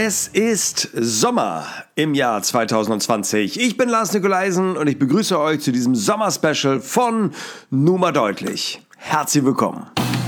Es ist Sommer im Jahr 2020. Ich bin Lars Nikolaisen und ich begrüße euch zu diesem Sommer-Special von Numa Deutlich. Herzlich willkommen.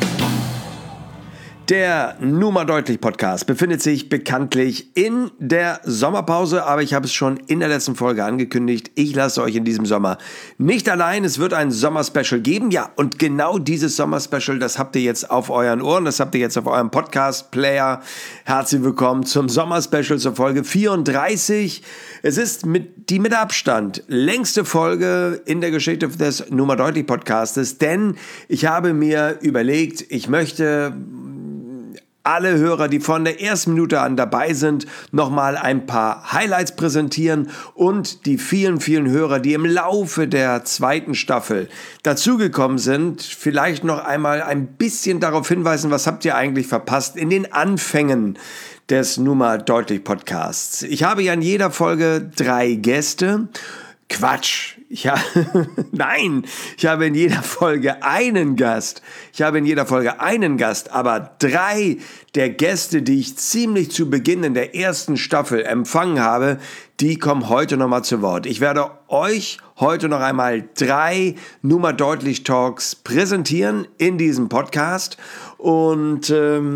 Der Numa Deutlich Podcast befindet sich bekanntlich in der Sommerpause, aber ich habe es schon in der letzten Folge angekündigt. Ich lasse euch in diesem Sommer nicht allein. Es wird ein Sommer-Special geben. Ja, und genau dieses Sommer-Special, das habt ihr jetzt auf euren Ohren, das habt ihr jetzt auf eurem Podcast-Player. Herzlich willkommen zum Sommer-Special zur Folge 34. Es ist die mit Abstand längste Folge in der Geschichte des Numa Deutlich Podcastes, denn ich habe mir überlegt, ich möchte alle Hörer, die von der ersten Minute an dabei sind, nochmal ein paar Highlights präsentieren und die vielen, vielen Hörer, die im Laufe der zweiten Staffel dazugekommen sind, vielleicht noch einmal ein bisschen darauf hinweisen, was habt ihr eigentlich verpasst in den Anfängen des Numa Deutlich Podcasts. Ich habe ja in jeder Folge 3 Gäste. Quatsch. Nein, ich habe in jeder Folge einen Gast. Aber 3 der Gäste, die ich ziemlich zu Beginn in der ersten Staffel empfangen habe, die kommen heute nochmal zu Wort. Ich werde euch heute noch einmal 3 Numa Deutlich Talks präsentieren in diesem Podcast und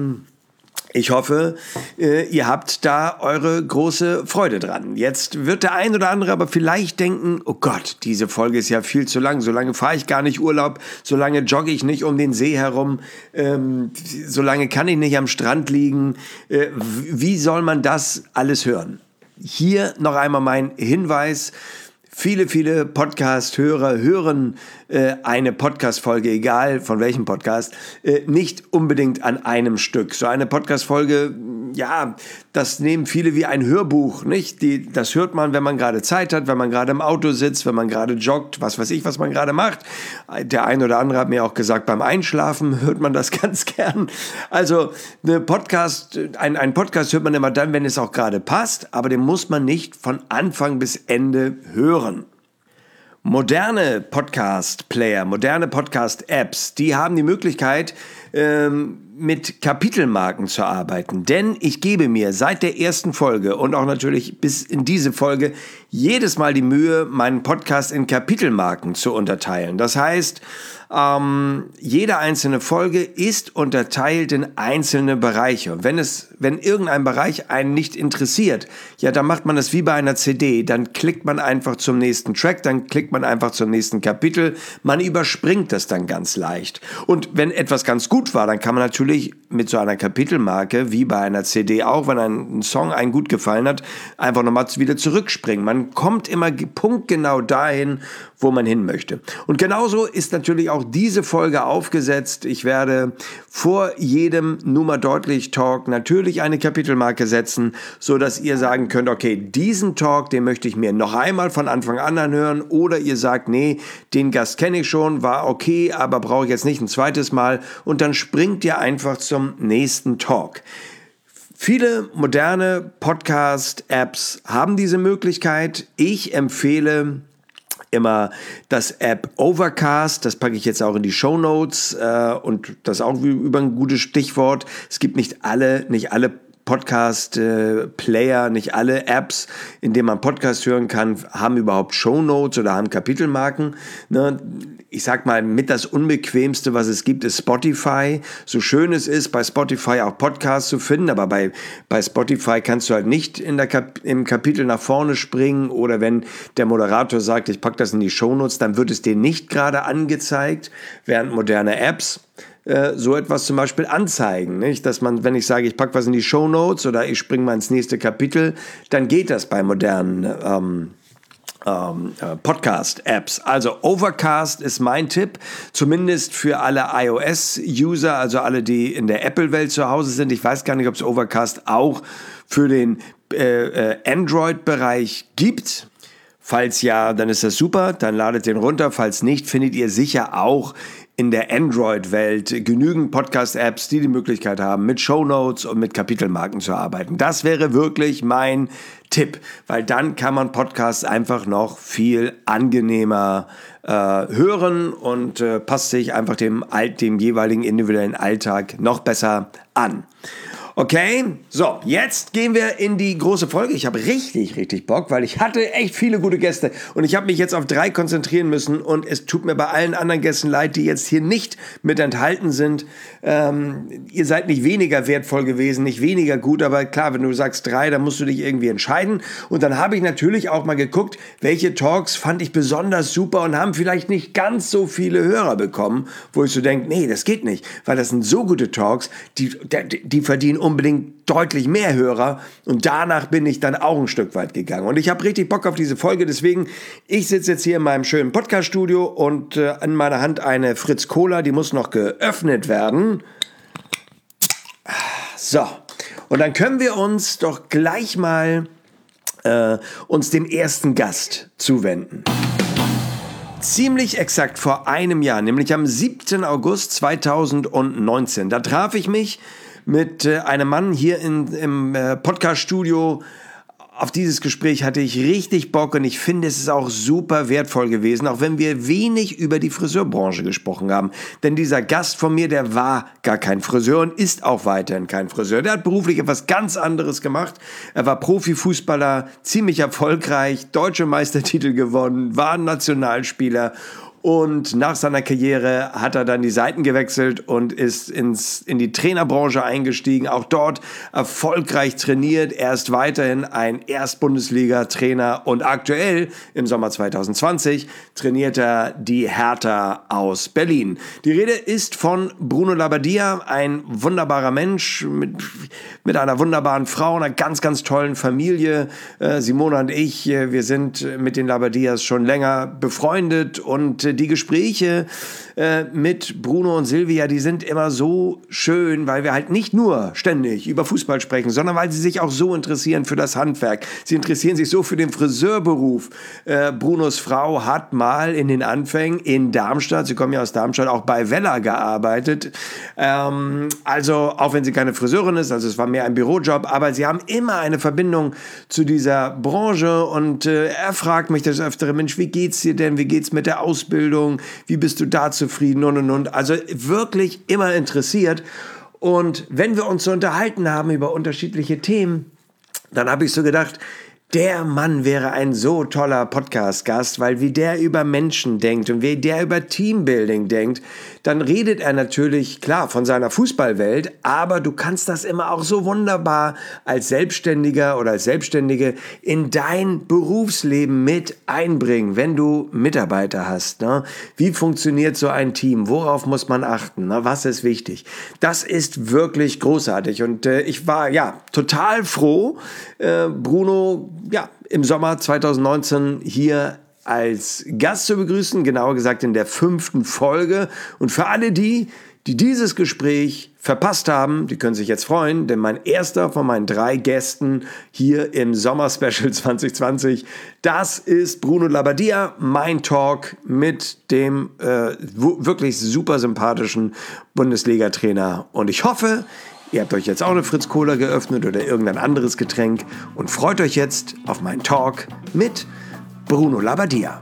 ich hoffe, ihr habt da eure große Freude dran. Jetzt wird der ein oder andere aber vielleicht denken, oh Gott, diese Folge ist ja viel zu lang. So lange fahre ich gar nicht Urlaub, so lange jogge ich nicht um den See herum, so lange kann ich nicht am Strand liegen. Wie soll man das alles hören? Hier noch einmal mein Hinweis. Viele Podcast-Hörer hören eine Podcast-Folge, egal von welchem Podcast, nicht unbedingt an einem Stück. So eine Podcast-Folge, ja, das nehmen viele wie ein Hörbuch, nicht? Das hört man, wenn man gerade Zeit hat, wenn man gerade im Auto sitzt, wenn man gerade joggt, was weiß ich, was man gerade macht. Der ein oder andere hat mir auch gesagt, beim Einschlafen hört man das ganz gern. Also ein Podcast hört man immer dann, wenn es auch gerade passt, aber den muss man nicht von Anfang bis Ende hören. Moderne Podcast-Player, moderne Podcast-Apps, die haben die Möglichkeit, mit Kapitelmarken zu arbeiten. Denn ich gebe mir seit der ersten Folge und auch natürlich bis in diese Folge jedes Mal die Mühe, meinen Podcast in Kapitelmarken zu unterteilen. Das heißt, jede einzelne Folge ist unterteilt in einzelne Bereiche. Und wenn irgendein Bereich einen nicht interessiert, ja, dann macht man das wie bei einer CD. Dann klickt man einfach zum nächsten Track, dann klickt man einfach zum nächsten Kapitel. Man überspringt das dann ganz leicht. Und wenn etwas ganz gut war, dann kann man natürlich mit so einer Kapitelmarke, wie bei einer CD auch, wenn ein Song einen gut gefallen hat, einfach nochmal wieder zurückspringen. Man kommt immer punktgenau dahin, wo man hin möchte. Und genauso ist natürlich auch diese Folge aufgesetzt. Ich werde vor jedem Numa Deutlich Talk natürlich eine Kapitelmarke setzen, so dass ihr sagen könnt, okay, diesen Talk, den möchte ich mir noch einmal von Anfang an anhören, oder ihr sagt, nee, den Gast kenne ich schon, war okay, aber brauche ich jetzt nicht ein zweites Mal, und dann springt ihr einfach zum nächsten Talk. Viele moderne Podcast-Apps haben diese Möglichkeit. Ich empfehle immer das App Overcast, das packe ich jetzt auch in die Shownotes und das auch über ein gutes Stichwort. Es gibt nicht alle Podcast-Player, nicht alle Apps, in denen man Podcast hören kann, haben überhaupt Shownotes oder haben Kapitelmarken. Ne? Ich sag mal, mit das Unbequemste, was es gibt, ist Spotify. So schön es ist, bei Spotify auch Podcasts zu finden, aber bei Spotify kannst du halt nicht im Kapitel nach vorne springen, oder wenn der Moderator sagt, ich packe das in die Shownotes, dann wird es dir nicht gerade angezeigt, während moderne Apps so etwas zum Beispiel anzeigen, nicht? Dass man, wenn ich sage, ich packe was in die Shownotes oder ich springe mal ins nächste Kapitel, dann geht das bei modernen Podcast-Apps. Also Overcast ist mein Tipp, zumindest für alle iOS-User, also alle, die in der Apple-Welt zu Hause sind. Ich weiß gar nicht, ob es Overcast auch für den Android-Bereich gibt. Falls ja, dann ist das super, dann ladet den runter. Falls nicht, findet ihr sicher auch in der Android-Welt genügend Podcast-Apps, die Möglichkeit haben, mit Shownotes und mit Kapitelmarken zu arbeiten. Das wäre wirklich mein Tipp, weil dann kann man Podcasts einfach noch viel angenehmer hören und passt sich einfach dem jeweiligen individuellen Alltag noch besser an. Okay, so, jetzt gehen wir in die große Folge. Ich habe richtig Bock, weil ich hatte echt viele gute Gäste und ich habe mich jetzt auf 3 konzentrieren müssen und es tut mir bei allen anderen Gästen leid, die jetzt hier nicht mit enthalten sind. Ihr seid nicht weniger wertvoll gewesen, nicht weniger gut, aber klar, wenn du sagst 3, dann musst du dich irgendwie entscheiden. Und dann habe ich natürlich auch mal geguckt, welche Talks fand ich besonders super und haben vielleicht nicht ganz so viele Hörer bekommen, wo ich so denke, nee, das geht nicht, weil das sind so gute Talks, die verdienen unbedingt deutlich mehr Hörer und danach bin ich dann auch ein Stück weit gegangen und ich habe richtig Bock auf diese Folge, deswegen, ich sitze jetzt hier in meinem schönen Podcast-Studio und in meiner Hand eine Fritz Cola, die muss noch geöffnet werden. So, und dann können wir uns doch gleich mal uns dem ersten Gast zuwenden. Ziemlich exakt vor einem Jahr, nämlich am 7. August 2019, da traf ich mich mit einem Mann hier im Podcast-Studio. Auf dieses Gespräch hatte ich richtig Bock und ich finde, es ist auch super wertvoll gewesen, auch wenn wir wenig über die Friseurbranche gesprochen haben. Denn dieser Gast von mir, der war gar kein Friseur und ist auch weiterhin kein Friseur. Der hat beruflich etwas ganz anderes gemacht. Er war Profifußballer, ziemlich erfolgreich, deutsche Meistertitel gewonnen, war ein Nationalspieler. Und nach seiner Karriere hat er dann die Seiten gewechselt und ist in die Trainerbranche eingestiegen. Auch dort erfolgreich trainiert. Er ist weiterhin ein Erstbundesliga-Trainer und aktuell im Sommer 2020 trainiert er die Hertha aus Berlin. Die Rede ist von Bruno Labbadia, ein wunderbarer Mensch mit einer wunderbaren Frau, einer ganz tollen Familie. Simone und ich, wir sind mit den Labbadias schon länger befreundet und die Gespräche mit Bruno und Silvia, die sind immer so schön, weil wir halt nicht nur ständig über Fußball sprechen, sondern weil sie sich auch so interessieren für das Handwerk. Sie interessieren sich so für den Friseurberuf. Brunos Frau hat mal in den Anfängen in Darmstadt, sie kommen ja aus Darmstadt, auch bei Weller gearbeitet. Also auch wenn sie keine Friseurin ist, also es war mehr ein Bürojob, aber sie haben immer eine Verbindung zu dieser Branche und er fragt mich das öftere, Mensch, wie geht's dir denn? Wie geht's mit der Ausbildung? Wie bist du da zufrieden? Und. Also wirklich immer interessiert. Und wenn wir uns so unterhalten haben über unterschiedliche Themen, dann habe ich so gedacht, der Mann wäre ein so toller Podcast-Gast, weil wie der über Menschen denkt und wie der über Teambuilding denkt, dann redet er natürlich, klar, von seiner Fußballwelt, aber du kannst das immer auch so wunderbar als Selbstständiger oder als Selbstständige in dein Berufsleben mit einbringen, wenn du Mitarbeiter hast. Ne? Wie funktioniert so ein Team? Worauf muss man achten? Ne? Was ist wichtig? Das ist wirklich großartig und ich war total froh, Bruno im Sommer 2019 hier als Gast zu begrüßen, genauer gesagt in der 5. Folge. Und für alle die dieses Gespräch verpasst haben, die können sich jetzt freuen, denn mein erster von meinen 3 Gästen hier im Sommer-Special 2020, das ist Bruno Labbadia, mein Talk mit dem wirklich super sympathischen Bundesliga-Trainer. Und ich hoffe, ihr habt euch jetzt auch eine Fritz Cola geöffnet oder irgendein anderes Getränk und freut euch jetzt auf meinen Talk mit Bruno Labbadia.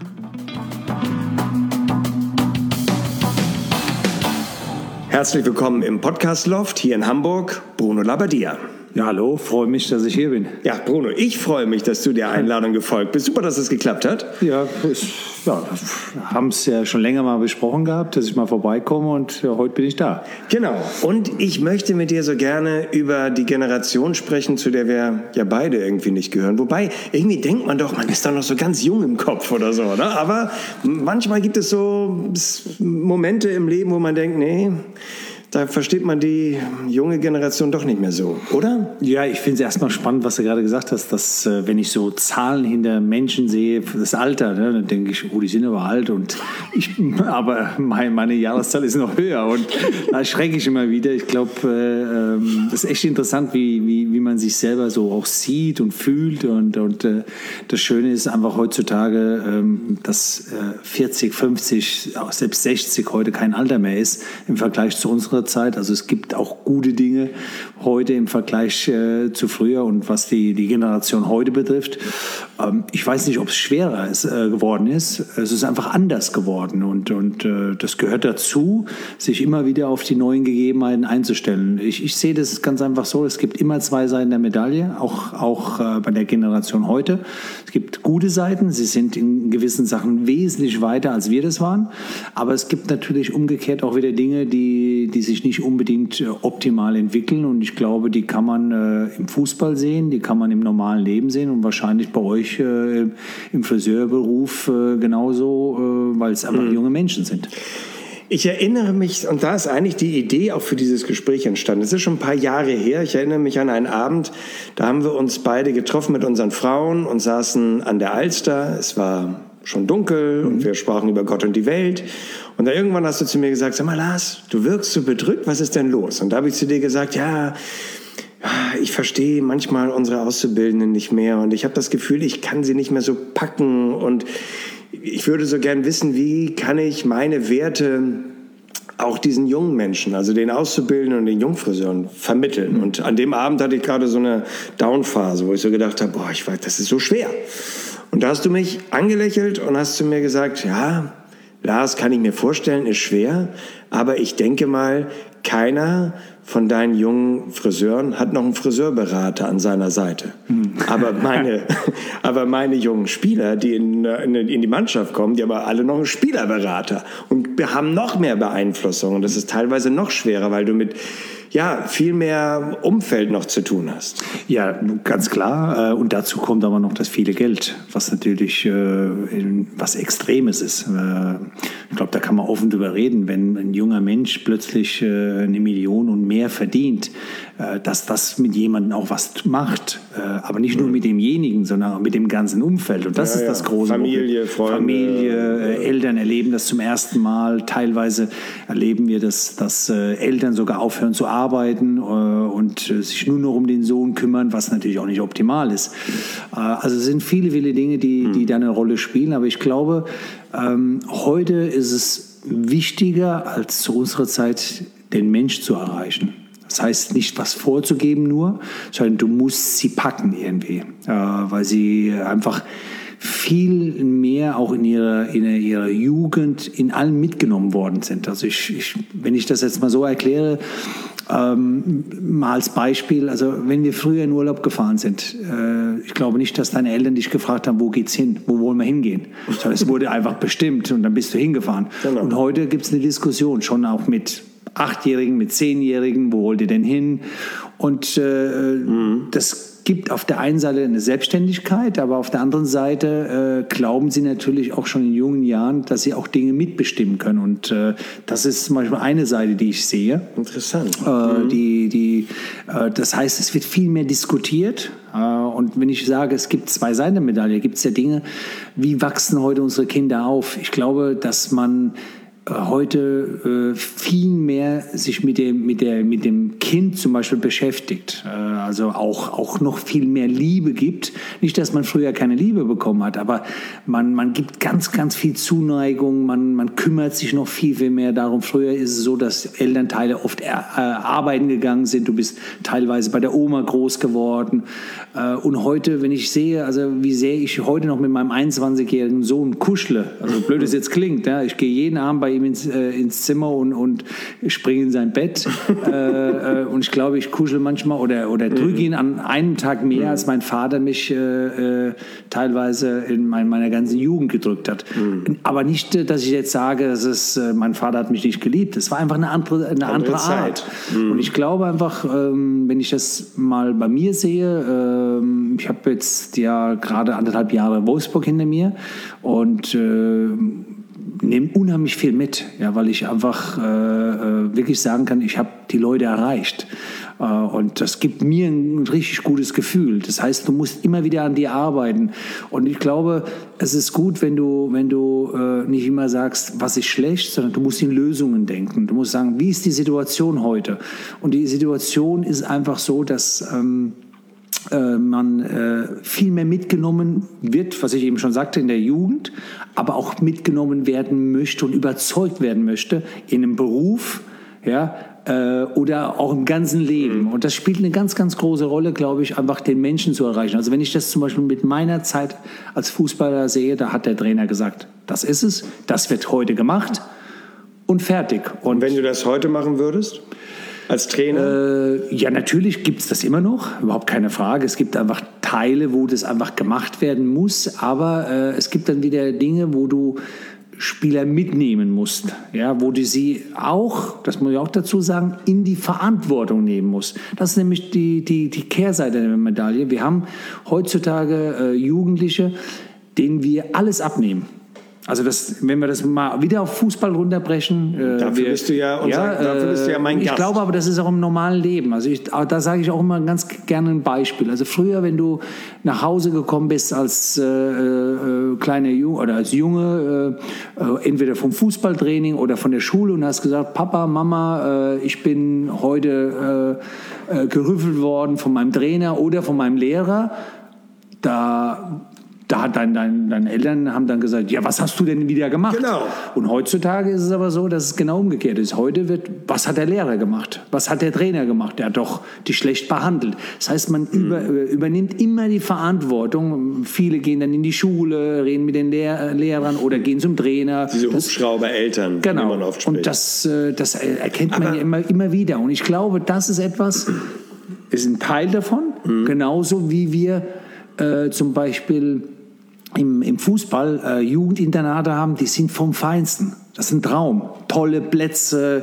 Herzlich willkommen im Podcast Loft hier in Hamburg, Bruno Labbadia. Ja, hallo, freue mich, dass ich hier bin. Ja, Bruno, ich freue mich, dass du der Einladung gefolgt bist. Super, dass es geklappt hat. Ja, haben es ja schon länger mal besprochen gehabt, dass ich mal vorbeikomme und heute bin ich da. Genau, und ich möchte mit dir so gerne über die Generation sprechen, zu der wir ja beide irgendwie nicht gehören. Wobei, irgendwie denkt man doch, man ist doch noch so ganz jung im Kopf oder so, ne? Aber manchmal gibt es so Momente im Leben, wo man denkt, nee, da versteht man die junge Generation doch nicht mehr so, oder? Ja, ich finde es erstmal spannend, was du gerade gesagt hast, dass wenn ich so Zahlen hinter Menschen sehe, das Alter, ne, dann denke ich, oh, die sind aber alt aber meine Jahreszahl ist noch höher und da erschrecke ich immer wieder. Ich glaube, das ist echt interessant, wie man sich selber so auch sieht und fühlt und das Schöne ist einfach heutzutage, dass 40, 50, selbst 60 heute kein Alter mehr ist im Vergleich zu unserer Zeit. Also es gibt auch gute Dinge heute im Vergleich zu früher und was die Generation heute betrifft. Ich weiß nicht, ob es schwerer geworden ist. Es ist einfach anders geworden. Und das gehört dazu, sich immer wieder auf die neuen Gegebenheiten einzustellen. Ich sehe das ganz einfach so, es gibt immer zwei Seiten der Medaille, auch bei der Generation heute. Es gibt gute Seiten, sie sind in gewissen Sachen wesentlich weiter, als wir das waren. Aber es gibt natürlich umgekehrt auch wieder Dinge, die sich nicht unbedingt optimal entwickeln. Und ich glaube, die kann man im Fußball sehen, die kann man im normalen Leben sehen und wahrscheinlich bei euch im Friseurberuf genauso, weil es einfach junge Menschen sind. Ich erinnere mich, und da ist eigentlich die Idee auch für dieses Gespräch entstanden. Es ist schon ein paar Jahre her. Ich erinnere mich an einen Abend, da haben wir uns beide getroffen mit unseren Frauen und saßen an der Alster. Es war schon dunkel und wir sprachen über Gott und die Welt. Und dann irgendwann hast du zu mir gesagt, sag mal Lars, du wirkst so bedrückt, was ist denn los? Und da habe ich zu dir gesagt, ja, ich verstehe manchmal unsere Auszubildenden nicht mehr und ich habe das Gefühl, ich kann sie nicht mehr so packen und ich würde so gern wissen, wie kann ich meine Werte auch diesen jungen Menschen, also den Auszubildenden und den Jungfriseuren vermitteln. Und an dem Abend hatte ich gerade so eine Downphase, wo ich so gedacht habe, boah, ich weiß, das ist so schwer. Und da hast du mich angelächelt und hast zu mir gesagt, ja, Lars, kann ich mir vorstellen, ist schwer, aber ich denke mal, keiner von deinen jungen Friseuren hat noch einen Friseurberater an seiner Seite. Aber meine jungen Spieler, die in die Mannschaft kommen, die haben alle noch einen Spielerberater. Und wir haben noch mehr Beeinflussung. Und das ist teilweise noch schwerer, weil du mit viel mehr Umfeld noch zu tun hast. Ja, ganz klar. Und dazu kommt aber noch das viele Geld, was natürlich was Extremes ist. Ich glaube, da kann man offen drüber reden, wenn ein junger Mensch plötzlich 1 Million und mehr verdient, dass das mit jemandem auch was macht. Aber nicht nur mit demjenigen, sondern auch mit dem ganzen Umfeld. Und das ist das große Familie, Freunde. Familie, Eltern erleben das zum ersten Mal. Teilweise erleben wir, dass Eltern sogar aufhören zu arbeiten und sich nur noch um den Sohn kümmern, was natürlich auch nicht optimal ist. Also es sind viele, viele Dinge, die da eine Rolle spielen. Aber ich glaube, heute ist es wichtiger als zu unserer Zeit, den Mensch zu erreichen. Das heißt nicht, was vorzugeben nur, sondern du musst sie packen irgendwie, weil sie einfach viel mehr auch in ihrer Jugend in allem mitgenommen worden sind. Also wenn ich das jetzt mal so erkläre, mal als Beispiel, also wenn wir früher in Urlaub gefahren sind, ich glaube nicht, dass deine Eltern dich gefragt haben, wo geht's hin, wo wollen wir hingehen? Sondern es wurde einfach bestimmt und dann bist du hingefahren. Genau. Und heute gibt es eine Diskussion, schon auch mit 8-Jährigen, mit 10-Jährigen, wo wollt ihr denn hin? Und das gibt auf der einen Seite eine Selbstständigkeit, aber auf der anderen Seite glauben sie natürlich auch schon in jungen Jahren, dass sie auch Dinge mitbestimmen können. Und das ist zum Beispiel eine Seite, die ich sehe. Interessant. Das heißt, es wird viel mehr diskutiert. Und wenn ich sage, es gibt 2 Seiten der Medaille, gibt es ja Dinge, wie wachsen heute unsere Kinder auf? Ich glaube, dass man heute viel mehr sich mit dem Kind zum Beispiel beschäftigt, also auch noch viel mehr Liebe gibt. Nicht, dass man früher keine Liebe bekommen hat, aber man gibt ganz, ganz viel Zuneigung, man kümmert sich noch viel, viel mehr darum. Früher ist es so, dass Elternteile oft arbeiten gegangen sind, du bist teilweise bei der Oma groß geworden. Und heute, wenn ich sehe, also wie sehr ich heute noch mit meinem 21-jährigen Sohn kuschle, also blöd es jetzt klingt, ja, ich gehe jeden Abend bei ihm ins Zimmer und springe in sein Bett und ich glaube, ich kuschel manchmal oder drücke ihn an einem Tag mehr, als mein Vater mich teilweise in meiner ganzen Jugend gedrückt hat. Aber nicht, dass ich jetzt sage, mein Vater hat mich nicht geliebt. Es war einfach eine andere Art. Und ich glaube einfach, wenn ich das mal bei mir sehe, ich habe jetzt ja gerade 1,5 Jahre Wolfsburg hinter mir und nehme unheimlich viel mit, ja, weil ich einfach wirklich sagen kann, ich habe die Leute erreicht. Und das gibt mir ein richtig gutes Gefühl. Das heißt, du musst immer wieder an dir arbeiten. Und ich glaube, es ist gut, wenn du nicht immer sagst, was ist schlecht, sondern du musst in Lösungen denken. Du musst sagen, wie ist die Situation heute? Und die Situation ist einfach so, dass man viel mehr mitgenommen wird, was ich eben schon sagte, in der Jugend, aber auch mitgenommen werden möchte und überzeugt werden möchte in einem Beruf, ja, oder auch im ganzen Leben. Und das spielt eine ganz, ganz große Rolle, glaube ich, einfach den Menschen zu erreichen. Also wenn ich das zum Beispiel mit meiner Zeit als Fußballer sehe, da hat der Trainer gesagt, das ist es, das wird heute gemacht und fertig. Und wenn du das heute machen würdest? Als Trainer? Ja, natürlich gibt es das immer noch, überhaupt keine Frage. Es gibt einfach Teile, wo das einfach gemacht werden muss, aber es gibt dann wieder Dinge, wo du Spieler mitnehmen musst, ja, wo du sie auch, das muss ich auch dazu sagen, in die Verantwortung nehmen musst. Das ist nämlich die Kehrseite der Medaille. Wir haben heutzutage Jugendliche, denen wir alles abnehmen. Also wenn wir das mal wieder auf Fußball runterbrechen. Dafür bist du ja mein Gast. Ich glaube aber, das ist auch im normalen Leben. Also da sage ich auch immer ganz gerne ein Beispiel. Also früher, wenn du nach Hause gekommen bist als kleiner Junge oder als Junge, entweder vom Fußballtraining oder von der Schule und hast gesagt, Papa, Mama, ich bin heute gerüffelt worden von meinem Trainer oder von meinem Lehrer, da hat deine Eltern haben dann gesagt, ja, was hast du denn wieder gemacht? Genau. Und heutzutage ist es aber so, dass es genau umgekehrt ist. Heute was hat der Lehrer gemacht? Was hat der Trainer gemacht? Der hat doch dich schlecht behandelt. Das heißt, man übernimmt immer die Verantwortung. Viele gehen dann in die Schule, reden mit den Lehrern oder gehen zum Trainer. Diese Hubschrauber-Eltern, genau. die man oft spricht. Und das erkennt man ja immer wieder. Und ich glaube, das ist ist ein Teil davon. Genauso wie wir zum Beispiel im Fußball Jugendinternate haben, die sind vom Feinsten. Das ist ein Traum. Tolle Plätze,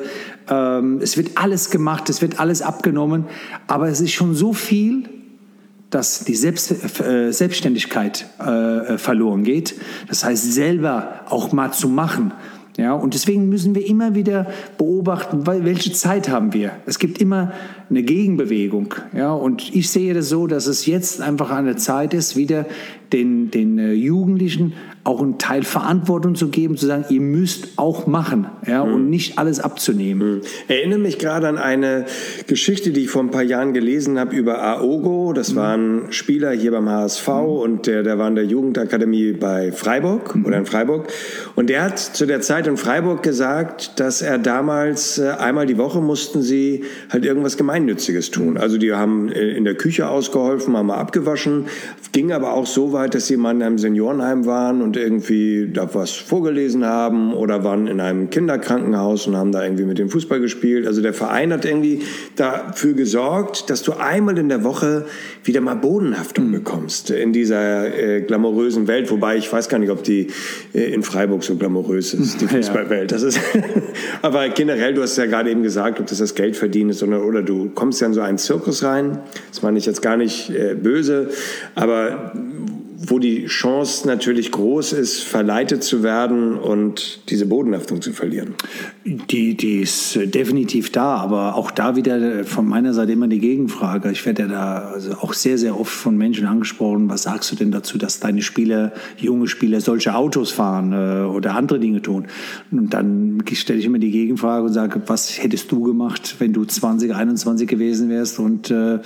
es wird alles gemacht, es wird alles abgenommen, aber es ist schon so viel, dass die Selbstständigkeit verloren geht. Das heißt, selber auch mal zu machen. Ja, und deswegen müssen wir immer wieder beobachten, welche Zeit haben wir. Es gibt immer eine Gegenbewegung. Ja, und ich sehe das so, dass es jetzt einfach an der Zeit ist, wieder den Jugendlichen auch einen Teil Verantwortung zu geben, zu sagen, ihr müsst auch machen, ja, und nicht alles abzunehmen. Erinnere mich gerade an eine Geschichte, die ich vor ein paar Jahren gelesen habe über Aogo. Das war ein Spieler hier beim HSV und der war in der Jugendakademie bei Freiburg oder in Freiburg. Und der hat zu der Zeit in Freiburg gesagt, dass er damals einmal die Woche mussten sie halt irgendwas Gemeinnütziges tun. Also die haben in der Küche ausgeholfen, haben mal abgewaschen. Ging aber auch so weit, dass sie mal in einem Seniorenheim waren und irgendwie da was vorgelesen haben oder waren in einem Kinderkrankenhaus und haben da irgendwie mit dem Fußball gespielt. Also der Verein hat irgendwie dafür gesorgt, dass du einmal in der Woche wieder mal Bodenhaftung bekommst in dieser glamourösen Welt. Wobei ich weiß gar nicht, ob die in Freiburg so glamourös ist, die Fußballwelt. Das ist aber generell, du hast ja gerade eben gesagt, ob das Geld verdienen ist oder du kommst ja in so einen Zirkus rein. Das meine ich jetzt gar nicht böse, aber wo die Chance natürlich groß ist, verleitet zu werden und diese Bodenhaftung zu verlieren. Die ist definitiv da, aber auch da wieder von meiner Seite immer die Gegenfrage. Ich werde ja da also auch sehr, sehr oft von Menschen angesprochen, was sagst du denn dazu, dass deine junge Spieler solche Autos fahren oder andere Dinge tun? Und dann stelle ich immer die Gegenfrage und sage, was hättest du gemacht, wenn du 20, 21 gewesen wärst und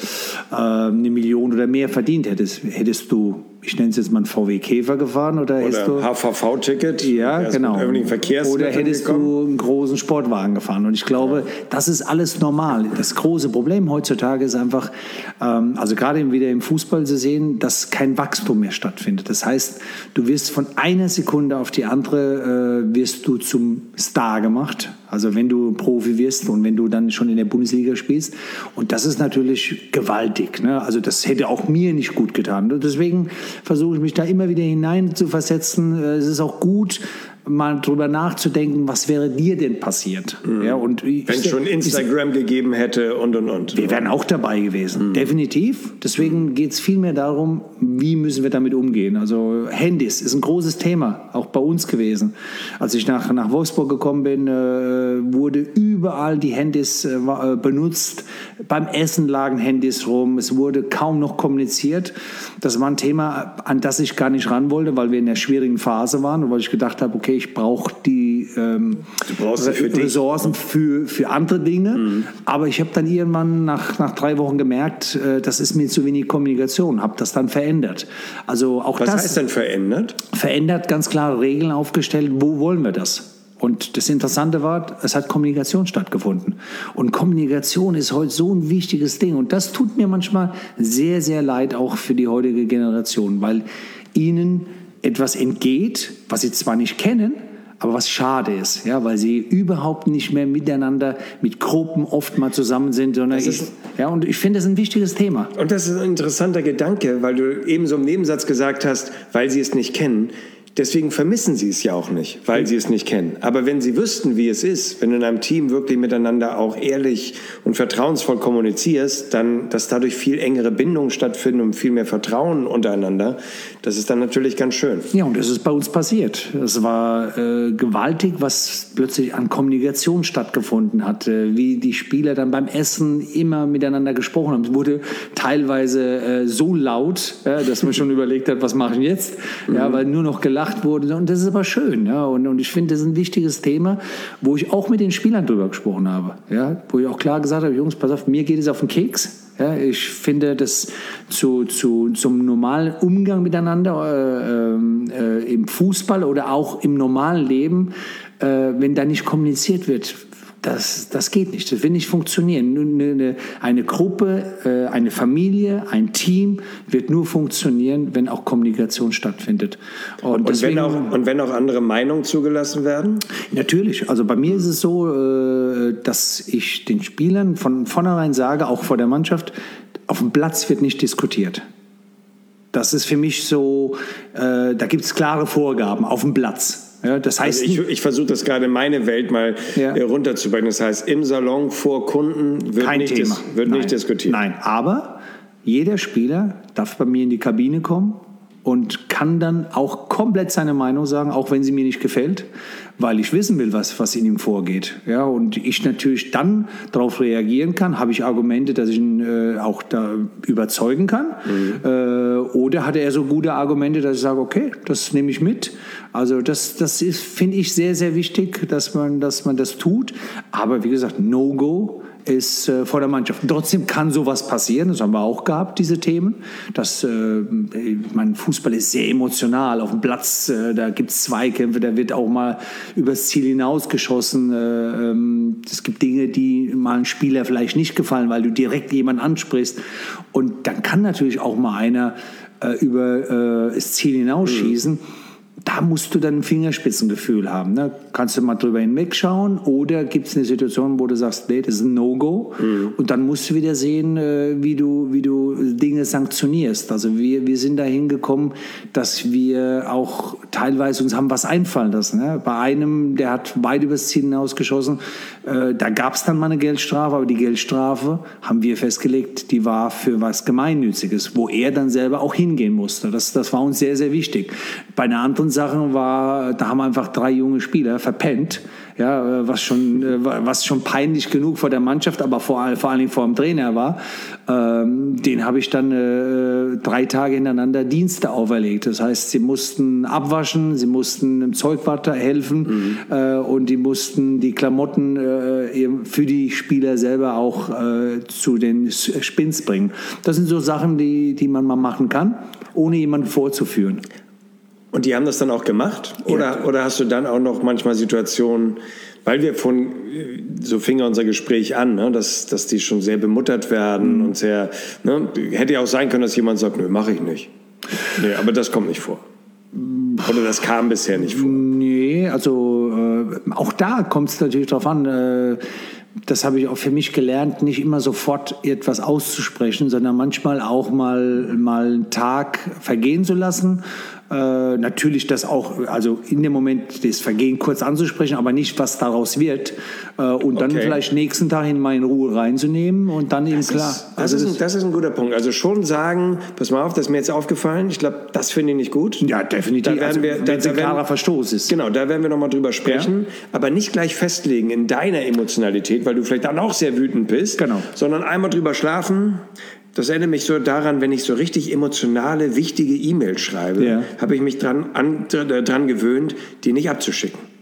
1 Million oder mehr verdient hättest? Hättest du, ich nenne es jetzt mal einen VW Käfer gefahren oder hättest du HVV-Ticket? Ja, genau. Oder hättest du einen großen Sportwagen gefahren? Und ich glaube, das ist alles normal. Das große Problem heutzutage ist einfach, also gerade wieder im Fußball zu sehen, dass kein Wachstum mehr stattfindet. Das heißt, du wirst von einer Sekunde auf die andere wirst du zum Star gemacht. Also wenn du Profi wirst und wenn du dann schon in der Bundesliga spielst. Und das ist natürlich gewaltig. Ne? Also das hätte auch mir nicht gut getan. Und deswegen versuche ich mich da immer wieder hinein zu versetzen. Es ist auch gut, mal drüber nachzudenken, was wäre dir denn passiert? Ja, und wenn es schon Instagram gegeben hätte und. Wir wären auch dabei gewesen, definitiv. Deswegen geht es vielmehr darum, wie müssen wir damit umgehen. Also Handys ist ein großes Thema, auch bei uns gewesen. Als ich nach Wolfsburg gekommen bin, wurde überall die Handys benutzt. Beim Essen lagen Handys rum. Es wurde kaum noch kommuniziert. Das war ein Thema, an das ich gar nicht ran wollte, weil wir in einer schwierigen Phase waren und weil ich gedacht habe, okay, ich brauche die Ressourcen für andere Dinge. Aber ich habe dann irgendwann nach 3 Wochen gemerkt, das ist mir zu wenig Kommunikation, habe das dann verändert. Also auch Was heißt denn verändert? Verändert, ganz klare Regeln aufgestellt, wo wollen wir das? Und das Interessante war, es hat Kommunikation stattgefunden. Und Kommunikation ist heute so ein wichtiges Ding. Und das tut mir manchmal sehr, sehr leid, auch für die heutige Generation, weil ihnen etwas entgeht, was sie zwar nicht kennen, aber was schade ist, ja, weil sie überhaupt nicht mehr miteinander mit Gruppen oft mal zusammen sind. Und ich finde, das ist ein wichtiges Thema. Und das ist ein interessanter Gedanke, weil du eben so im Nebensatz gesagt hast, weil sie es nicht kennen. Deswegen vermissen sie es ja auch nicht, weil sie es nicht kennen. Aber wenn sie wüssten, wie es ist, wenn du in einem Team wirklich miteinander auch ehrlich und vertrauensvoll kommunizierst, dann, dass dadurch viel engere Bindungen stattfinden und viel mehr Vertrauen untereinander, das ist dann natürlich ganz schön. Ja, und das ist bei uns passiert. Es war gewaltig, was plötzlich an Kommunikation stattgefunden hat, wie die Spieler dann beim Essen immer miteinander gesprochen haben. Es wurde teilweise so laut, dass man schon überlegt hat, was machen jetzt, weil nur noch gelacht wurde. Und das ist aber schön. Ja? Und ich finde, das ist ein wichtiges Thema, wo ich auch mit den Spielern drüber gesprochen habe. Ja? Wo ich auch klar gesagt habe, Jungs, pass auf, mir geht es auf den Keks. Ja? Ich finde, das zum normalen Umgang miteinander im Fußball oder auch im normalen Leben, wenn da nicht kommuniziert wird, das geht nicht, das wird nicht funktionieren. Eine Gruppe, eine Familie, ein Team wird nur funktionieren, wenn auch Kommunikation stattfindet. Und wenn auch andere Meinungen zugelassen werden? Natürlich. Also bei mir ist es so, dass ich den Spielern von vornherein sage, auch vor der Mannschaft, auf dem Platz wird nicht diskutiert. Das ist für mich so, da gibt es klare Vorgaben auf dem Platz. Ja, das heißt, also ich versuche das gerade in meine Welt mal runterzubringen. Das heißt, im Salon vor Kunden wird nicht diskutiert. Nein, aber jeder Spieler darf bei mir in die Kabine kommen und kann dann auch komplett seine Meinung sagen, auch wenn sie mir nicht gefällt, weil ich wissen will, was in ihm vorgeht. Ja, und ich natürlich dann darauf reagieren kann, habe ich Argumente, dass ich ihn auch da überzeugen kann. Oder hat er so gute Argumente, dass ich sage, okay, das nehme ich mit. Also das ist, finde ich, sehr, sehr wichtig, dass man das tut. Aber wie gesagt, No-Go ist vor der Mannschaft. Trotzdem kann sowas passieren, das haben wir auch gehabt, diese Themen. Mein Fußball ist sehr emotional. Auf dem Platz, da gibt es Zweikämpfe, da wird auch mal übers Ziel hinausgeschossen. Es gibt Dinge, die mal einem Spieler vielleicht nicht gefallen, weil du direkt jemanden ansprichst. Und dann kann natürlich auch mal einer über das Ziel hinausschießen. Da musst du dann ein Fingerspitzengefühl haben. Ne? Kannst du mal drüber hinwegschauen oder gibt es eine Situation, wo du sagst, nee, das ist ein No-Go. Und dann musst du wieder sehen, wie du Dinge sanktionierst. Also wir sind dahin gekommen, dass wir auch teilweise uns haben was einfallen lassen. Ne? Bei einem, der hat weit übers Ziel hinausgeschossen, da gab es dann mal eine Geldstrafe, aber die Geldstrafe haben wir festgelegt, die war für was Gemeinnütziges, wo er dann selber auch hingehen musste. Das war uns sehr, sehr wichtig. Bei einer anderen Sache da haben einfach 3 junge Spieler verpennt, ja, was schon peinlich genug vor der Mannschaft, aber vor allem vor dem Trainer war. Den habe ich dann 3 Tage hintereinander Dienste auferlegt. Das heißt, sie mussten abwaschen, sie mussten im Zeugwart helfen und die mussten die Klamotten für die Spieler selber auch zu den Spins bringen. Das sind so Sachen, die man mal machen kann, ohne jemanden vorzuführen. Und die haben das dann auch gemacht? Oder hast du dann auch noch manchmal Situationen, weil so fing unser Gespräch an, ne, dass die schon sehr bemuttert werden und sehr, ne, hätte ja auch sein können, dass jemand sagt, nö, mache ich nicht. Nee, aber das kommt nicht vor. Oder das kam bisher nicht vor. Nee, also auch da kommt es natürlich drauf an, das habe ich auch für mich gelernt, nicht immer sofort etwas auszusprechen, sondern manchmal auch mal einen Tag vergehen zu lassen. Natürlich das auch, also in dem Moment das Vergehen kurz anzusprechen, aber nicht, was daraus wird. Und dann vielleicht nächsten Tag mal in Ruhe reinzunehmen und dann eben klar. Das ist ein guter Punkt. Also schon sagen, pass mal auf, das ist mir jetzt aufgefallen, ich glaube, das finde ich nicht gut. Ja, definitiv. Wenn es ein klarer Verstoß ist. Genau, da werden wir nochmal drüber sprechen. Ja. Aber nicht gleich festlegen in deiner Emotionalität, weil du vielleicht dann auch sehr wütend bist. Genau. Sondern einmal drüber schlafen. Das erinnert mich so daran, wenn ich so richtig emotionale, wichtige E-Mails schreibe, habe ich mich dran gewöhnt, die nicht abzuschicken.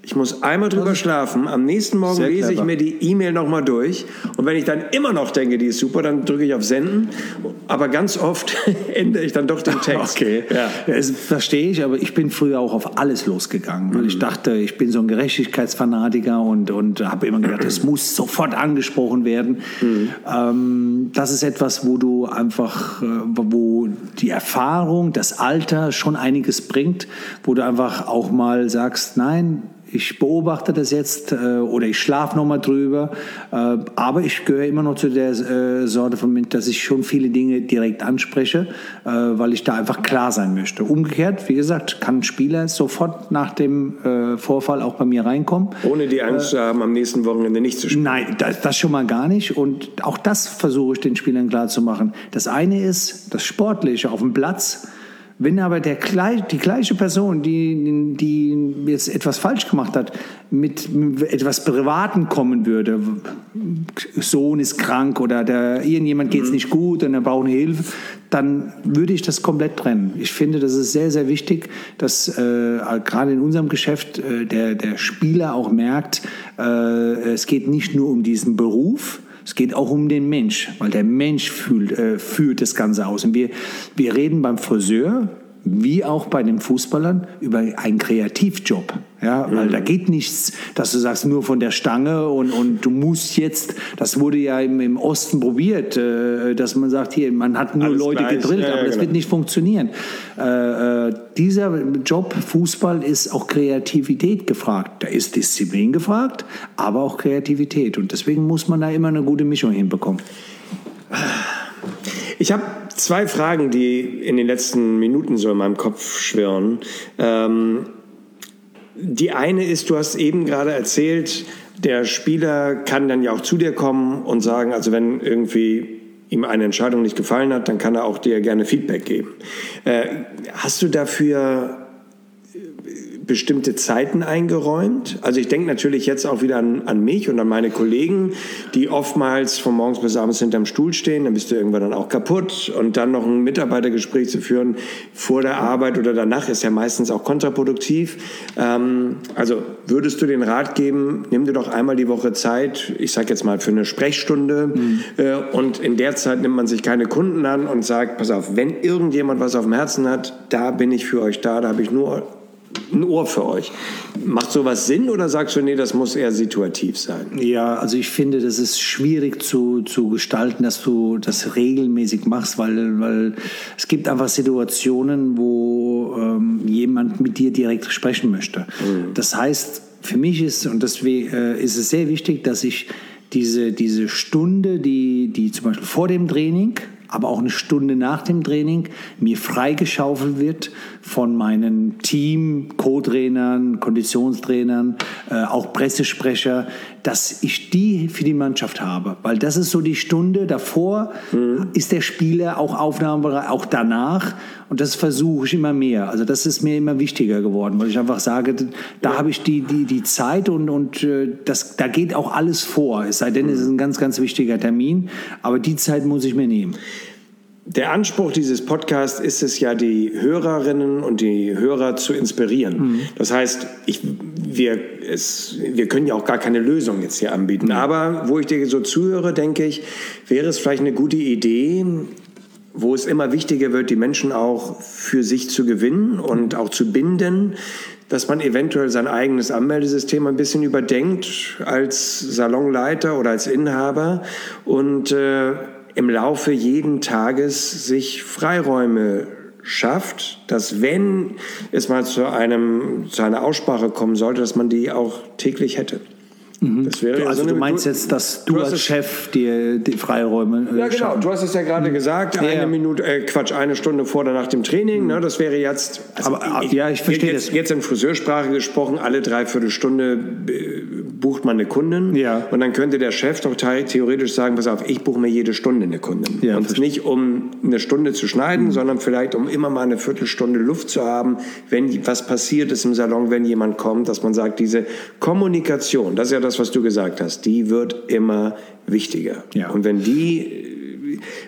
Ich muss einmal drüber schlafen. Am nächsten Morgen lese ich mir die E-Mail nochmal durch. Und wenn ich dann immer noch denke, die ist super, dann drücke ich auf Senden. Aber ganz oft ändere ich dann doch den Text. Okay, ja. Das verstehe ich, aber ich bin früher auch auf alles losgegangen. Weil ich dachte, ich bin so ein Gerechtigkeitsfanatiker und habe immer gedacht, es muss sofort angesprochen werden. Das ist etwas, wo du einfach, wo die Erfahrung, das Alter schon einiges bringt, wo du einfach auch mal sagst, nein, ich beobachte das jetzt oder ich schlafe nochmal drüber, aber ich gehöre immer noch zu der Sorte von Menschen, dass ich schon viele Dinge direkt anspreche, weil ich da einfach klar sein möchte. Umgekehrt, wie gesagt, kann ein Spieler sofort nach dem Vorfall auch bei mir reinkommen. Ohne die Angst zu haben, am nächsten Wochenende nicht zu spielen. Nein, das schon mal gar nicht. Und auch das versuche ich den Spielern klar zu machen. Das eine ist das Sportliche auf dem Platz. Wenn aber die gleiche Person, die jetzt etwas falsch gemacht hat, mit etwas Privaten kommen würde, Sohn ist krank oder irgendjemand geht es nicht gut und er braucht eine Hilfe, dann würde ich das komplett trennen. Ich finde, das ist sehr, sehr wichtig, dass gerade in unserem Geschäft der Spieler auch merkt, es geht nicht nur um diesen Beruf, es geht auch um den Mensch, weil der Mensch fühlt das Ganze aus. Und wir reden beim Friseur, wie auch bei den Fußballern, über einen Kreativjob. Ja, weil da geht nichts, dass du sagst, nur von der Stange und du musst jetzt, das wurde ja im Osten probiert, dass man sagt, hier, man hat nur alles Leute gleich gedrillt, aber das wird nicht funktionieren. Dieser Job, Fußball, ist auch Kreativität gefragt. Da ist Disziplin gefragt, aber auch Kreativität. Und deswegen muss man da immer eine gute Mischung hinbekommen. Ich habe 2 Fragen, die in den letzten Minuten so in meinem Kopf schwirren. Die eine ist, du hast eben gerade erzählt, der Spieler kann dann ja auch zu dir kommen und sagen, also wenn irgendwie ihm eine Entscheidung nicht gefallen hat, dann kann er auch dir gerne Feedback geben. Hast du dafür bestimmte Zeiten eingeräumt? Also ich denke natürlich jetzt auch wieder an mich und an meine Kollegen, die oftmals von morgens bis abends hinterm Stuhl stehen, dann bist du irgendwann dann auch kaputt und dann noch ein Mitarbeitergespräch zu führen vor der Arbeit oder danach ist ja meistens auch kontraproduktiv. Also würdest du den Rat geben, nimm dir doch einmal die Woche Zeit, ich sage jetzt mal für eine Sprechstunde und in der Zeit nimmt man sich keine Kunden an und sagt, pass auf, wenn irgendjemand was auf dem Herzen hat, da bin ich für euch da habe ich nur ein Ohr für euch. Macht sowas Sinn oder sagst du, nee, das muss eher situativ sein? Ja, also ich finde, das ist schwierig zu gestalten, dass du das regelmäßig machst, weil es gibt einfach Situationen, wo jemand mit dir direkt sprechen möchte. Das heißt, für mich ist, und deswegen ist es sehr wichtig, dass ich diese Stunde, die zum Beispiel vor dem Training, aber auch eine Stunde nach dem Training mir freigeschaufelt wird von meinem Team, Co-Trainern, Konditionstrainern, auch Pressesprecher, dass ich die für die Mannschaft habe. Weil das ist so die Stunde davor, ist der Spieler auch aufnahmebereit, auch danach. Und das versuche ich immer mehr. Also das ist mir immer wichtiger geworden, weil ich einfach sage, da habe ich die Zeit und da geht auch alles vor. Es sei denn, es ist ein ganz, ganz wichtiger Termin. Aber die Zeit muss ich mir nehmen. Der Anspruch dieses Podcasts ist es ja, die Hörerinnen und die Hörer zu inspirieren. Das heißt, wir können ja auch gar keine Lösung jetzt hier anbieten. Aber wo ich dir so zuhöre, denke ich, wäre es vielleicht eine gute Idee, wo es immer wichtiger wird, die Menschen auch für sich zu gewinnen und auch zu binden, dass man eventuell sein eigenes Anmeldesystem ein bisschen überdenkt als Salonleiter oder als Inhaber und im Laufe jeden Tages sich Freiräume schafft, dass wenn es mal zu einer Aussprache kommen sollte, dass man die auch täglich hätte. Das wäre also du meinst jetzt, dass du als Chef dir die Freiräume ja, genau. Schaffen. Du hast es ja gerade gesagt, eine Stunde vor oder nach dem Training. Ne, das wäre jetzt, ich verstehe das. Jetzt in Friseursprache gesprochen, alle 3/4 Stunde bucht man eine Kundin. Ja. Und dann könnte der Chef doch theoretisch sagen, pass auf, ich buche mir jede Stunde eine Kundin. Ja, und nicht um eine Stunde zu schneiden, sondern vielleicht um immer mal eine Viertelstunde Luft zu haben, wenn was passiert ist im Salon, wenn jemand kommt, dass man sagt, diese Kommunikation, das ist ja das, was du gesagt hast, die wird immer wichtiger. Ja. Und wenn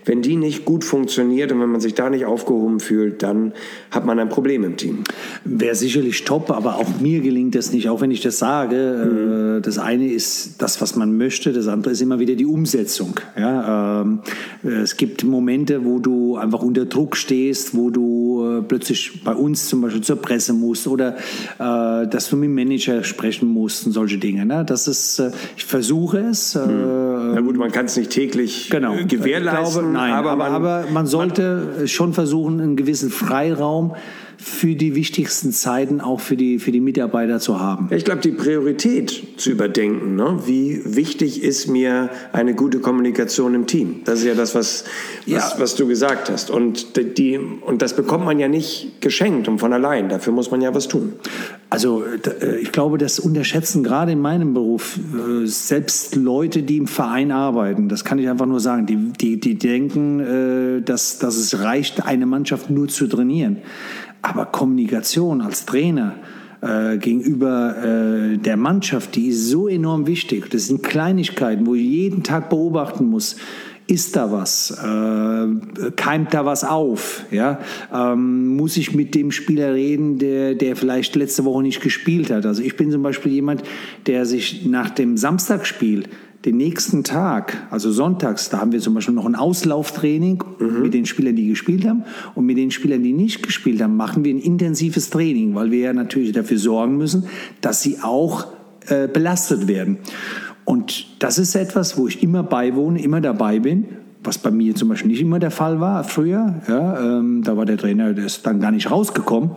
wenn die nicht gut funktioniert und wenn man sich da nicht aufgehoben fühlt, dann hat man ein Problem im Team. Wäre sicherlich top, aber auch mir gelingt das nicht, auch wenn ich das sage. Das eine ist das, was man möchte, das andere ist immer wieder die Umsetzung. Ja, es gibt Momente, wo du einfach unter Druck stehst, wo du plötzlich bei uns zum Beispiel zur Presse musst oder dass du mit dem Manager sprechen musst und solche Dinge. Ne? Das ist, ich versuche es. Na gut, man kann es nicht täglich gewährleisten. Nein, aber man sollte schon versuchen, einen gewissen Freiraum für die wichtigsten Zeiten auch für die Mitarbeiter zu haben. Ich glaube, die Priorität zu überdenken, ne? Wie wichtig ist mir eine gute Kommunikation im Team? Das ist ja das, was du gesagt hast. Und das bekommt man ja nicht geschenkt und von allein. Dafür muss man ja was tun. Also ich glaube, das unterschätzen gerade in meinem Beruf selbst Leute, die im Verein arbeiten. Das kann ich einfach nur sagen. Die denken, dass es reicht, eine Mannschaft nur zu trainieren. Aber Kommunikation als Trainer gegenüber der Mannschaft, die ist so enorm wichtig. Das sind Kleinigkeiten, wo ich jeden Tag beobachten muss. Ist da was? Keimt da was auf? Ja? Muss ich mit dem Spieler reden, der vielleicht letzte Woche nicht gespielt hat? Also ich bin zum Beispiel jemand, der sich nach dem Samstagsspiel den nächsten Tag, also sonntags, da haben wir zum Beispiel noch ein Auslauftraining mit den Spielern, die gespielt haben. Und mit den Spielern, die nicht gespielt haben, machen wir ein intensives Training, weil wir ja natürlich dafür sorgen müssen, dass sie auch belastet werden. Und das ist etwas, wo ich immer beiwohne, immer dabei bin, was bei mir zum Beispiel nicht immer der Fall war früher. Ja, da war der Trainer, der ist dann gar nicht rausgekommen.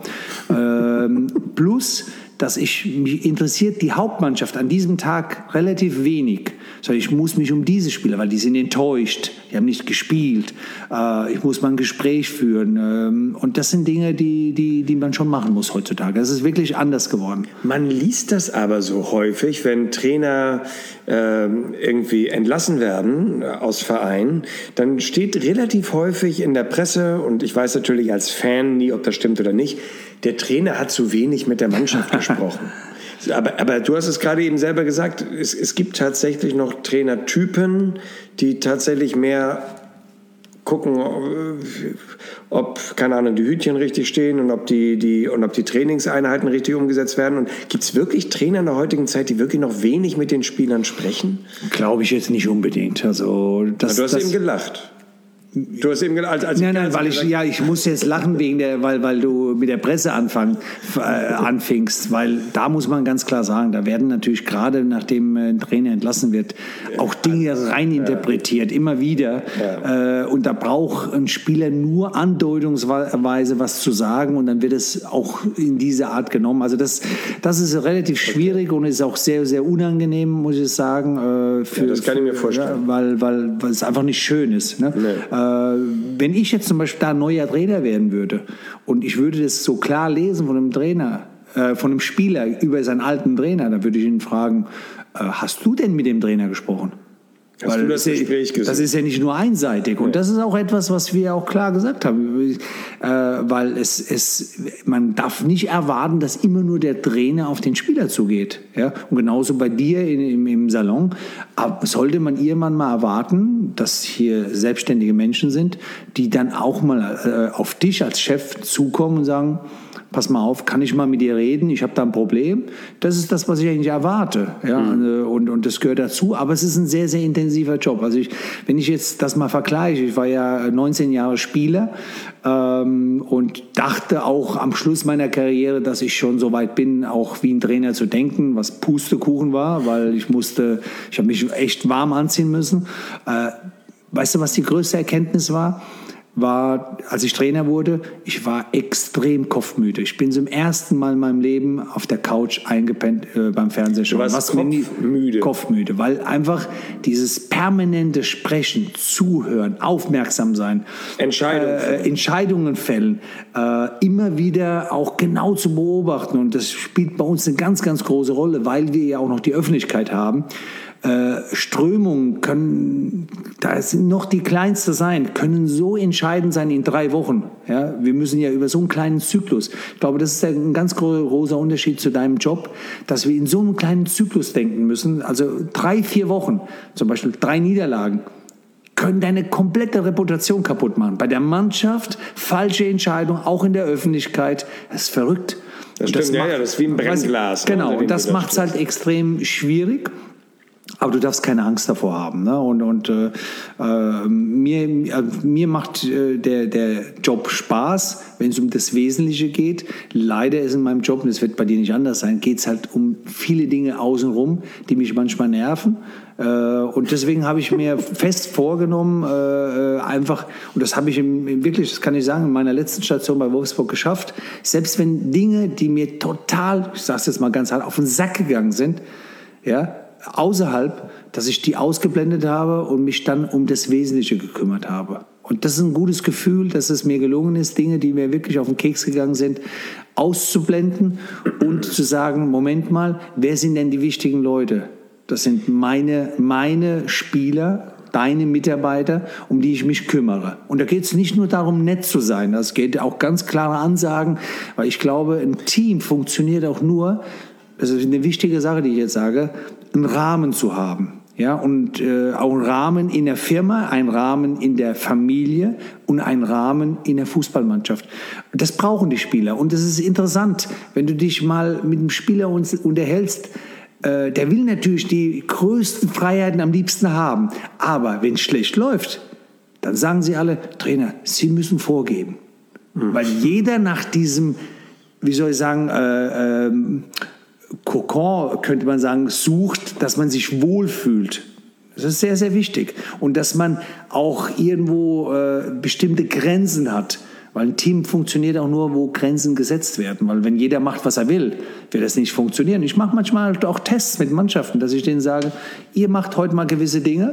Plus, dass mich interessiert die Hauptmannschaft an diesem Tag relativ wenig. Ich muss mich um diese Spieler, weil die sind enttäuscht, die haben nicht gespielt. Ich muss mal ein Gespräch führen. Und das sind Dinge, die man schon machen muss heutzutage. Das ist wirklich anders geworden. Man liest das aber so häufig, wenn Trainer irgendwie entlassen werden aus Vereinen, dann steht relativ häufig in der Presse, und ich weiß natürlich als Fan nie, ob das stimmt oder nicht, der Trainer hat zu wenig mit der Mannschaft gesprochen. Aber du hast es gerade eben selber gesagt, es gibt tatsächlich noch Trainertypen, die tatsächlich mehr gucken, ob, keine Ahnung, die Hütchen richtig stehen und ob die Trainingseinheiten richtig umgesetzt werden. Und gibt es wirklich Trainer in der heutigen Zeit, die wirklich noch wenig mit den Spielern sprechen? Glaube ich jetzt nicht unbedingt. Also du hast eben gelacht. Du hast eben als nein, weil ich muss jetzt lachen weil du mit der Presse anfingst, weil da muss man ganz klar sagen, da werden natürlich gerade nachdem ein Trainer entlassen wird, auch Dinge reininterpretiert, immer wieder. Ja. Und da braucht ein Spieler nur andeutungsweise was zu sagen und dann wird es auch in diese Art genommen. Also das ist relativ schwierig und ist auch sehr, sehr unangenehm, muss ich sagen. Das kann ich mir vorstellen. Weil es einfach nicht schön ist. Ne? Nee. Wenn ich jetzt zum Beispiel da neuer Trainer werden würde und ich würde das so klar lesen von einem Trainer, von einem Spieler über seinen alten Trainer, dann würde ich ihn fragen, hast du denn mit dem Trainer gesprochen? Hast du das Gespräch gesehen? Das ist ja nicht nur einseitig. Und das ist auch etwas, was wir auch klar gesagt haben. Weil man darf nicht erwarten, dass immer nur der Trainer auf den Spieler zugeht. Ja? Und genauso bei dir im Salon. Aber sollte man irgendwann mal erwarten, dass hier selbstständige Menschen sind, die dann auch mal auf dich als Chef zukommen und sagen, pass mal auf, kann ich mal mit dir reden? Ich habe da ein Problem. Das ist das, was ich eigentlich erwarte. Ja? Und das gehört dazu. Aber es ist ein sehr, sehr intensiver Job. Also wenn ich jetzt das mal vergleiche, ich war ja 19 Jahre Spieler und dachte auch am Schluss meiner Karriere, dass ich schon so weit bin, auch wie ein Trainer zu denken, was Pustekuchen war, weil ich habe mich echt warm anziehen müssen. Weißt du, was die größte Erkenntnis war, als ich Trainer wurde, ich war extrem kopfmüde. Ich bin zum ersten Mal in meinem Leben auf der Couch eingepennt beim Fernsehschauen. Du warst kopfmüde? Kopfmüde, weil einfach dieses permanente Sprechen, Zuhören, aufmerksam sein, Entscheidungen fällen, immer wieder auch genau zu beobachten. Und das spielt bei uns eine ganz, ganz große Rolle, weil wir ja auch noch die Öffentlichkeit haben. Strömungen können, da sind noch die kleinste sein, können so entscheidend sein in 3 Wochen. Ja, wir müssen ja über so einen kleinen Zyklus. Ich glaube, das ist ein ganz großer Unterschied zu deinem Job, dass wir in so einem kleinen Zyklus denken müssen. Also 3-4 Wochen, zum Beispiel 3 Niederlagen, können deine komplette Reputation kaputt machen. Bei der Mannschaft, falsche Entscheidung, auch in der Öffentlichkeit. Das ist verrückt. Das stimmt, das ist wie ein Brennglas. Genau, und das macht es halt extrem schwierig. Aber du darfst keine Angst davor haben. Ne? Mir macht der Job Spaß, wenn es um das Wesentliche geht. Leider ist in meinem Job, und das wird bei dir nicht anders sein, geht es halt um viele Dinge außenrum, die mich manchmal nerven. Und deswegen habe ich mir fest vorgenommen, einfach, und das habe ich wirklich, das kann ich sagen, in meiner letzten Station bei Wolfsburg geschafft, selbst wenn Dinge, die mir total, ich sage es jetzt mal ganz hart, auf den Sack gegangen sind, ja, außerhalb, dass ich die ausgeblendet habe und mich dann um das Wesentliche gekümmert habe. Und das ist ein gutes Gefühl, dass es mir gelungen ist, Dinge, die mir wirklich auf den Keks gegangen sind, auszublenden und zu sagen, Moment mal, wer sind denn die wichtigen Leute? Das sind meine Spieler, deine Mitarbeiter, um die ich mich kümmere. Und da geht es nicht nur darum, nett zu sein, es geht auch ganz klare Ansagen, weil ich glaube, ein Team funktioniert auch nur, das ist eine wichtige Sache, die ich jetzt sage, einen Rahmen zu haben. Ja, und auch einen Rahmen in der Firma, einen Rahmen in der Familie und einen Rahmen in der Fußballmannschaft. Das brauchen die Spieler. Und das ist interessant, wenn du dich mal mit einem Spieler unterhältst, der will natürlich die größten Freiheiten am liebsten haben. Aber wenn es schlecht läuft, dann sagen sie alle, Trainer, Sie müssen vorgeben. Weil jeder nach diesem, wie soll ich sagen, Kokon, könnte man sagen, sucht, dass man sich wohlfühlt. Das ist sehr, sehr wichtig. Und dass man auch irgendwo bestimmte Grenzen hat. Weil ein Team funktioniert auch nur, wo Grenzen gesetzt werden. Weil wenn jeder macht, was er will, wird das nicht funktionieren. Ich mache manchmal auch Tests mit Mannschaften, dass ich denen sage, ihr macht heute mal gewisse Dinge.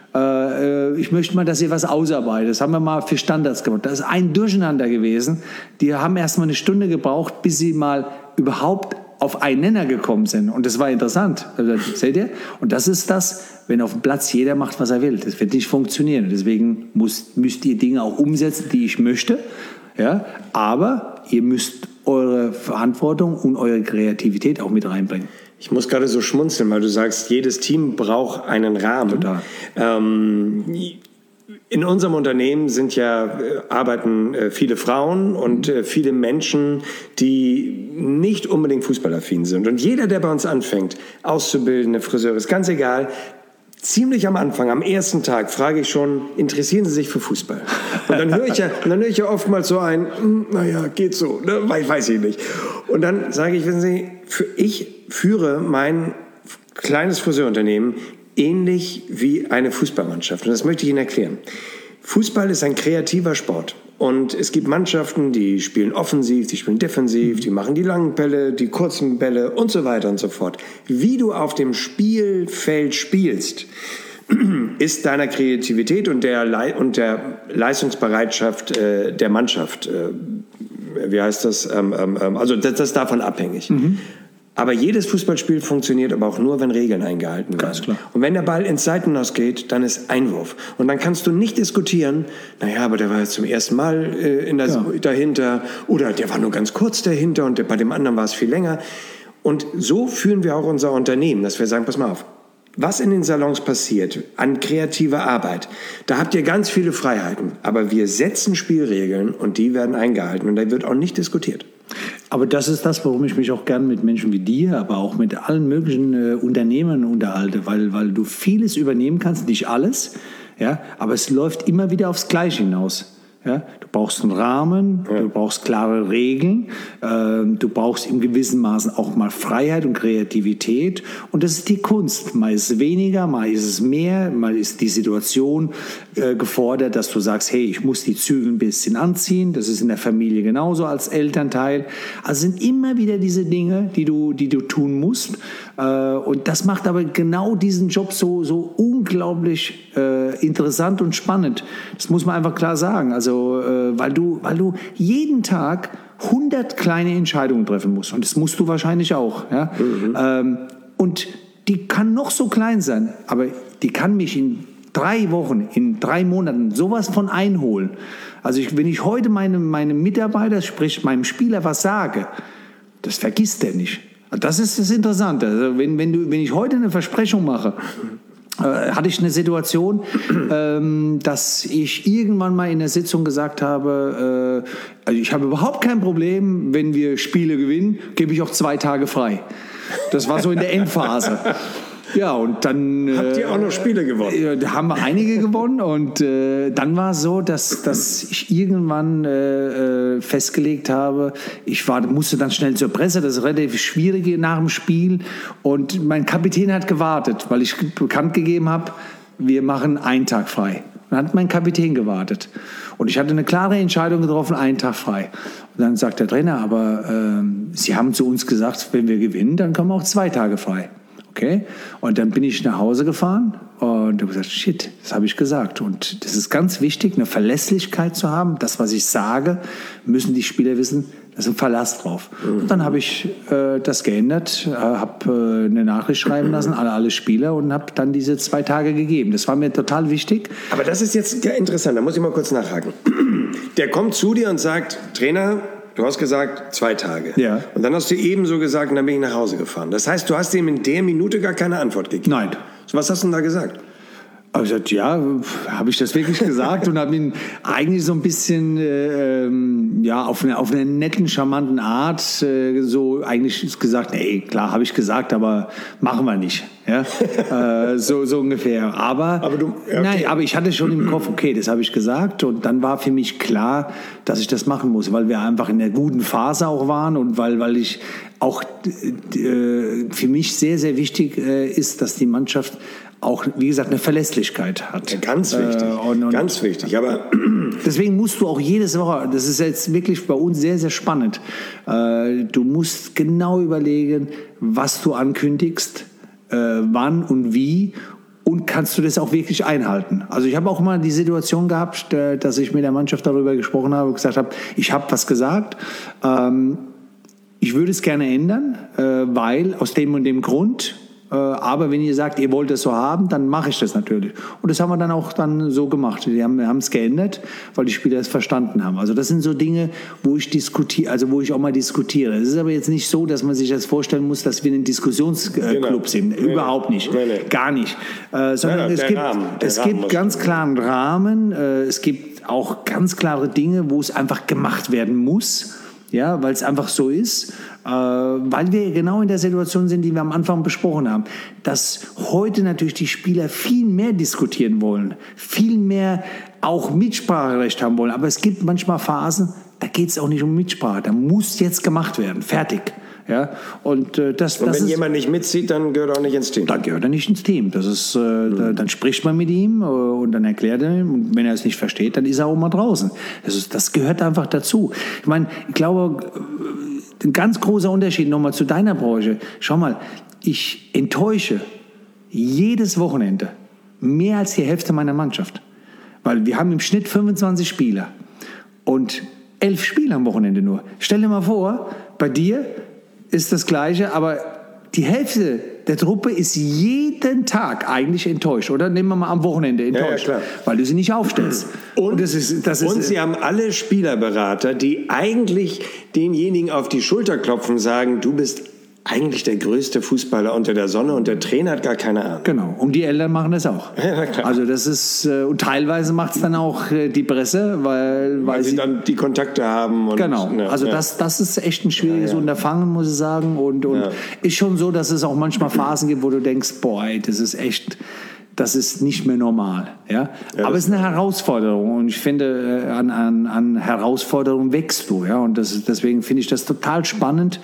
Ich möchte mal, dass ihr was ausarbeitet. Das haben wir mal für Standards gemacht. Das ist ein Durcheinander gewesen. Die haben erst mal eine Stunde gebraucht, bis sie mal überhaupt auf einen Nenner gekommen sind. Und das war interessant. Also, seht ihr? Und das ist das, wenn auf dem Platz jeder macht, was er will. Das wird nicht funktionieren. Deswegen müsst ihr Dinge auch umsetzen, die ich möchte. Ja? Aber ihr müsst eure Verantwortung und eure Kreativität auch mit reinbringen. Ich muss gerade so schmunzeln, weil du sagst, jedes Team braucht einen Rahmen. Total. In unserem Unternehmen arbeiten viele Frauen und viele Menschen, die nicht unbedingt fußballaffin sind. Und jeder, der bei uns anfängt, Auszubildende, Friseure, ist ganz egal. Ziemlich am Anfang, am ersten Tag, frage ich schon, interessieren Sie sich für Fußball? Und dann höre ich ja oftmals so ein, naja, geht so, ne? Weiß ich nicht. Und dann sage ich, wissen Sie, ich führe mein kleines Friseurunternehmen ähnlich wie eine Fußballmannschaft. Und das möchte ich Ihnen erklären. Fußball ist ein kreativer Sport. Und es gibt Mannschaften, die spielen offensiv, die spielen defensiv, die machen die langen Bälle, die kurzen Bälle und so weiter und so fort. Wie du auf dem Spielfeld spielst, ist deiner Kreativität und der Leistungsbereitschaft der Mannschaft, wie heißt das, also das ist davon abhängig. Aber jedes Fußballspiel funktioniert aber auch nur, wenn Regeln eingehalten werden. Ganz klar. Und wenn der Ball ins Seitenhaus geht, dann ist Einwurf. Und dann kannst du nicht diskutieren, naja, aber der war jetzt zum ersten Mal dahinter oder der war nur ganz kurz dahinter und bei dem anderen war es viel länger. Und so führen wir auch unser Unternehmen, dass wir sagen, pass mal auf, was in den Salons passiert an kreativer Arbeit, da habt ihr ganz viele Freiheiten. Aber wir setzen Spielregeln und die werden eingehalten und da wird auch nicht diskutiert. Aber das ist das, warum ich mich auch gern mit Menschen wie dir, aber auch mit allen möglichen Unternehmern unterhalte, weil du vieles übernehmen kannst, nicht alles, ja, aber es läuft immer wieder aufs Gleiche hinaus. Ja, du brauchst einen Rahmen, du brauchst klare Regeln, du brauchst in gewissem Maßen auch mal Freiheit und Kreativität und das ist die Kunst. Mal ist es weniger, mal ist es mehr, mal ist die Situation gefordert, dass du sagst, hey, ich muss die Zügel ein bisschen anziehen, das ist in der Familie genauso als Elternteil. Also sind immer wieder diese Dinge, die du tun musst und das macht aber genau diesen Job so unglaublich interessant und spannend. Das muss man einfach klar sagen. Also weil du jeden Tag 100 kleine Entscheidungen treffen musst. Und das musst du wahrscheinlich auch. Ja? Und die kann noch so klein sein, aber die kann mich in 3 Wochen, in 3 Monaten sowas von einholen. Also wenn ich heute meinem Mitarbeiter, sprich meinem Spieler was sage, das vergisst der nicht. Das ist das Interessante. Also wenn ich heute eine Versprechung mache, hatte ich eine Situation, dass ich irgendwann mal in der Sitzung gesagt habe, also ich habe überhaupt kein Problem, wenn wir Spiele gewinnen, gebe ich auch 2 Tage frei. Das war so in der Endphase. Ja, und dann... Habt ihr auch noch Spiele gewonnen? Da haben wir einige gewonnen und dann war es so, dass ich irgendwann festgelegt habe, musste dann schnell zur Presse, das ist relativ schwierig nach dem Spiel und mein Kapitän hat gewartet, weil ich bekannt gegeben habe, wir machen einen Tag frei. Dann hat mein Kapitän gewartet und ich hatte eine klare Entscheidung getroffen, einen Tag frei. Und dann sagt der Trainer, aber Sie haben zu uns gesagt, wenn wir gewinnen, dann kommen auch 2 Tage frei. Okay? Und dann bin ich nach Hause gefahren und habe gesagt, shit, das habe ich gesagt. Und das ist ganz wichtig, eine Verlässlichkeit zu haben. Das, was ich sage, müssen die Spieler wissen, da ist ein Verlass drauf. Und dann habe ich das geändert, habe eine Nachricht schreiben lassen, alle Spieler und habe dann diese 2 Tage gegeben. Das war mir total wichtig. Aber das ist jetzt ja interessant, da muss ich mal kurz nachhaken. Der kommt zu dir und sagt, Trainer, du hast gesagt 2 Tage. Ja. Und dann hast du ebenso gesagt, und dann bin ich nach Hause gefahren. Das heißt, du hast ihm in der Minute gar keine Antwort gegeben. Nein. So, was hast du denn da gesagt? Aber ich sagte, ja, habe ich das wirklich gesagt und habe ihn eigentlich so ein bisschen auf eine netten, charmanten Art so eigentlich gesagt, nee, klar, habe ich gesagt, aber machen wir nicht. Ja? so ungefähr. Aber okay. Nein, aber ich hatte schon im Kopf, okay, das habe ich gesagt und dann war für mich klar, dass ich das machen muss, weil wir einfach in der guten Phase auch waren und weil ich auch für mich sehr, sehr wichtig ist, dass die Mannschaft auch, wie gesagt, eine Verlässlichkeit hat. Ja, ganz wichtig, ganz wichtig. Aber deswegen musst du auch jedes Woche, das ist jetzt wirklich bei uns sehr, sehr spannend, du musst genau überlegen, was du ankündigst, wann und wie und kannst du das auch wirklich einhalten. Also ich habe auch mal die Situation gehabt, dass ich mit der Mannschaft darüber gesprochen habe und gesagt habe, ich habe was gesagt, ich würde es gerne ändern, weil aus dem und dem Grund. Aber wenn ihr sagt, ihr wollt es so haben, dann mache ich das natürlich. Und das haben wir dann auch dann so gemacht. Wir haben es geändert, weil die Spieler es verstanden haben. Also das sind so Dinge, wo ich diskutiere, also wo ich auch mal diskutiere. Es ist aber jetzt nicht so, dass man sich das vorstellen muss, dass wir ein Diskussionsclub sind. Überhaupt nicht. Gar nicht. Sondern es gibt ganz klaren Rahmen. Es gibt auch ganz klare Dinge, wo es einfach gemacht werden muss. Ja, weil es einfach so ist, weil wir genau in der Situation sind, die wir am Anfang besprochen haben, dass heute natürlich die Spieler viel mehr diskutieren wollen, viel mehr auch Mitspracherecht haben wollen. Aber es gibt manchmal Phasen, da geht es auch nicht um Mitsprache, da muss jetzt gemacht werden, fertig. Ja, und wenn jemand nicht mitzieht, dann gehört er auch nicht ins Team. Dann gehört er nicht ins Team. Das ist, dann spricht man mit ihm und dann erklärt er ihm. Und wenn er es nicht versteht, dann ist er auch mal draußen. Das gehört einfach dazu. Ich glaube, ein ganz großer Unterschied nochmal zu deiner Branche. Schau mal, ich enttäusche jedes Wochenende mehr als die Hälfte meiner Mannschaft. Weil wir haben im Schnitt 25 Spieler und 11 Spiele am Wochenende nur. Stell dir mal vor, bei dir ist das Gleiche, aber die Hälfte der Truppe ist jeden Tag eigentlich enttäuscht. Oder nehmen wir mal am Wochenende enttäuscht, ja, weil du sie nicht aufstellst. Und sie haben alle Spielerberater, die eigentlich denjenigen auf die Schulter klopfen und sagen, du bist eigentlich der größte Fußballer unter der Sonne und der Trainer hat gar keine Ahnung. Genau, und die Eltern machen das auch. Ja, klar. Also das ist, und teilweise macht es dann auch die Presse, weil sie dann die Kontakte haben. Und, genau, also das ist echt ein schwieriges Unterfangen, muss ich sagen. Und ist schon so, dass es auch manchmal Phasen gibt, wo du denkst, boah, ey, das ist nicht mehr normal. Ja? Aber es ist eine Herausforderung und ich finde, an Herausforderungen wächst du. Ja? Und deswegen finde ich das total spannend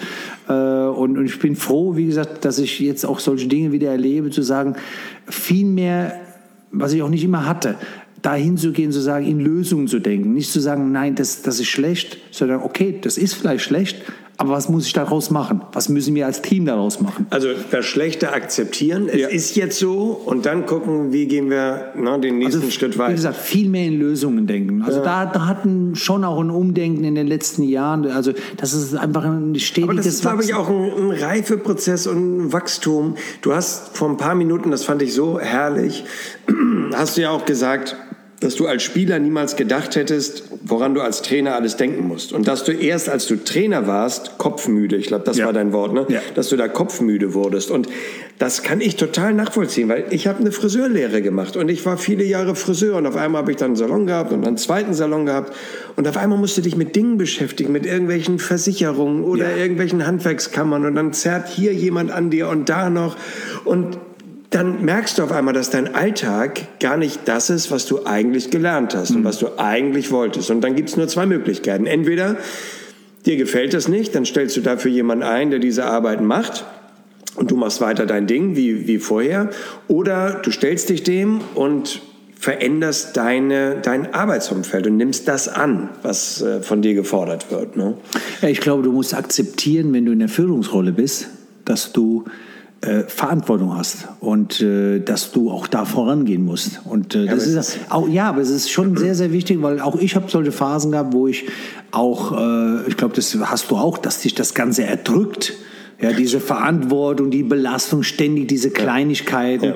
und ich bin froh, wie gesagt, dass ich jetzt auch solche Dinge wieder erlebe, zu sagen, viel mehr, was ich auch nicht immer hatte, dahin zu gehen, zu sagen, in Lösungen zu denken. Nicht zu sagen, nein, das ist schlecht, sondern okay, das ist vielleicht schlecht, aber was muss ich daraus machen? Was müssen wir als Team daraus machen? Also das Schlechte akzeptieren, es ist jetzt so und dann gucken, wie gehen wir den nächsten Schritt weiter. Wie gesagt, viel mehr in Lösungen denken. Also da hatten schon auch ein Umdenken in den letzten Jahren. Also das ist einfach ein stetiges Aber das ist, glaube ich, auch ein Reifeprozess und ein Wachstum. Du hast vor ein paar Minuten, das fand ich so herrlich, hast du ja auch gesagt, dass du als Spieler niemals gedacht hättest, woran du als Trainer alles denken musst. Und dass du erst, als du Trainer warst, kopfmüde, ich glaube, das war dein Wort, ne? Ja. Dass du da kopfmüde wurdest. Und das kann ich total nachvollziehen, weil ich habe eine Friseurlehre gemacht und ich war viele Jahre Friseur und auf einmal habe ich dann einen Salon gehabt und dann einen zweiten Salon gehabt und auf einmal musst du dich mit Dingen beschäftigen, mit irgendwelchen Versicherungen oder irgendwelchen Handwerkskammern und dann zerrt hier jemand an dir und da noch und dann merkst du auf einmal, dass dein Alltag gar nicht das ist, was du eigentlich gelernt hast und was du eigentlich wolltest. Und dann gibt es nur zwei Möglichkeiten. Entweder dir gefällt das nicht, dann stellst du dafür jemanden ein, der diese Arbeiten macht und du machst weiter dein Ding wie vorher. Oder du stellst dich dem und veränderst dein Arbeitsumfeld und nimmst das an, was von dir gefordert wird. Ne? Ja, ich glaube, du musst akzeptieren, wenn du in der Führungsrolle bist, dass du Verantwortung hast und dass du auch da vorangehen musst. Und das ist auch, aber es ist schon sehr, sehr wichtig, weil auch ich habe solche Phasen gehabt, wo ich auch, ich glaube, das hast du auch, dass dich das Ganze erdrückt. Ja, diese Verantwortung, die Belastung, ständig diese Kleinigkeiten. Ja.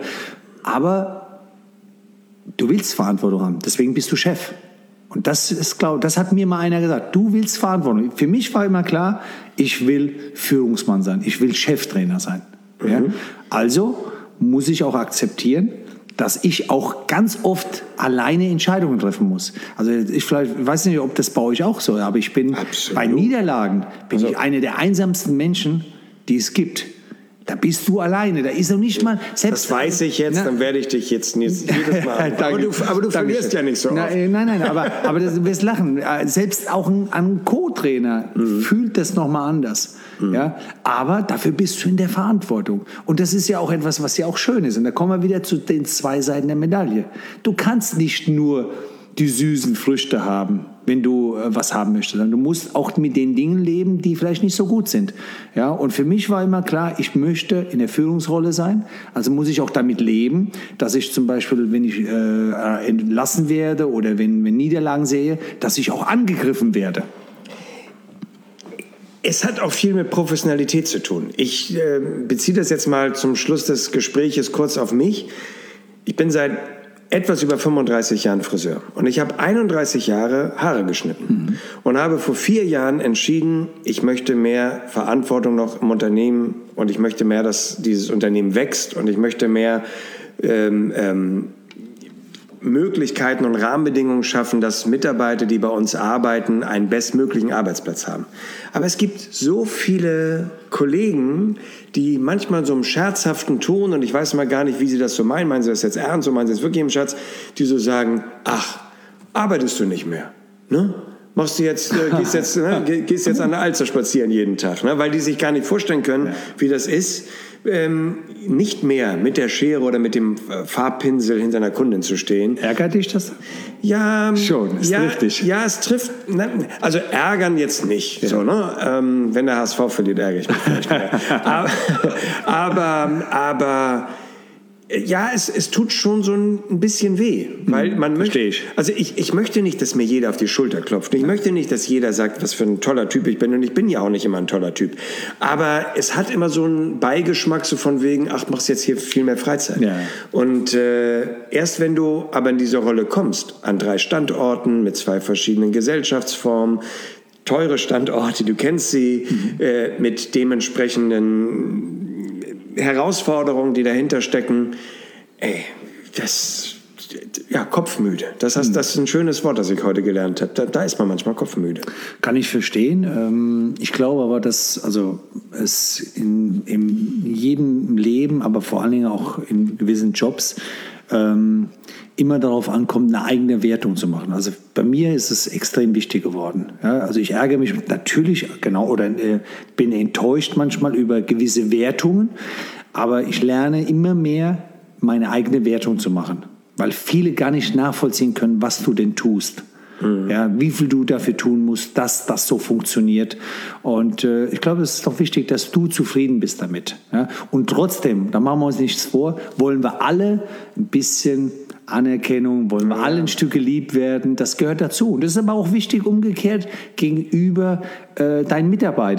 Aber du willst Verantwortung haben, deswegen bist du Chef. Und das ist, das hat mir mal einer gesagt. Du willst Verantwortung. Für mich war immer klar, ich will Führungsmann sein, ich will Cheftrainer sein. Ja? Also muss ich auch akzeptieren, dass ich auch ganz oft alleine Entscheidungen treffen muss. Also ich weiß nicht, ob das bei euch auch so ist, aber ich bin bei Niederlagen ich einer der einsamsten Menschen, die es gibt. Da bist du alleine, da ist noch nicht mal... Selbst, das weiß ich jetzt, dann werde ich dich jetzt jedes Mal... aber du verlierst ja nicht so oft. Nein, aber du wirst lachen. Selbst auch ein Co-Trainer fühlt das nochmal anders. Ja? Aber dafür bist du in der Verantwortung. Und das ist ja auch etwas, was ja auch schön ist. Und da kommen wir wieder zu den zwei Seiten der Medaille. Du kannst nicht nur die süßen Früchte haben, wenn du was haben möchtest. Sondern du musst auch mit den Dingen leben, die vielleicht nicht so gut sind. Ja, und für mich war immer klar, ich möchte in der Führungsrolle sein. Also muss ich auch damit leben, dass ich zum Beispiel, wenn ich entlassen werde oder wenn Niederlagen sehe, dass ich auch angegriffen werde. Es hat auch viel mit Professionalität zu tun. Ich beziehe das jetzt mal zum Schluss des Gespräches kurz auf mich. Ich bin seit etwas über 35 Jahren Friseur. Und ich habe 31 Jahre Haare geschnitten und habe vor 4 Jahren entschieden, ich möchte mehr Verantwortung noch im Unternehmen und ich möchte mehr, dass dieses Unternehmen wächst und ich möchte mehr Möglichkeiten und Rahmenbedingungen schaffen, dass Mitarbeiter, die bei uns arbeiten, einen bestmöglichen Arbeitsplatz haben. Aber es gibt so viele Kollegen, die manchmal so im scherzhaften Ton, und ich weiß mal gar nicht, wie sie das so meinen, meinen sie das jetzt ernst, so meinen sie das wirklich im Scherz, die so sagen, ach, arbeitest du nicht mehr, ne? Machst du jetzt, gehst jetzt an der Alster spazieren jeden Tag, ne? Weil die sich gar nicht vorstellen können, wie das ist, nicht mehr mit der Schere oder mit dem Farbpinsel hinter einer Kundin zu stehen. Ärgert dich das? Ja, schon, es trifft dich. Ja, es trifft, also ärgern jetzt nicht, so, ne? Wenn der HSV verliert, ärgere ich mich vielleicht mehr. aber ja, es tut schon so ein bisschen weh, weil man möchte, also ich möchte nicht, dass mir jeder auf die Schulter klopft. Ich möchte nicht, dass jeder sagt, was für ein toller Typ ich bin, und ich bin ja auch nicht immer ein toller Typ. Aber es hat immer so einen Beigeschmack so von wegen, ach, machst jetzt hier viel mehr Freizeit. Ja. Und erst wenn du aber in diese Rolle kommst, an 3 Standorten mit 2 verschiedenen Gesellschaftsformen, teure Standorte, du kennst sie, mit dementsprechenden Herausforderungen, die dahinter stecken, kopfmüde. Das ist ein schönes Wort, das ich heute gelernt habe. Da ist man manchmal kopfmüde. Kann ich verstehen. Ich glaube aber, dass es in jedem Leben, aber vor allen Dingen auch in gewissen Jobs, immer darauf ankommt, eine eigene Wertung zu machen. Also bei mir ist es extrem wichtig geworden. Ja, also ich ärgere mich natürlich bin enttäuscht manchmal über gewisse Wertungen, aber ich lerne immer mehr, meine eigene Wertung zu machen, weil viele gar nicht nachvollziehen können, was du denn tust. Ja, wie viel du dafür tun musst, dass das so funktioniert. Und ich glaube, es ist doch wichtig, dass du zufrieden bist damit. Ja? Und trotzdem, da machen wir uns nichts vor, wollen wir alle ein bisschen Anerkennung, wollen wir alle ein Stück geliebt werden. Das gehört dazu. Und das ist aber auch wichtig umgekehrt gegenüber deinen Mitarbeitern.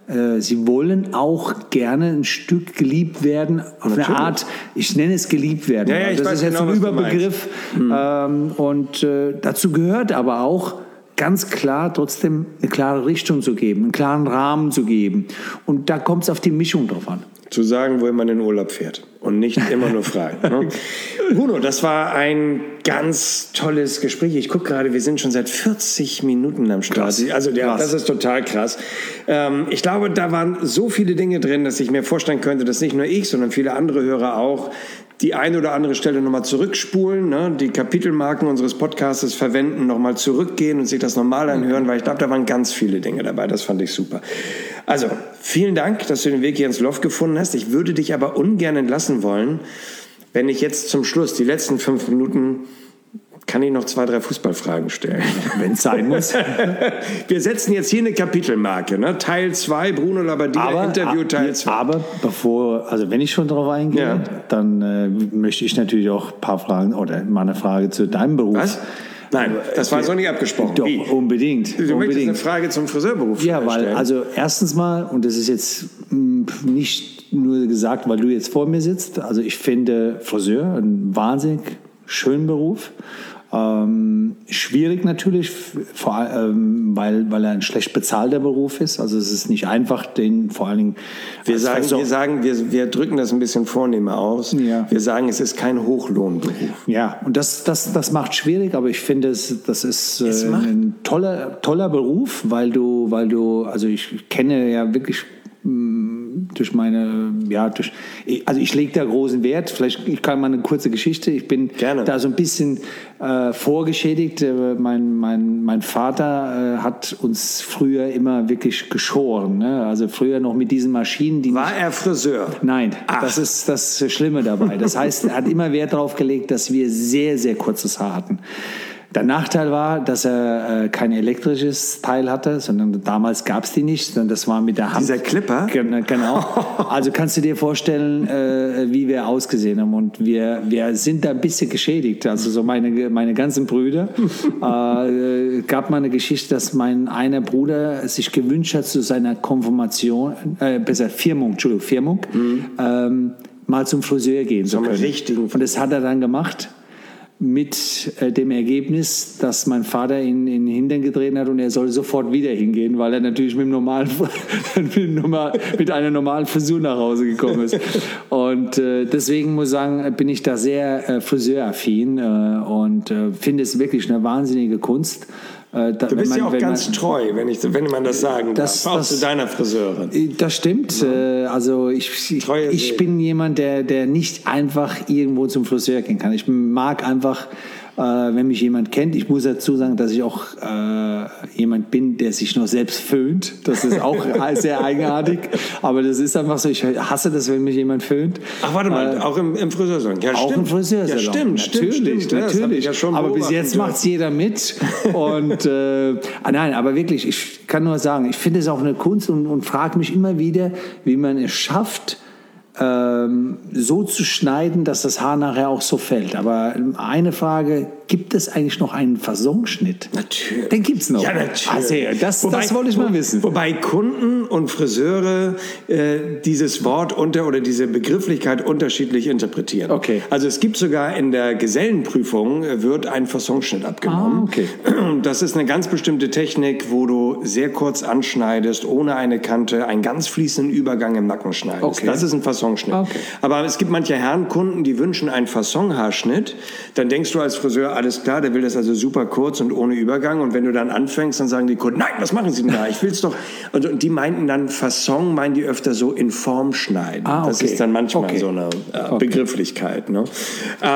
Sie wollen auch gerne ein Stück geliebt werden, auf eine Art, ich nenne es geliebt werden. Ja, das ist jetzt genau, ein Überbegriff. Und dazu gehört aber auch, ganz klar trotzdem eine klare Richtung zu geben, einen klaren Rahmen zu geben. Und da kommt es auf die Mischung drauf an. Zu sagen, wohin man in den Urlaub fährt und nicht immer nur fragen. Ne? Bruno, das war ein ganz tolles Gespräch. Ich gucke gerade, wir sind schon seit 40 Minuten am Start. Krass. Also das ist total krass. Ich glaube, da waren so viele Dinge drin, dass ich mir vorstellen könnte, dass nicht nur ich, sondern viele andere Hörer auch die eine oder andere Stelle nochmal zurückspulen, ne? Die Kapitelmarken unseres Podcasts verwenden, nochmal zurückgehen und sich das nochmal anhören, weil ich glaube, da waren ganz viele Dinge dabei. Das fand ich super. Also, vielen Dank, dass du den Weg hier ins Loft gefunden hast. Ich würde dich aber ungern entlassen wollen, wenn ich jetzt zum Schluss, die letzten 5 Minuten, kann ich noch 2, 3 Fußballfragen stellen. Wenn es sein muss. Wir setzen jetzt hier eine Kapitelmarke, ne? Teil 2, Bruno Labbadia, Interview Teil 2. Aber wenn ich schon darauf eingehe, dann möchte ich natürlich auch ein paar Fragen oder mal eine Frage zu deinem Beruf. Was? Nein, das war so nicht abgesprochen. Doch, unbedingt. Du möchtest eine Frage zum Friseurberuf stellen? Ja, weil, also erstens mal, und das ist jetzt nicht nur gesagt, weil du jetzt vor mir sitzt, also ich finde Friseur einen wahnsinnig schönen Beruf. Schwierig natürlich, vor allem, weil er ein schlecht bezahlter Beruf ist. Also es ist nicht einfach, den vor allen Dingen... Wir drücken das ein bisschen vornehmer aus. Ja. Wir sagen, es ist kein Hochlohnberuf. Ja, und das macht schwierig, aber ich finde, das ist ein toller Beruf, weil du, also ich kenne ja wirklich... also ich lege da großen Wert. Vielleicht ich kann mal eine kurze Geschichte. Ich bin da so ein bisschen vorgeschädigt. Mein Vater hat uns früher immer wirklich geschoren. Ne? Also früher noch mit diesen Maschinen. War er Friseur? Nein, das ist das Schlimme dabei. Das heißt, er hat immer Wert darauf gelegt, dass wir sehr, sehr kurzes Haar hatten. Der Nachteil war, dass er kein elektrisches Teil hatte, sondern damals gab es die nicht, sondern das war mit der Hand. Dieser Clipper? Genau. Also kannst du dir vorstellen, wie wir ausgesehen haben. Und wir sind da ein bisschen geschädigt. Also so meine ganzen Brüder. Gab mal eine Geschichte, dass mein einer Bruder sich gewünscht hat, zu seiner Konfirmation, Firmung, mal zum Friseur gehen zu können. Und das hat er dann gemacht. Mit dem Ergebnis, dass mein Vater ihn in den Hintern gedreht hat und er soll sofort wieder hingehen, weil er natürlich mit einer normalen Frisur nach Hause gekommen ist. Und deswegen muss ich sagen, bin ich da sehr friseuraffin und finde es wirklich eine wahnsinnige Kunst. Du bist ja auch ganz treu, wenn man das sagen darf, auch zu deiner Friseurin. Das stimmt. Also ich bin jemand, der nicht einfach irgendwo zum Friseur gehen kann. Ich mag einfach, wenn mich jemand kennt. Ich muss dazu sagen, dass ich auch jemand bin, der sich noch selbst föhnt. Das ist auch sehr eigenartig. Aber das ist einfach so, ich hasse das, wenn mich jemand föhnt. Ach, warte mal, auch im Friseursalon. Ja, auch stimmt. Im Friseursalon. Ja, stimmt. Natürlich. Ja, schon aber bis jetzt macht es jeder mit. Und nein, aber wirklich, ich kann nur sagen, ich finde es auch eine Kunst und frage mich immer wieder, wie man es schafft, so zu schneiden, dass das Haar nachher auch so fällt. Aber eine Frage, gibt es eigentlich noch einen Fassonschnitt? Natürlich. Den gibt es noch. Ja, natürlich. Also, das wollte ich mal wissen. Wobei Kunden und Friseure dieses Wort oder diese Begrifflichkeit unterschiedlich interpretieren. Okay. Also es gibt sogar in der Gesellenprüfung wird ein Fassonschnitt abgenommen. Okay. Das ist eine ganz bestimmte Technik, wo du sehr kurz anschneidest, ohne eine Kante, einen ganz fließenden Übergang im Nacken schneidest. Okay. Das ist ein Fassonschnitt. Okay. Aber es gibt manche Herrenkunden, die wünschen einen Fassonhaarschnitt. Dann denkst du als Friseur, alles klar, der will das also super kurz und ohne Übergang. Und wenn du dann anfängst, dann sagen die Kunden, nein, was machen Sie denn da? Ich will es doch. Und die meinten dann Fasson, meinen die öfter so in Form schneiden. Okay. Das ist dann manchmal so eine Begrifflichkeit. Ne? Das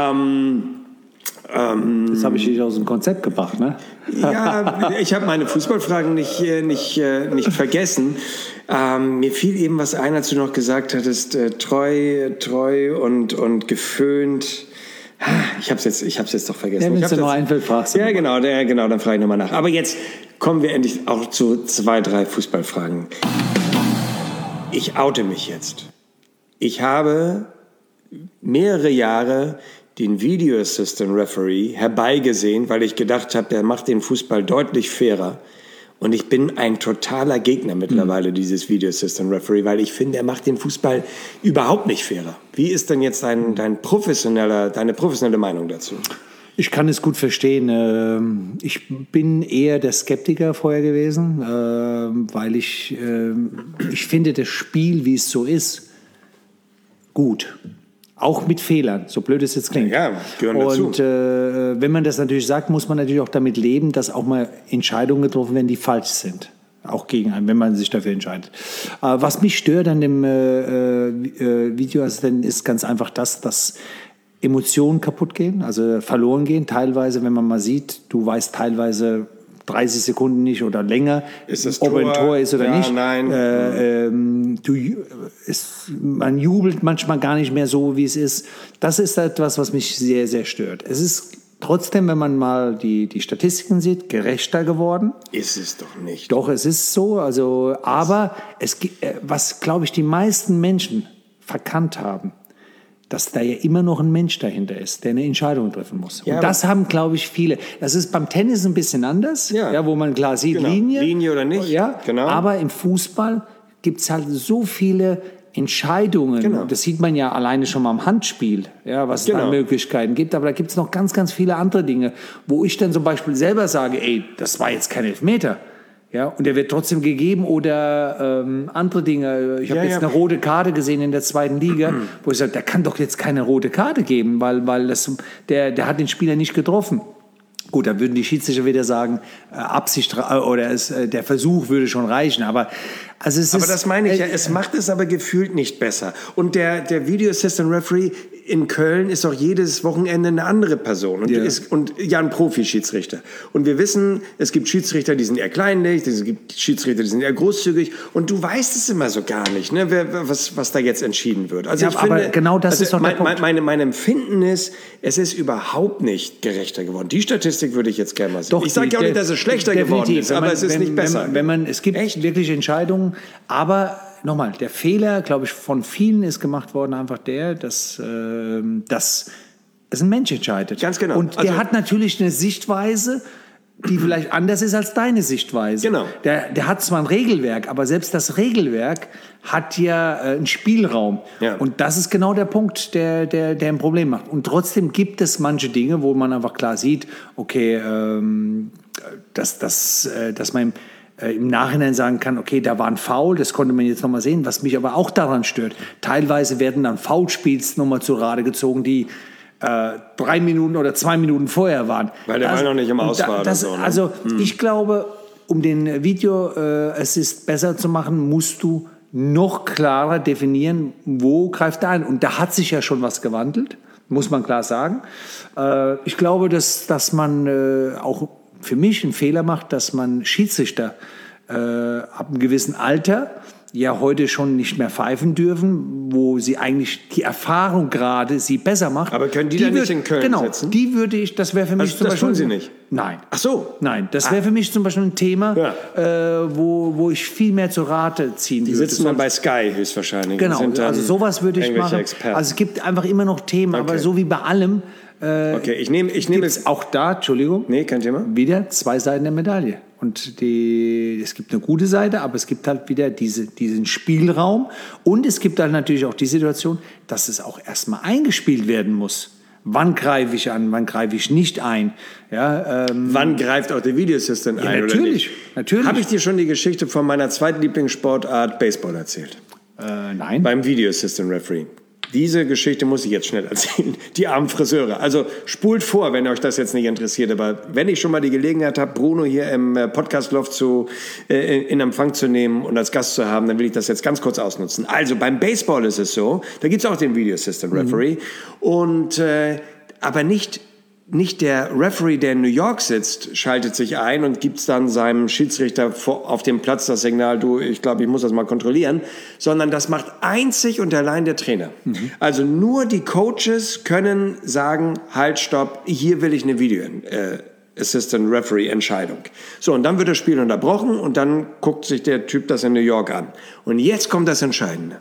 habe ich dich aus dem Konzept gebracht, ne? Ja, ich habe meine Fußballfragen nicht vergessen. Mir fiel eben was ein, als du noch gesagt hattest, treu und geföhnt. Ich hab's jetzt doch vergessen. Ja, wenn du noch einfällt, fragst du. Ja, genau, dann frage ich nochmal nach. Aber jetzt kommen wir endlich auch zu 2, 3 Fußballfragen. Ich oute mich jetzt. Ich habe mehrere Jahre den Video Assistant Referee herbeigesehen, weil ich gedacht habe, der macht den Fußball deutlich fairer Und ich bin ein totaler Gegner mittlerweile dieses Video Assistant Referee, weil ich finde, er macht den Fußball überhaupt nicht fairer. Wie ist denn jetzt deine professionelle Meinung dazu? Ich kann es gut verstehen. Ich bin eher der Skeptiker vorher gewesen, weil ich finde das Spiel, wie es so ist, gut. Auch mit Fehlern, so blöd es jetzt klingt. Ja, gehören dazu. Und wenn man das natürlich sagt, muss man natürlich auch damit leben, dass auch mal Entscheidungen getroffen werden, die falsch sind. Auch gegen einen, wenn man sich dafür entscheidet. Was mich stört an dem Videoassistenten ist ganz einfach das, dass Emotionen kaputt gehen, also verloren gehen. Teilweise, wenn man mal sieht, du weißt teilweise 30 Sekunden nicht oder länger, ob ein Tor ist oder nicht. Nein. Man jubelt manchmal gar nicht mehr so, wie es ist. Das ist etwas, was mich sehr, sehr stört. Es ist trotzdem, wenn man mal die Statistiken sieht, gerechter geworden. Ist es doch nicht. Doch, es ist so. Also, aber es gibt, was, glaube ich, die meisten Menschen verkannt haben, dass da ja immer noch ein Mensch dahinter ist, der eine Entscheidung treffen muss. Ja, und das haben, glaube ich, viele. Das ist beim Tennis ein bisschen anders, ja, wo man klar sieht, genau. Linie oder nicht. Ja, genau. Aber im Fußball gibt es halt so viele Entscheidungen. Genau. Das sieht man ja alleine schon mal am Handspiel, ja, was es da Möglichkeiten gibt. Aber da gibt es noch ganz, ganz viele andere Dinge, wo ich dann zum Beispiel selber sage, ey, das war jetzt kein Elfmeter. Ja, und der wird trotzdem gegeben oder andere Dinge. Ich habe jetzt eine rote Karte gesehen in der 2. Liga, wo ich sage, der kann doch jetzt keine rote Karte geben, weil der hat den Spieler nicht getroffen. Gut, da würden die Schiedsrichter wieder sagen, Absicht oder der Versuch würde schon reichen. Aber das meine ich ja, es macht es aber gefühlt nicht besser. Und der Video Assistant Referee in Köln ist auch jedes Wochenende eine andere Person und ist ein Profi-Schiedsrichter. Und wir wissen, es gibt Schiedsrichter, die sind eher kleinlich, es gibt Schiedsrichter, die sind eher großzügig. Und du weißt es immer so gar nicht, ne, was da jetzt entschieden wird. Also ich finde, genau das ist doch der Punkt. Mein Empfinden ist, es ist überhaupt nicht gerechter geworden. Die Statistik würde ich jetzt gerne mal sehen. Doch, ich sage ja auch nicht, dass es schlechter geworden ist, aber es ist nicht besser. Es gibt wirklich Entscheidungen, aber nochmal, der Fehler, glaube ich, von vielen ist gemacht worden, einfach dass es ein Mensch entscheidet. Ganz genau. Und der hat natürlich eine Sichtweise, die vielleicht anders ist als deine Sichtweise. Genau. Der hat zwar ein Regelwerk, aber selbst das Regelwerk hat ja einen Spielraum. Ja. Und das ist genau der Punkt, der ein Problem macht. Und trotzdem gibt es manche Dinge, wo man einfach klar sieht, okay, dass man im Nachhinein sagen kann, okay, da war ein Foul, das konnte man jetzt nochmal sehen. Was mich aber auch daran stört, teilweise werden dann Foulspiels nochmal zu Rate gezogen, die 3 Minuten oder 2 Minuten vorher waren. Weil der Ball noch nicht im Aus war oder so. Ne? Also ich glaube, um den Video-Assist besser zu machen, musst du noch klarer definieren, wo greift er ein. Und da hat sich ja schon was gewandelt, muss man klar sagen. Ich glaube, dass man auch für mich einen Fehler macht, dass man Schiedsrichter ab einem gewissen Alter ja heute schon nicht mehr pfeifen dürfen, wo sie eigentlich die Erfahrung gerade sie besser macht. Aber können die dann nicht in Köln sitzen? Die würde ich, das wäre für mich zum Beispiel... Das tun sie nicht? Nein. Ach so. Nein, das wäre für mich zum Beispiel ein Thema, wo ich viel mehr zur Rate ziehen würde. Die sitzen dann bei Sky höchstwahrscheinlich. Genau, also sowas würde ich machen. Experten. Also es gibt einfach immer noch Themen, aber so wie bei allem... Okay, ich nehme auch da, Entschuldigung, nee, kein Thema. Wieder 2 Seiten der Medaille. Und es gibt eine gute Seite, aber es gibt halt wieder diesen Spielraum. Und es gibt halt natürlich auch die Situation, dass es auch erstmal eingespielt werden muss. Wann greife ich an, wann greife ich nicht ein? Ja, wann greift auch der Video Assistant ein? Natürlich, oder nicht? natürlich. Habe ich dir schon die Geschichte von meiner zweiten Lieblingssportart Baseball erzählt? Nein. Beim Video Assistant Referee. Diese Geschichte muss ich jetzt schnell erzählen. Die armen Friseure. Also spult vor, wenn euch das jetzt nicht interessiert. Aber wenn ich schon mal die Gelegenheit habe, Bruno hier im Podcast-Loft in Empfang zu nehmen und als Gast zu haben, dann will ich das jetzt ganz kurz ausnutzen. Also beim Baseball ist es so, da gibt es auch den Video Assistant Referee. Und aber nicht der Referee, der in New York sitzt, schaltet sich ein und gibt dann seinem Schiedsrichter auf dem Platz das Signal, ich glaube, ich muss das mal kontrollieren, sondern das macht einzig und allein der Trainer. Mhm. Also nur die Coaches können sagen, halt, stopp, hier will ich eine Video Assistant Referee Entscheidung. So, und dann wird das Spiel unterbrochen und dann guckt sich der Typ das in New York an. Und jetzt kommt das Entscheidende.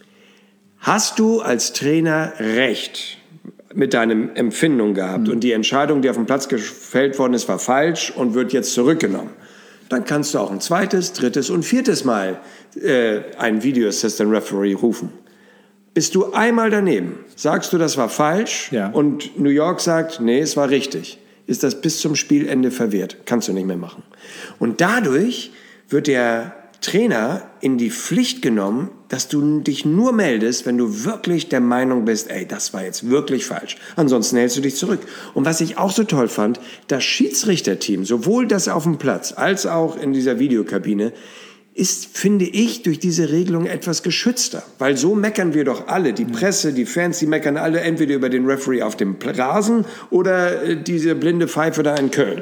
Hast du als Trainer recht mit deinem Empfindung gehabt und die Entscheidung, die auf dem Platz gefällt worden ist, war falsch und wird jetzt zurückgenommen, dann kannst du auch ein zweites, drittes und viertes Mal einen Video Assistant Referee rufen. Bist du einmal daneben, sagst du, das war falsch und New York sagt, nee, es war richtig, ist das bis zum Spielende verwehrt. Kannst du nicht mehr machen. Und dadurch wird der Trainer in die Pflicht genommen, dass du dich nur meldest, wenn du wirklich der Meinung bist, ey, das war jetzt wirklich falsch. Ansonsten hältst du dich zurück. Und was ich auch so toll fand, das Schiedsrichterteam, sowohl das auf dem Platz als auch in dieser Videokabine, ist, finde ich, durch diese Regelung etwas geschützter. Weil so meckern wir doch alle, die Presse, die Fans, die meckern alle entweder über den Referee auf dem Rasen oder diese blinde Pfeife da in Köln.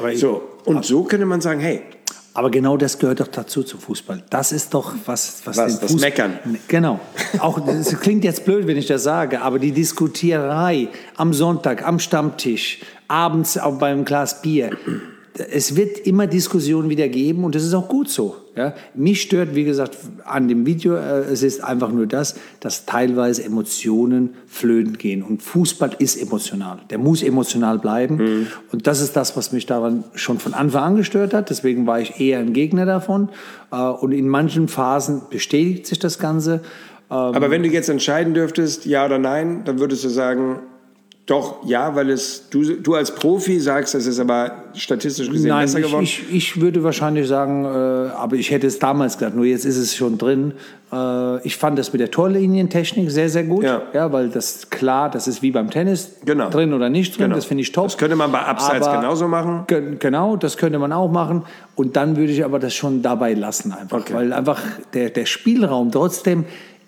So könnte man sagen, hey, aber genau das gehört doch dazu zum Fußball. Das ist doch was den Fußball... Das Meckern. Genau. Es klingt jetzt blöd, wenn ich das sage, aber die Diskutierei am Sonntag, am Stammtisch, abends auch beim Glas Bier, es wird immer Diskussionen wieder geben und das ist auch gut so. Ja? Mich stört, wie gesagt, an dem Video, es ist einfach nur das, dass teilweise Emotionen flöten gehen. Und Fußball ist emotional. Der muss emotional bleiben. Und das ist das, was mich daran schon von Anfang an gestört hat. Deswegen war ich eher ein Gegner davon. Und in manchen Phasen bestätigt sich das Ganze. Aber wenn du jetzt entscheiden dürftest, ja oder nein, dann würdest du sagen... Doch, ja, weil du als Profi sagst, es ist aber statistisch gesehen besser geworden. Ich würde wahrscheinlich sagen, aber ich hätte es damals gesagt, nur jetzt ist es schon drin. Ich fand das mit der Torlinientechnik sehr, sehr gut. Ja, weil das ist wie beim Tennis, drin oder nicht drin, das finde ich top. Das könnte man bei Abseits genauso machen. Genau, das könnte man auch machen. Und dann würde ich aber das schon dabei lassen einfach, weil einfach der Spielraum trotzdem...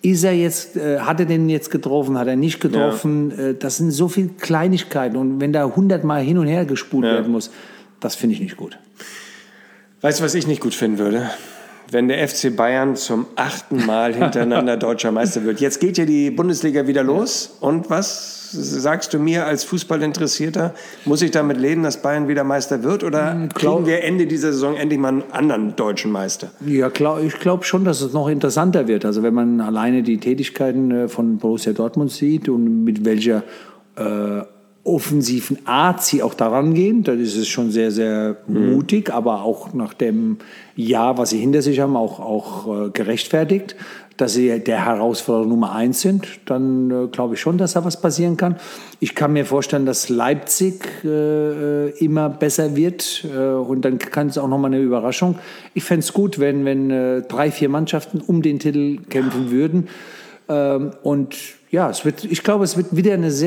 hat er den jetzt getroffen, hat er nicht getroffen? Ja. Das sind so viele Kleinigkeiten. Und wenn da 100 Mal hin und her gespult werden muss, das finde ich nicht gut. Weißt du, was ich nicht gut finden würde? Wenn der FC Bayern zum 8. Mal hintereinander deutscher Meister wird. Jetzt geht ja die Bundesliga wieder los. Und was sagst du mir als Fußballinteressierter? Muss ich damit leben, dass Bayern wieder Meister wird? Oder kriegen wir Ende dieser Saison endlich mal einen anderen deutschen Meister? Ja, klar, ich glaube schon, dass es noch interessanter wird. Also wenn man alleine die Tätigkeiten von Borussia Dortmund sieht und mit welcher offensiven Art sie auch daran gehen, dann ist es schon sehr, sehr mutig, aber auch nach dem Jahr, was sie hinter sich haben, auch gerechtfertigt, dass sie der Herausforderer Nummer 1 sind. Dann glaube ich schon, dass da was passieren kann. Ich kann mir vorstellen, dass Leipzig immer besser wird und dann kann es auch nochmal eine Überraschung. Ich fände es gut, wenn 3-4 Mannschaften um den Titel kämpfen würden. Und ja, ich glaube, es wird wieder ein sehr,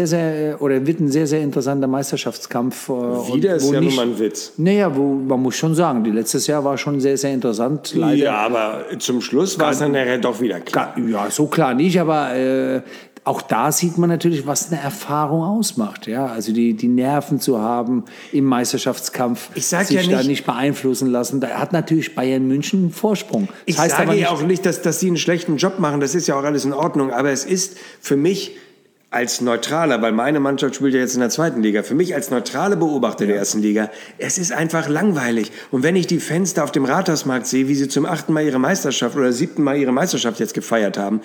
sehr interessanter Meisterschaftskampf. Wieder ist ja nun mal ein Witz. Naja, man muss schon sagen, letztes Jahr war schon sehr, sehr interessant. Leider. Ja, aber zum Schluss war es dann nachher doch wieder klar. Ja, so klar nicht, aber auch da sieht man natürlich, was eine Erfahrung ausmacht. Ja, also die Nerven zu haben im Meisterschaftskampf, sich da nicht beeinflussen lassen. Da hat natürlich Bayern München einen Vorsprung. Ich sage ja auch nicht, dass sie einen schlechten Job machen. Das ist ja auch alles in Ordnung. Aber es ist für mich als Neutraler, weil meine Mannschaft spielt ja jetzt in der 2. Liga, für mich als neutrale Beobachter der 1. Liga, es ist einfach langweilig. Und wenn ich die Fans da auf dem Rathausmarkt sehe, wie sie zum 8. Mal ihre Meisterschaft oder 7. Mal ihre Meisterschaft jetzt gefeiert haben,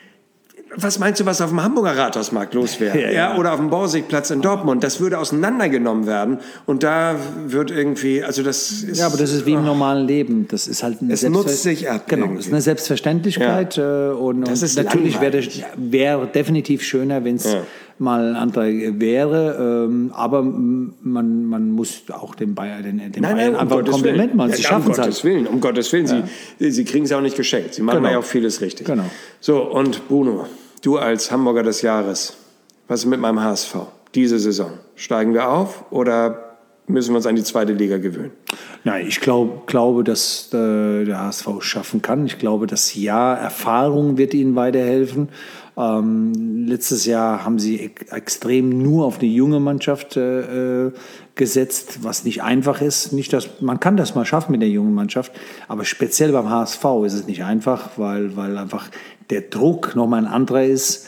was meinst du, was auf dem Hamburger Rathausmarkt los wäre? Ja. Oder auf dem Borsigplatz in Dortmund? Das würde auseinandergenommen werden. Und da wird irgendwie, also das ist... Ja, aber das ist wie im normalen Leben. Das ist halt es nutzt sich ab. Genau, das ist eine Selbstverständlichkeit. Ja. Und natürlich wäre definitiv schöner, wenn es mal ein anderer wäre. Aber man muss auch dem Bayern einfach ein Kompliment machen. Sie schaffen es halt. Um Gottes Willen. Sie kriegen es auch nicht geschenkt. Sie machen ja auch vieles richtig. Genau. So, und Bruno, du als Hamburger des Jahres, was ist mit meinem HSV? Diese Saison, steigen wir auf oder müssen wir uns an die 2. Liga gewöhnen? Nein, ich glaube, dass der HSV es schaffen kann. Ich glaube, das Jahr Erfahrung wird ihnen weiterhelfen. Letztes Jahr haben sie extrem nur auf eine junge Mannschaft gesetzt, was nicht einfach ist. Man kann das mal schaffen mit der jungen Mannschaft, aber speziell beim HSV ist es nicht einfach, weil einfach der Druck nochmal ein anderer ist.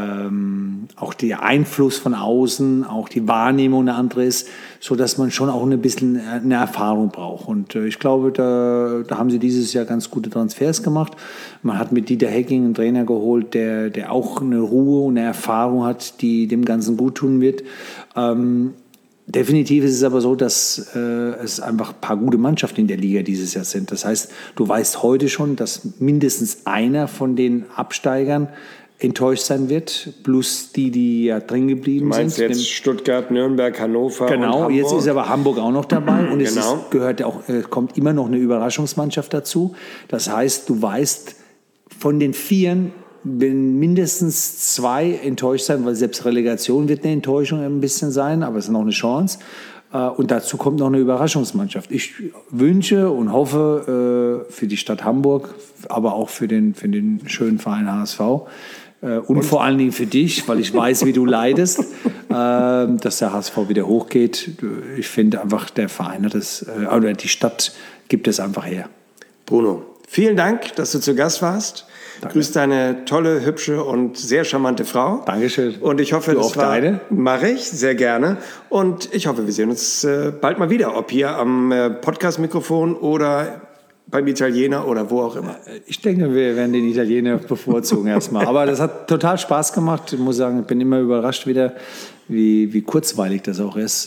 Auch der Einfluss von außen, auch die Wahrnehmung eine andere ist, so dass man schon auch ein bisschen eine Erfahrung braucht. Und ich glaube, da haben sie dieses Jahr ganz gute Transfers gemacht. Man hat mit Dieter Hecking einen Trainer geholt, der auch eine Ruhe und eine Erfahrung hat, die dem Ganzen gut tun wird. Definitiv ist es aber so, dass es einfach ein paar gute Mannschaften in der Liga dieses Jahr sind. Das heißt, du weißt heute schon, dass mindestens einer von den Absteigern enttäuscht sein wird, plus die ja drin geblieben sind. Du meinst jetzt Stuttgart, Nürnberg, Hannover und Hamburg? Jetzt ist aber Hamburg auch noch dabei und es kommt immer noch eine Überraschungsmannschaft dazu. Das heißt, du weißt, von den Vieren werden mindestens 2 enttäuscht sein, weil selbst Relegation wird eine Enttäuschung ein bisschen sein, aber es ist noch eine Chance. Und dazu kommt noch eine Überraschungsmannschaft. Ich wünsche und hoffe für die Stadt Hamburg, aber auch für den schönen Verein HSV, und vor allen Dingen für dich, weil ich weiß, wie du leidest, dass der HSV wieder hochgeht. Ich finde einfach, der Verein hat es, oder die Stadt gibt es einfach her. Bruno, vielen Dank, dass du zu Gast warst. Danke. Grüß deine tolle, hübsche und sehr charmante Frau. Dankeschön. Und ich hoffe, das war deine. Mache ich, sehr gerne. Und ich hoffe, wir sehen uns bald mal wieder, ob hier am Podcast-Mikrofon oder beim Italiener oder wo auch immer. Ich denke, wir werden den Italiener bevorzugen erstmal. Aber das hat total Spaß gemacht. Ich muss sagen, ich bin immer überrascht wieder, wie kurzweilig das auch ist.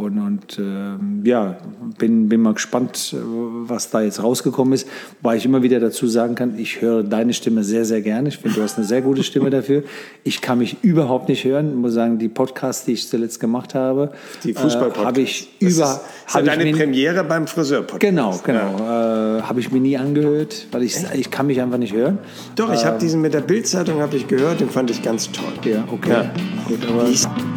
Bin mal gespannt, was da jetzt rausgekommen ist. Weil ich immer wieder dazu sagen kann, ich höre deine Stimme sehr, sehr gerne. Ich finde, du hast eine sehr gute Stimme dafür. Ich kann mich überhaupt nicht hören. Ich muss sagen, die Podcasts, die ich zuletzt gemacht habe, die Fußball-Podcasts, habe ich über... Das ist deine Premiere beim Friseur-Podcast. Genau. Habe ich mir nie angehört, weil ich kann mich einfach nicht hören. Doch, ich habe diesen mit der Bild-Zeitung gehört, den fand ich ganz toll. Ja, okay. Ja. Gut, aber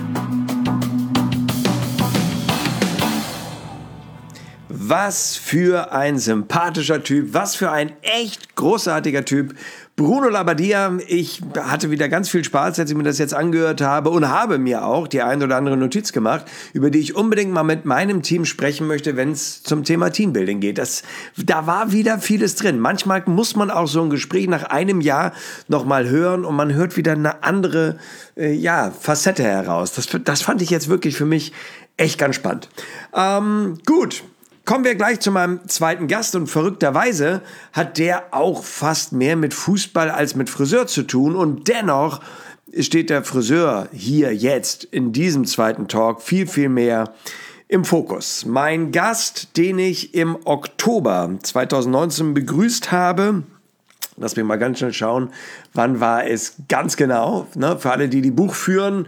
was für ein sympathischer Typ, was für ein echt großartiger Typ. Bruno Labbadia, ich hatte wieder ganz viel Spaß, als ich mir das jetzt angehört habe und habe mir auch die ein oder andere Notiz gemacht, über die ich unbedingt mal mit meinem Team sprechen möchte, wenn es zum Thema Teambuilding geht. Da war wieder vieles drin. Manchmal muss man auch so ein Gespräch nach einem Jahr nochmal hören und man hört wieder eine andere Facette heraus. Das fand ich jetzt wirklich für mich echt ganz spannend. Gut. Kommen wir gleich zu meinem zweiten Gast und verrückterweise hat der auch fast mehr mit Fußball als mit Friseur zu tun und dennoch steht der Friseur hier jetzt in diesem zweiten Talk viel, viel mehr im Fokus. Mein Gast, den ich im Oktober 2019 begrüßt habe, lass mich mal ganz schnell schauen, wann war es ganz genau, ne? Für alle, die Buch führen.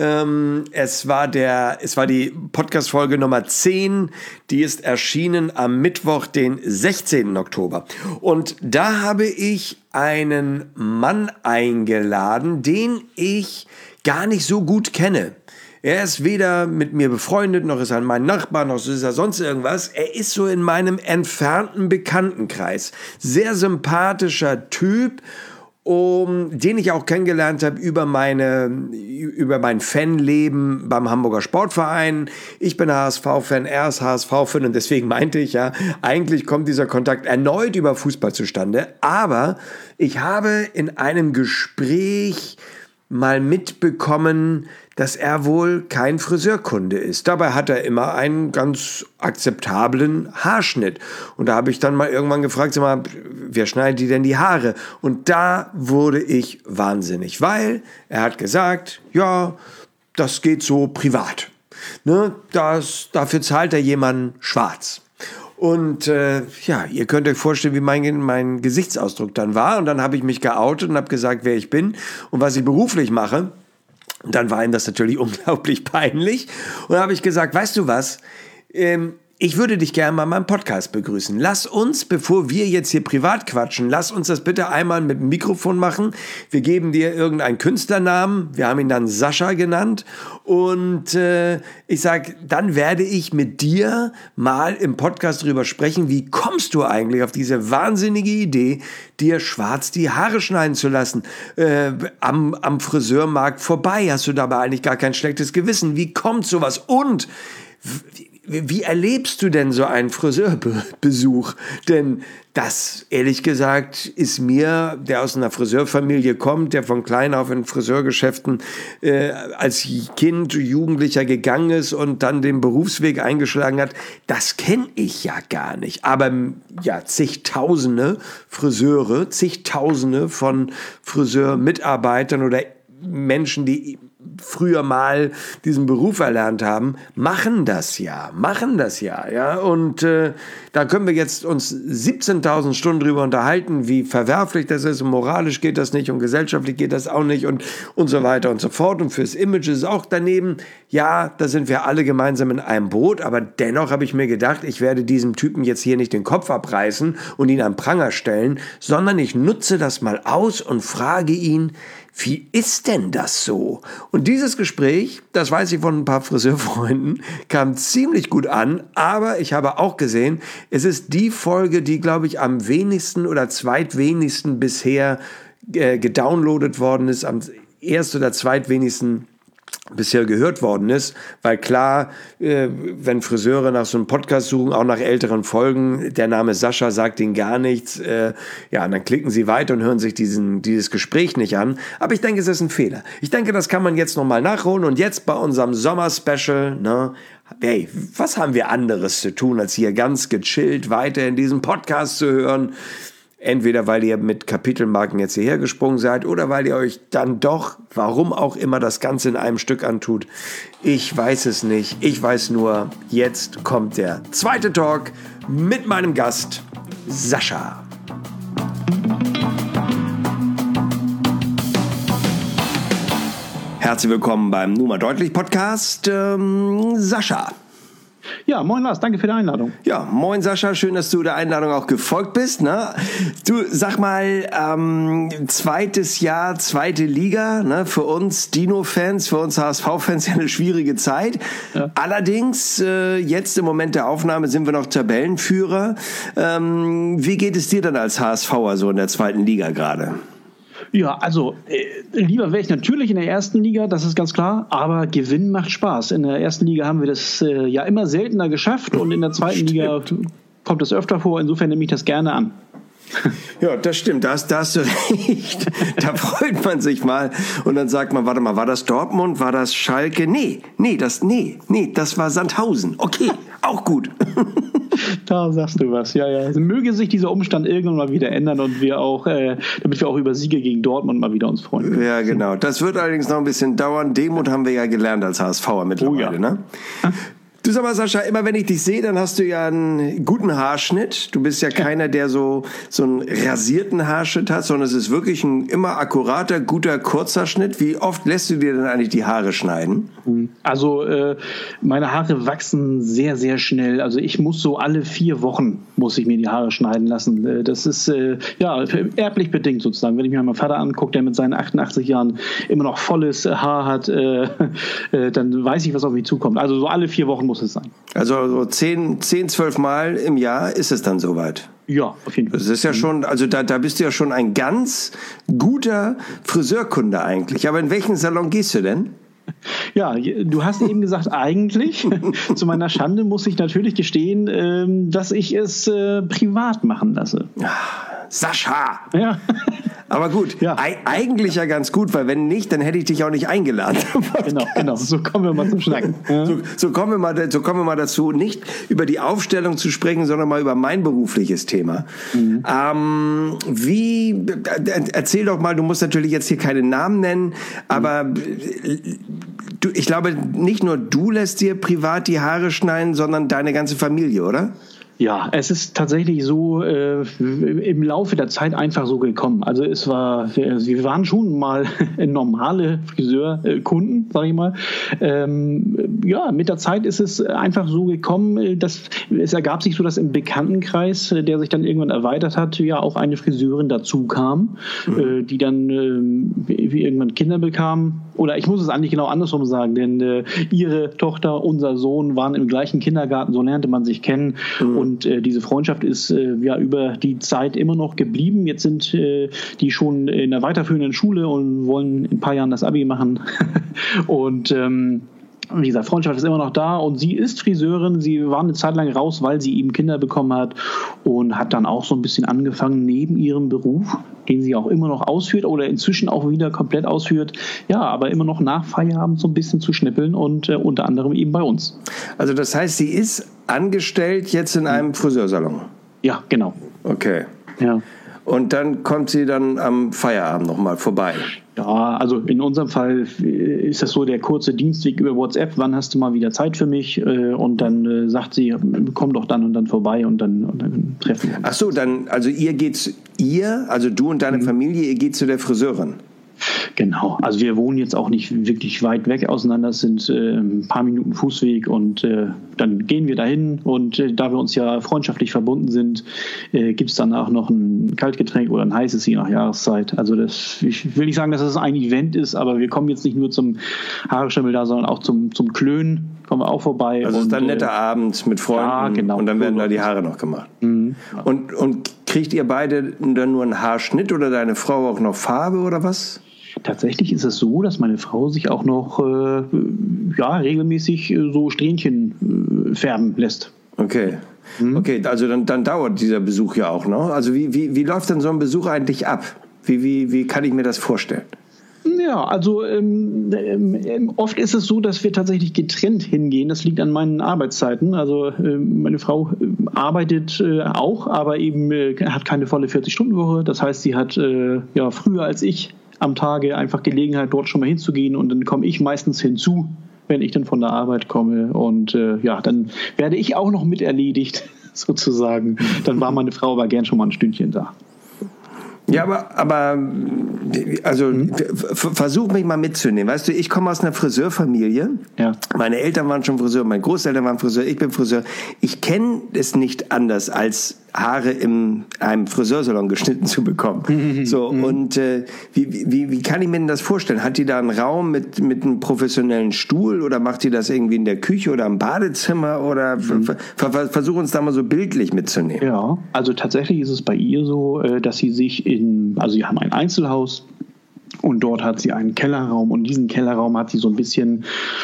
Es war die Podcast-Folge Nummer 10, die ist erschienen am Mittwoch, den 16. Oktober. Und da habe ich einen Mann eingeladen, den ich gar nicht so gut kenne. Er ist weder mit mir befreundet, noch ist er mein Nachbar, noch ist er sonst irgendwas. Er ist so in meinem entfernten Bekanntenkreis. Sehr sympathischer Typ, den ich auch kennengelernt habe über mein Fanleben beim Hamburger Sportverein. Ich bin HSV-Fan, er ist HSV-Fan und deswegen meinte ich ja, eigentlich kommt dieser Kontakt erneut über Fußball zustande. Aber ich habe in einem Gespräch mal mitbekommen, dass er wohl kein Friseurkunde ist. Dabei hat er immer einen ganz akzeptablen Haarschnitt. Und da habe ich dann mal irgendwann gefragt, sag mal, wer schneidet die denn die Haare? Und da wurde ich wahnsinnig, weil er hat gesagt, ja, das geht so privat. Ne? Dafür zahlt er jemanden schwarz. Und ihr könnt euch vorstellen, wie mein Gesichtsausdruck dann war. Und dann habe ich mich geoutet und habe gesagt, wer ich bin und was ich beruflich mache. Und dann war ihm das natürlich unglaublich peinlich. Und dann habe ich gesagt, weißt du was, ich würde dich gerne mal in meinem Podcast begrüßen. Lass uns, bevor wir jetzt hier privat quatschen, lass uns das bitte einmal mit dem Mikrofon machen. Wir geben dir irgendeinen Künstlernamen. Wir haben ihn dann Sascha genannt. Und ich sage, dann werde ich mit dir mal im Podcast drüber sprechen, wie kommst du eigentlich auf diese wahnsinnige Idee, dir schwarz die Haare schneiden zu lassen? Am Friseurmarkt vorbei hast du dabei eigentlich gar kein schlechtes Gewissen. Wie kommt sowas? Und wie erlebst du denn so einen Friseurbesuch? Denn das, ehrlich gesagt, ist mir, der aus einer Friseurfamilie kommt, der von klein auf in Friseurgeschäften als Kind, Jugendlicher gegangen ist und dann den Berufsweg eingeschlagen hat, das kenne ich ja gar nicht. Aber ja, zigtausende Friseure, zigtausende von Friseurmitarbeitern oder Menschen, die früher mal diesen Beruf erlernt haben, machen das ja, ja. Und da können wir jetzt uns 17.000 Stunden drüber unterhalten, wie verwerflich das ist und moralisch geht das nicht und gesellschaftlich geht das auch nicht und so weiter und so fort. Und fürs Image ist es auch daneben. Ja, da sind wir alle gemeinsam in einem Boot, aber dennoch habe ich mir gedacht, ich werde diesem Typen jetzt hier nicht den Kopf abreißen und ihn am Pranger stellen, sondern ich nutze das mal aus und frage ihn, wie ist denn das so? Und dieses Gespräch, das weiß ich von ein paar Friseurfreunden, kam ziemlich gut an, aber ich habe auch gesehen, es ist die Folge, die, glaube ich, am wenigsten oder zweitwenigsten bisher gedownloadet worden ist, am erst- oder zweitwenigsten bisher gehört worden ist, weil klar, wenn Friseure nach so einem Podcast suchen, auch nach älteren Folgen, der Name Sascha sagt ihnen gar nichts, ja, und dann klicken sie weiter und hören sich dieses Gespräch nicht an, aber ich denke, es ist ein Fehler. Ich denke, das kann man jetzt nochmal nachholen und jetzt bei unserem Sommer-Special, ne, hey, was haben wir anderes zu tun, als hier ganz gechillt weiter in diesem Podcast zu hören? Entweder weil ihr mit Kapitelmarken jetzt hierher gesprungen seid oder weil ihr euch dann doch, warum auch immer, das Ganze in einem Stück antut. Ich weiß es nicht. Ich weiß nur, jetzt kommt der zweite Talk mit meinem Gast, Sascha. Herzlich willkommen beim Nur mal deutlich Podcast, Sascha. Ja, moin Lars, danke für die Einladung. Ja, moin Sascha, schön, dass du der Einladung auch gefolgt bist. Ne? Du, sag mal, zweites Jahr, zweite Liga, ne? Für uns Dino-Fans, für uns HSV-Fans ja eine schwierige Zeit. Ja. Allerdings, jetzt im Moment der Aufnahme sind wir noch Tabellenführer. Wie geht es dir denn als HSVer so in der zweiten Liga gerade? Ja, also lieber wäre ich natürlich in der ersten Liga, das ist ganz klar, aber Gewinnen macht Spaß. In der ersten Liga haben wir das ja immer seltener geschafft und in der zweiten Liga kommt es öfter vor, insofern nehme ich das gerne an. Ja, das stimmt, da hast du recht. Da freut man sich mal und dann sagt man, warte mal, war das Dortmund, war das Schalke? Nee, das war Sandhausen. Okay, auch gut. Da sagst du was, ja. Also möge sich dieser Umstand irgendwann mal wieder ändern und wir auch, damit wir auch über Siege gegen Dortmund mal wieder uns freuen können. Ja, genau. Das wird allerdings noch ein bisschen dauern. Demut haben wir ja gelernt als HSVer mittlerweile, ne? Du, sag mal, Sascha, immer wenn ich dich sehe, dann hast du ja einen guten Haarschnitt. Du bist ja keiner, der so einen rasierten Haarschnitt hat, sondern es ist wirklich ein immer akkurater, guter, kurzer Schnitt. Wie oft lässt du dir denn eigentlich die Haare schneiden? Also meine Haare wachsen sehr, sehr schnell. Also ich muss so alle 4 Wochen muss ich mir die Haare schneiden lassen. Das ist ja erblich bedingt sozusagen. Wenn ich mir meinen Vater angucke, der mit seinen 88 Jahren immer noch volles Haar hat, dann weiß ich, was auf mich zukommt. Also so alle 4 Wochen muss es sein. Also so 10, 12 Mal im Jahr ist es dann soweit? Ja, auf jeden Fall. Das ist ja schon, also da bist du ja schon ein ganz guter Friseurkunde eigentlich. Aber in welchen Salon gehst du denn? Ja, du hast eben gesagt, eigentlich. Zu meiner Schande muss ich natürlich gestehen, dass ich es privat machen lasse. Sascha! Ja. Aber gut, ja. Eigentlich ja ganz gut, weil wenn nicht, dann hätte ich dich auch nicht eingeladen. Genau. So kommen wir mal zum Schnacken. Ja. So kommen wir mal dazu, nicht über die Aufstellung zu sprechen, sondern mal über mein berufliches Thema. Mhm. Erzähl doch mal, du musst natürlich jetzt hier keine Namen nennen, aber ich glaube, nicht nur du lässt dir privat die Haare schneiden, sondern deine ganze Familie, oder? Ja, es ist tatsächlich so im Laufe der Zeit einfach so gekommen. Also wir waren schon mal normale Friseurkunden, sage ich mal. Ja, mit der Zeit ist es einfach so gekommen, dass es ergab sich so, dass im Bekanntenkreis, der sich dann irgendwann erweitert hat, ja auch eine Friseurin dazu kam, die dann irgendwann Kinder bekam. Oder ich muss es eigentlich genau andersrum sagen, denn ihre Tochter, unser Sohn waren im gleichen Kindergarten, so lernte man sich kennen. Und diese Freundschaft ist ja über die Zeit immer noch geblieben. Jetzt sind die schon in der weiterführenden Schule und wollen in ein paar Jahren das Abi machen. Und wie gesagt, Freundschaft ist immer noch da und sie ist Friseurin. Sie war eine Zeit lang raus, weil sie eben Kinder bekommen hat und hat dann auch so ein bisschen angefangen, neben ihrem Beruf, den sie auch immer noch ausführt oder inzwischen auch wieder komplett ausführt, ja, aber immer noch nach Feierabend so ein bisschen zu schnippeln und unter anderem eben bei uns. Also das heißt, sie ist angestellt jetzt in einem Friseursalon? Ja, genau. Okay. Ja. Und dann kommt sie dann am Feierabend nochmal vorbei. Ja, also in unserem Fall ist das so der kurze Dienstweg über WhatsApp. Wann hast du mal wieder Zeit für mich? Und dann sagt sie, komm doch dann und dann vorbei und dann treffen wir uns. Ach so, dann, also also du und deine Familie, ihr geht zu der Friseurin. Genau, also wir wohnen jetzt auch nicht wirklich weit weg auseinander, es sind ein paar Minuten Fußweg und dann gehen wir dahin und da wir uns ja freundschaftlich verbunden sind, gibt es danach noch ein Kaltgetränk oder ein heißes, je nach Jahreszeit. Also ich will nicht sagen, dass das ein Event ist, aber wir kommen jetzt nicht nur zum Haareschimmel da, sondern auch zum Klönen kommen wir auch vorbei. Also es ist ein netter Abend mit Freunden, ja, genau, und dann werden da die Haare noch gemacht. Mhm. Und kriegt ihr beide dann nur einen Haarschnitt oder deine Frau auch noch Farbe oder was? Tatsächlich ist es so, dass meine Frau sich auch noch regelmäßig so Strähnchen färben lässt. Okay. Okay, also dann dauert dieser Besuch ja auch noch. Also wie läuft denn so ein Besuch eigentlich ab? Wie kann ich mir das vorstellen? Ja, also oft ist es so, dass wir tatsächlich getrennt hingehen. Das liegt an meinen Arbeitszeiten. Also meine Frau arbeitet auch, aber eben hat keine volle 40-Stunden-Woche. Das heißt, sie hat früher als ich am Tage einfach Gelegenheit, dort schon mal hinzugehen und dann komme ich meistens hinzu, wenn ich dann von der Arbeit komme und dann werde ich auch noch mit erledigt, sozusagen. Dann war meine Frau aber gern schon mal ein Stündchen da. Ja, aber versuch mich mal mitzunehmen. Weißt du, ich komme aus einer Friseurfamilie. Ja. Meine Eltern waren schon Friseur, meine Großeltern waren Friseur, ich bin Friseur. Ich kenne es nicht anders, als Haare in einem Friseursalon geschnitten zu bekommen. Und wie kann ich mir denn das vorstellen? Hat die da einen Raum mit einem professionellen Stuhl oder macht die das irgendwie in der Küche oder im Badezimmer oder versuch uns da mal so bildlich mitzunehmen. Ja, also tatsächlich ist es bei ihr so, dass sie sich sie haben ein Einzelhaus. Und dort hat sie einen Kellerraum und diesen Kellerraum hat sie so ein bisschen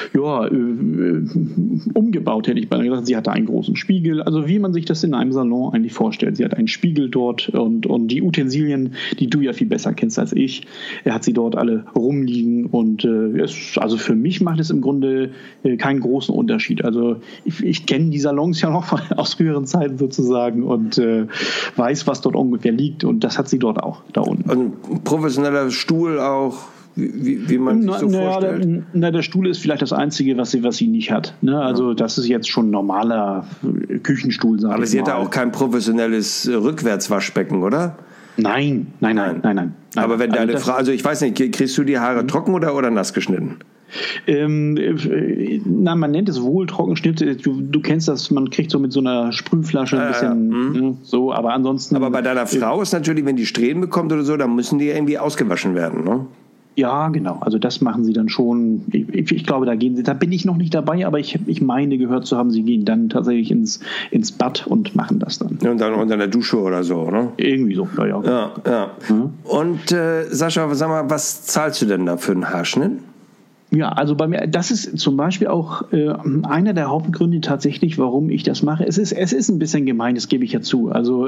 umgebaut, hätte ich mal gesagt. Sie hatte einen großen Spiegel, also wie man sich das in einem Salon eigentlich vorstellt. Sie hat einen Spiegel dort und die Utensilien, die du ja viel besser kennst als ich, hat sie dort alle rumliegen und also für mich macht es im Grunde keinen großen Unterschied. Also ich kenne die Salons ja noch aus früheren Zeiten sozusagen und weiß, was dort ungefähr liegt und das hat sie dort auch, da unten. Also ein professioneller Stuhl auch, wie man sich so vorstellt? Der Stuhl ist vielleicht das Einzige, was sie nicht hat. Ne? Also das ist jetzt schon ein normaler Küchenstuhl, sage ich mal. Aber sie hat ja auch kein professionelles Rückwärtswaschbecken, oder? Nein. Aber wenn deine Frau, also ich weiß nicht, kriegst du die Haare trocken oder nass geschnitten? Man nennt es wohl Trockenschnitt. Du kennst das, man kriegt so mit so einer Sprühflasche ein bisschen so, aber ansonsten. Aber bei deiner Frau ist natürlich, wenn die Strähnen bekommt oder so, dann müssen die irgendwie ausgewaschen werden, ne? Ja, genau. Also das machen sie dann schon. Ich glaube, da bin ich noch nicht dabei, aber ich meine gehört zu haben, sie gehen dann tatsächlich ins Bad und machen das dann. Und dann unter der Dusche oder so, ne? Irgendwie so, ja. Ja. Und Sascha, sag mal, was zahlst du denn da für einen Haarschnitt? Ja, also bei mir, das ist zum Beispiel auch einer der Hauptgründe tatsächlich, warum ich das mache. Es ist ein bisschen gemein, das gebe ich ja zu. Also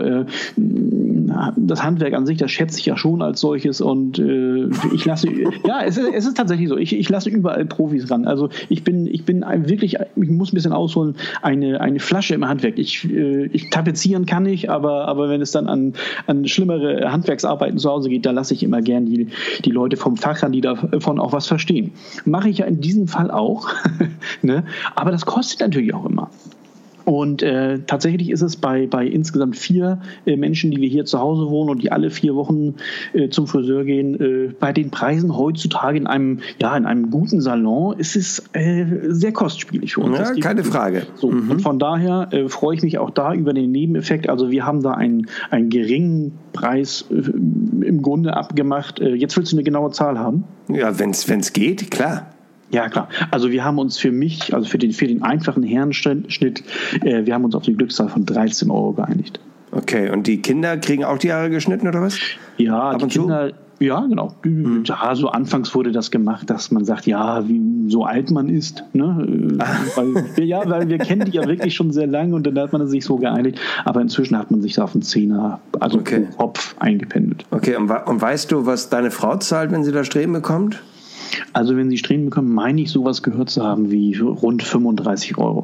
das Handwerk an sich, das schätze ich ja schon als solches und ich lasse, ja, es ist tatsächlich so, ich lasse überall Profis ran. Also ich bin wirklich, ich muss ein bisschen ausholen, eine Flasche im Handwerk. Ich tapezieren kann ich, aber wenn es dann an schlimmere Handwerksarbeiten zu Hause geht, da lasse ich immer gern die Leute vom Fach ran, die davon auch was verstehen. Mache ich ja in diesem Fall auch, ne? Aber das kostet natürlich auch immer. Und tatsächlich ist es bei insgesamt 4 Menschen, die wir hier zu Hause wohnen und die alle 4 Wochen zum Friseur gehen, bei den Preisen heutzutage in einem guten Salon ist es sehr kostspielig für uns. Ja, keine Frage. So, und von daher freue ich mich auch da über den Nebeneffekt. Also wir haben da einen geringen Preis im Grunde abgemacht. Jetzt willst du eine genaue Zahl haben? Ja, wenn's geht, klar. Ja, klar. Also wir haben uns für den einfachen Herrenschnitt, wir haben uns auf die Glückszahl von 13 € geeinigt. Okay, und die Kinder kriegen auch die Haare geschnitten oder was? Ja, die Kinder, ja, genau. Ja, so anfangs wurde das gemacht, dass man sagt, ja, wie so alt man ist, ne? Weil wir kennen die ja wirklich schon sehr lange und dann hat man sich so geeinigt. Aber inzwischen hat man sich da auf einen 10er, also pro Kopf eingependelt. Okay, und weißt du, was deine Frau zahlt, wenn sie da Strähnen bekommt? Also wenn sie Strähnen bekommen, meine ich sowas gehört zu haben wie rund 35 €.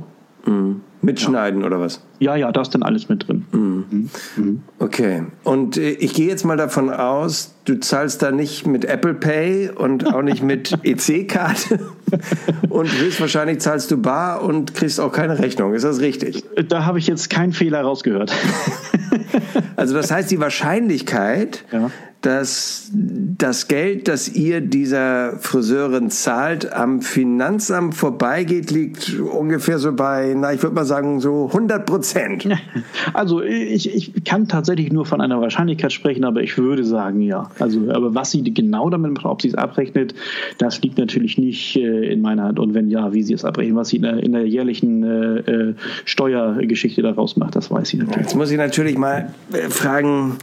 Mitschneiden oder was? Ja, da ist dann alles mit drin. Okay. Und ich gehe jetzt mal davon aus, du zahlst da nicht mit Apple Pay und auch nicht mit EC-Karte und höchstwahrscheinlich zahlst du bar und kriegst auch keine Rechnung. Ist das richtig? Da habe ich jetzt keinen Fehler rausgehört. Also das heißt, die Wahrscheinlichkeit, dass das Geld, das ihr dieser Friseurin zahlt, am Finanzamt vorbeigeht, liegt ungefähr so bei, ich würde mal sagen, so 100%. Also ich kann tatsächlich nur von einer Wahrscheinlichkeit sprechen, aber ich würde sagen, ja. Also, aber was sie genau damit macht, ob sie es abrechnet, das liegt natürlich nicht in meiner Hand. Und wenn ja, wie sie es abrechnet, was sie in der jährlichen Steuergeschichte daraus macht, das weiß sie natürlich. Jetzt muss ich natürlich mal fragen,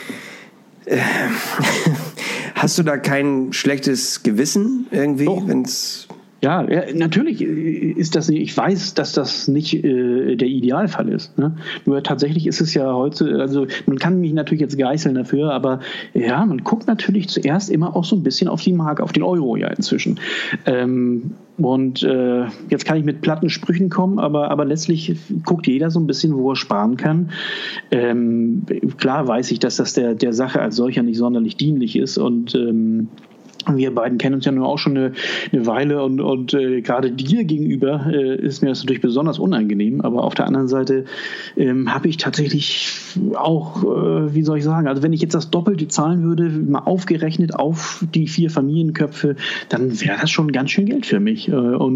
hast du da kein schlechtes Gewissen irgendwie, wenn's... Ja, natürlich ist das nicht, ich weiß, dass das nicht der Idealfall ist. Ne? Nur tatsächlich ist es ja heute, also man kann mich natürlich jetzt geißeln dafür, aber ja, man guckt natürlich zuerst immer auch so ein bisschen auf die Mark, auf den Euro ja inzwischen. Und jetzt kann ich mit platten Sprüchen kommen, aber letztlich guckt jeder so ein bisschen, wo er sparen kann. Klar weiß ich, dass das der Sache als solcher nicht sonderlich dienlich ist und wir beiden kennen uns ja nun auch schon eine Weile und gerade dir gegenüber ist mir das natürlich besonders unangenehm. Aber auf der anderen Seite habe ich tatsächlich auch, wie soll ich sagen, also wenn ich jetzt das Doppelte zahlen würde, mal aufgerechnet auf die 4 Familienköpfe, dann wäre das schon ganz schön Geld für mich.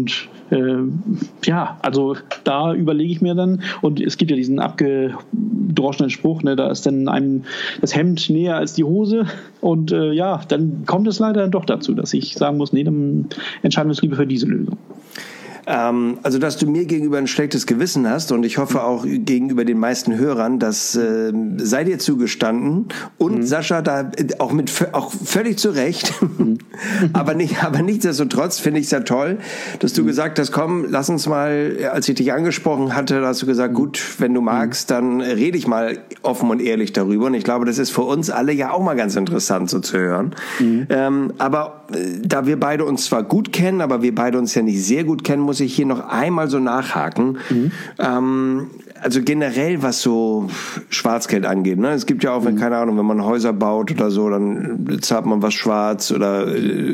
Also da überlege ich mir dann, und es gibt ja diesen abgedroschenen Spruch, ne, da ist dann einem das Hemd näher als die Hose und dann kommt es leider doch dazu, dass ich sagen muss, nee, dann entscheiden wir uns lieber für diese Lösung. Also, dass du mir gegenüber ein schlechtes Gewissen hast und ich hoffe auch gegenüber den meisten Hörern, das sei dir zugestanden und Sascha da auch völlig zu Recht. aber nichtsdestotrotz finde ich es ja toll, dass du gesagt hast, komm, lass uns mal, als ich dich angesprochen hatte, hast du gesagt, gut, wenn du magst, dann rede ich mal offen und ehrlich darüber und ich glaube, das ist für uns alle ja auch mal ganz interessant so zu hören. Aber da wir beide uns zwar gut kennen, aber wir beide uns ja nicht sehr gut kennen, muss ich hier noch einmal so nachhaken. Also generell, was so Schwarzgeld angeht. Ne? Es gibt ja auch, wenn man Häuser baut oder so, dann zahlt man was schwarz oder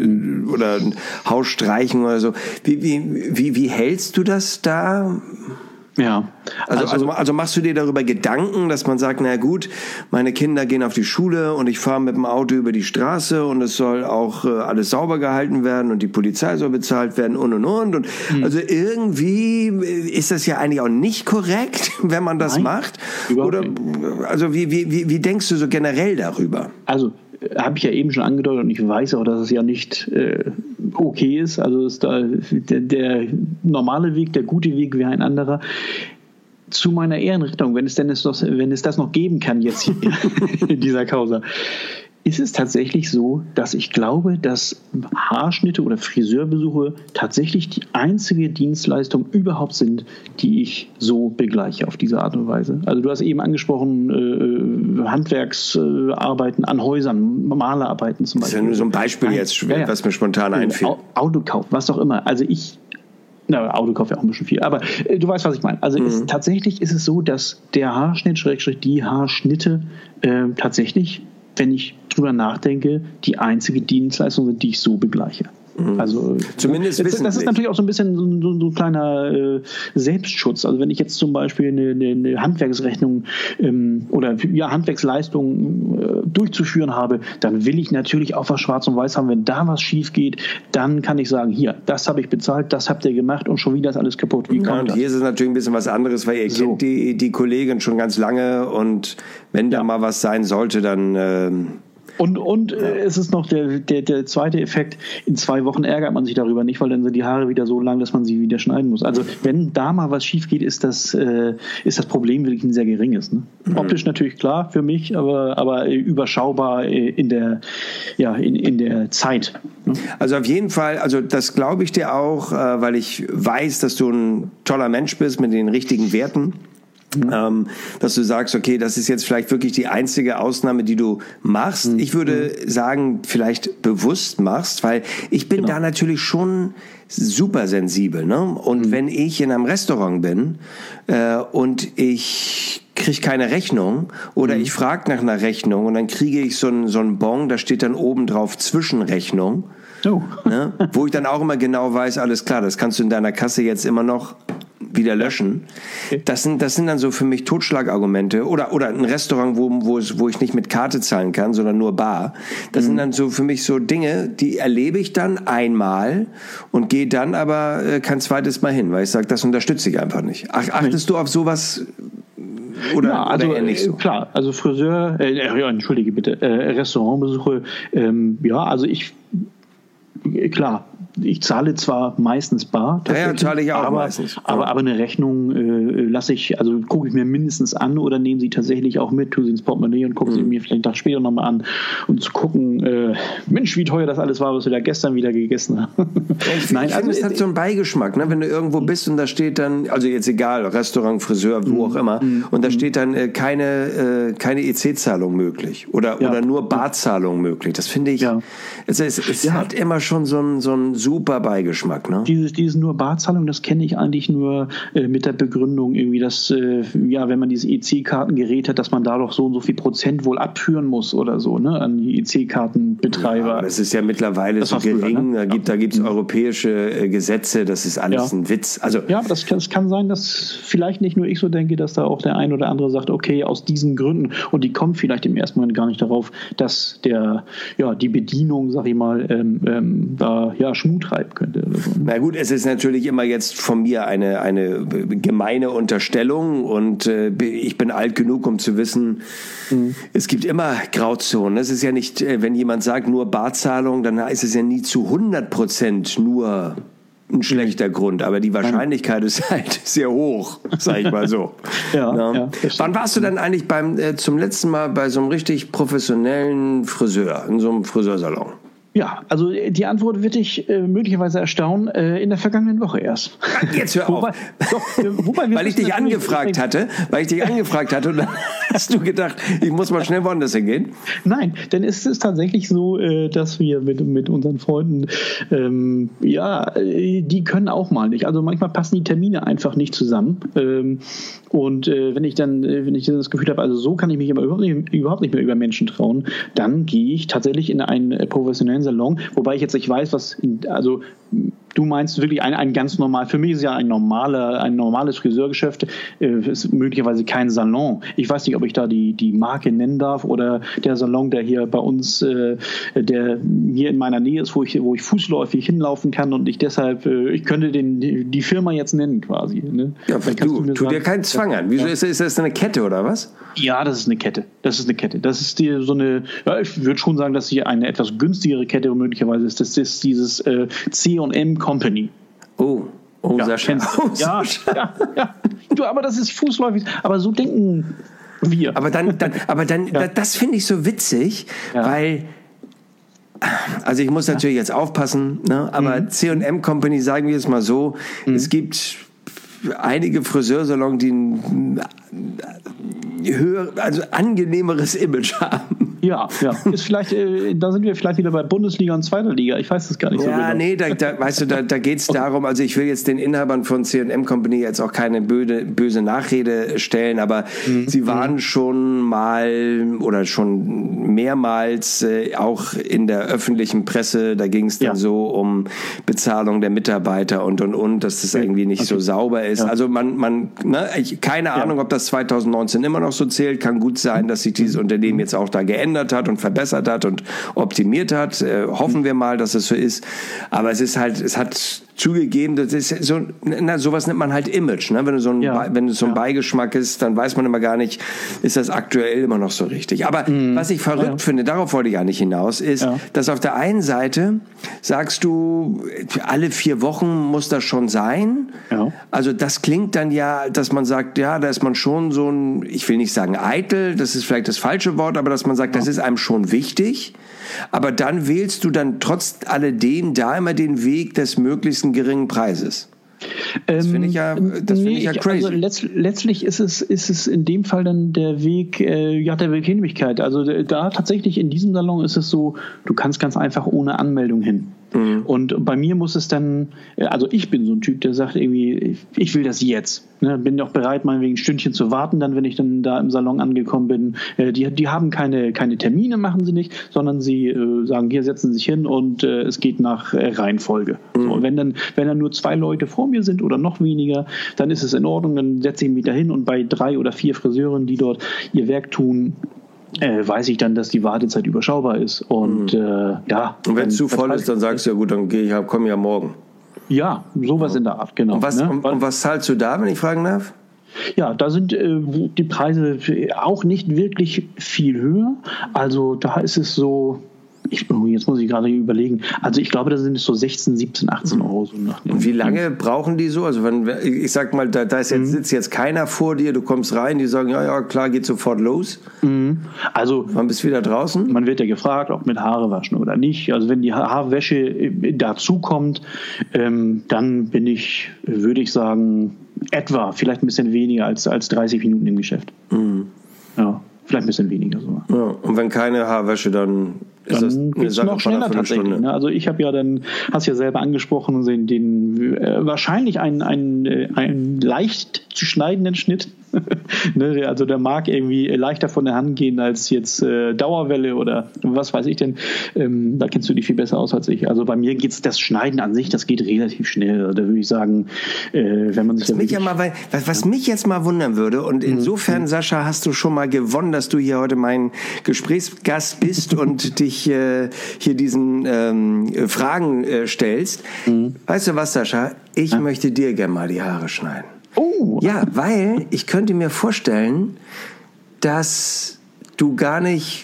ein Haus streichen oder so. Wie hältst du das da? Ja. Also machst du dir darüber Gedanken, dass man sagt, na gut, meine Kinder gehen auf die Schule und ich fahre mit dem Auto über die Straße und es soll auch alles sauber gehalten werden und die Polizei soll bezahlt werden und. Also irgendwie ist das ja eigentlich auch nicht korrekt, wenn man das macht. Oder also wie denkst du so generell darüber? Also habe ich ja eben schon angedeutet und ich weiß auch, dass es ja nicht okay ist. Also ist da der normale Weg, der gute Weg wäre ein anderer. Zu meiner Ehrenrichtung, wenn es das noch geben kann jetzt hier in dieser Causa, ist es tatsächlich so, dass ich glaube, dass Haarschnitte oder Friseurbesuche tatsächlich die einzige Dienstleistung überhaupt sind, die ich so begleiche auf diese Art und Weise. Also du hast eben angesprochen, Handwerksarbeiten an Häusern, Malerarbeiten zum Beispiel. Das ist ja nur so ein Beispiel jetzt, was mir spontan einfiel. Autokauf, was auch immer. Also Autokauf wäre auch ein bisschen viel, aber du weißt, was ich meine. Also tatsächlich ist es so, dass der Haarschnitt, die Haarschnitte tatsächlich, wenn ich drüber nachdenke, die einzige Dienstleistung sind, die ich so begleiche. Also zumindest das ist natürlich auch so ein bisschen so ein kleiner Selbstschutz. Also wenn ich jetzt zum Beispiel eine Handwerksrechnung oder Handwerksleistung durchzuführen habe, dann will ich natürlich auch was schwarz und weiß haben. Wenn da was schief geht, dann kann ich sagen, hier, das habe ich bezahlt, das habt ihr gemacht und schon wieder ist alles kaputt. Wie kommt das? Hier ist es natürlich ein bisschen was anderes, weil ihr kennt die Kollegin schon ganz lange und wenn da mal was sein sollte, dann... Und es ist noch der zweite Effekt, in 2 Wochen ärgert man sich darüber nicht, weil dann sind die Haare wieder so lang, dass man sie wieder schneiden muss. Also wenn da mal was schief geht, ist das Problem wirklich ein sehr geringes. Ne? Optisch natürlich klar für mich, aber überschaubar in der Zeit. Ne? Also auf jeden Fall, also das glaube ich dir auch, weil ich weiß, dass du ein toller Mensch bist mit den richtigen Werten. dass du sagst, okay, das ist jetzt vielleicht wirklich die einzige Ausnahme, die du machst. Ich würde sagen, vielleicht bewusst machst, weil ich bin da natürlich schon super sensibel. Ne? Und wenn ich in einem Restaurant bin und ich kriege keine Rechnung oder ich frage nach einer Rechnung und dann kriege ich so einen Bon, da steht dann oben drauf Zwischenrechnung. Oh. Ne? Wo ich dann auch immer genau weiß, alles klar, das kannst du in deiner Kasse jetzt immer noch wieder löschen. Das sind dann so für mich Totschlagargumente oder ein Restaurant, wo ich nicht mit Karte zahlen kann, sondern nur bar. Das sind dann so für mich so Dinge, die erlebe ich dann einmal und gehe dann aber kein zweites Mal hin, weil ich sage, das unterstütze ich einfach nicht. Achtest du auf sowas oder eher nicht so? Klar, also Friseur, entschuldige bitte, Restaurantbesuche, also ich zahle zwar meistens bar, ja, zahle ich auch meistens. Aber eine Rechnung gucke ich mir mindestens an oder nehme sie tatsächlich auch mit, tue sie ins Portemonnaie und gucke sie mir vielleicht einen Tag später nochmal an, um zu gucken, Mensch, wie teuer das alles war, was wir da gestern wieder gegessen haben. Ich finde, es hat so einen Beigeschmack, ne? Wenn du irgendwo bist und da steht dann, also jetzt egal, Restaurant, Friseur, wo auch immer, und da steht dann keine EC-Zahlung möglich oder nur Barzahlung möglich. Das finde ich, es hat immer schon so einen super Beigeschmack, ne? Dieses nur Barzahlung, das kenne ich eigentlich nur mit der Begründung irgendwie, dass wenn man dieses EC-Kartengerät hat, dass man da doch so und so viel Prozent wohl abführen muss oder so, ne, an die EC-Kartenbetreiber. Ja, das ist ja mittlerweile so gering, früher, ne? Da gibt's europäische Gesetze, das ist alles ein Witz. Also aber das kann sein, dass vielleicht nicht nur ich so denke, dass da auch der ein oder andere sagt, okay, aus diesen Gründen, und die kommen vielleicht im ersten Moment gar nicht darauf, dass die Bedienung, sag ich mal, Schmuh treiben könnte. Oder so. Na gut, es ist natürlich immer jetzt von mir eine gemeine Unterstellung und ich bin alt genug, um zu wissen, es gibt immer Grauzonen. Es ist ja nicht, wenn jemand sagt, nur Barzahlung, dann ist es ja nie zu 100% nur ein schlechter Grund, aber die Wahrscheinlichkeit ist halt sehr hoch, sag ich mal so. Wann warst du dann eigentlich zum letzten Mal bei so einem richtig professionellen Friseur, in so einem Friseursalon? Ja, also die Antwort wird dich möglicherweise erstaunen, in der vergangenen Woche erst. Jetzt hör auf. Weil ich dich angefragt hatte und dann hast du gedacht, ich muss mal schnell woanders hingehen. Nein, denn es ist tatsächlich so, dass wir mit unseren Freunden, die können auch mal nicht. Also manchmal passen die Termine einfach nicht zusammen. Und wenn ich dann das Gefühl habe, also so kann ich mich aber überhaupt nicht mehr über Menschen trauen, dann gehe ich tatsächlich in einen professionellen Salon, wobei ich jetzt nicht weiß, du meinst wirklich ein ganz normal, für mich ist ja ein normales Friseurgeschäft, ist möglicherweise kein Salon. Ich weiß nicht, ob ich da die Marke nennen darf oder der Salon, der hier bei uns, der hier in meiner Nähe ist, wo ich fußläufig hinlaufen kann und ich deshalb, ich könnte die Firma jetzt nennen quasi. Ne? Ja, tu dir keinen Zwang an. Wieso ist das eine Kette oder was? Ja, das ist eine Kette. Das ist so eine, ich würde schon sagen, dass hier eine etwas günstigere Kette möglicherweise ist. Das ist dieses C&M Company. Oh, Sascha. Ja. Du, aber das ist fußläufig. Aber so denken wir. Aber dann, das finde ich so witzig, weil, also ich muss natürlich jetzt aufpassen, ne? Aber C&M Company, sagen wir es mal so, es gibt einige Friseursalons, die ein angenehmeres Image haben. Ja. Ist vielleicht, da sind wir vielleicht wieder bei Bundesliga und zweiter Liga. Ich weiß es gar nicht so genau. Ja, nee, da geht es darum, also ich will jetzt den Inhabern von C&M Company jetzt auch keine böse Nachrede stellen, aber sie waren schon mal oder schon mehrmals auch in der öffentlichen Presse, da ging es dann so um Bezahlung der Mitarbeiter und, dass das irgendwie nicht so sauber ist. Ja. Also keine Ahnung, ob das 2019 immer noch so zählt, kann gut sein, dass sich dieses Unternehmen jetzt auch da geändert hat und verbessert hat und optimiert hat. Hoffen wir mal, dass es so ist. Aber es hat zugegeben, das ist so, sowas nennt man halt Image. Ne? Wenn du so ein Beigeschmack ist, dann weiß man immer gar nicht, ist das aktuell immer noch so richtig. Aber was ich verrückt finde, darauf wollte ich gar nicht hinaus, ist, dass auf der einen Seite sagst du, alle 4 Wochen muss das schon sein. Ja. Also das klingt dann ja, dass man sagt, ja, da ist man schon so ein, ich will nicht sagen eitel, das ist vielleicht das falsche Wort, aber dass man sagt, das ist einem schon wichtig. Aber dann wählst du dann trotz alledem da immer den Weg des möglichst geringen Preises. Das finde ich ja crazy. Also letztlich ist es in dem Fall dann der Weg der Bequemlichkeit. Also da tatsächlich in diesem Salon ist es so, du kannst ganz einfach ohne Anmeldung hin. Mhm. Und bei mir muss es dann, also ich bin so ein Typ, der sagt irgendwie, ich will das jetzt. Ne? Bin auch bereit, meinetwegen ein Stündchen zu warten, dann, wenn ich dann da im Salon angekommen bin. Die haben keine Termine, machen sie nicht, sondern sie sagen, hier setzen Sie sich hin und es geht nach Reihenfolge. Mhm. So, wenn dann nur 2 Leute vor mir sind oder noch weniger, dann ist es in Ordnung, dann setze ich mich da hin und bei 3 oder 4 Friseuren, die dort ihr Werk tun, weiß ich dann, dass die Wartezeit überschaubar ist. Und Und wenn es zu voll ist, dann sagst du ja gut, dann komme ja morgen. Ja, sowas in der Art, genau. Und was zahlst du da, wenn ich fragen darf? Ja, da sind die Preise auch nicht wirklich viel höher. Also da ist es so, jetzt muss ich gerade überlegen, also ich glaube, da sind es so 16, 17, 18 Euro. So und wie lange brauchen die so? Also wenn, ich sag mal, sitzt jetzt keiner vor dir, du kommst rein, die sagen, ja, klar, geht sofort los. Mhm. Also wann bist du wieder draußen? Man wird ja gefragt, ob mit Haare waschen oder nicht. Also wenn die Haarwäsche dazu kommt, dann bin ich, würde ich sagen, vielleicht ein bisschen weniger als 30 Minuten im Geschäft. Mhm. Ja, vielleicht ein bisschen weniger sogar. Ja, und wenn keine Haarwäsche, dann ist das eine Sache noch schneller tatsächlich. Ne? Also ich habe ja dann, hast ja selber angesprochen, den wahrscheinlich einen leicht zu schneidenden Schnitt. Ne? Also der mag irgendwie leichter von der Hand gehen als jetzt Dauerwelle oder was weiß ich denn. Da kennst du dich viel besser aus als ich. Also bei mir geht's das Schneiden an sich, das geht relativ schnell. Da würde ich sagen, wenn man sich was mich jetzt mal wundern würde, und insofern, Sascha, hast du schon mal gewonnen, dass du hier heute mein Gesprächsgast bist und dich hier diesen Fragen stellst. Weißt du was, Sascha? Ich möchte dir gerne mal die Haare schneiden. Oh. Ja, weil ich könnte mir vorstellen, dass du gar nicht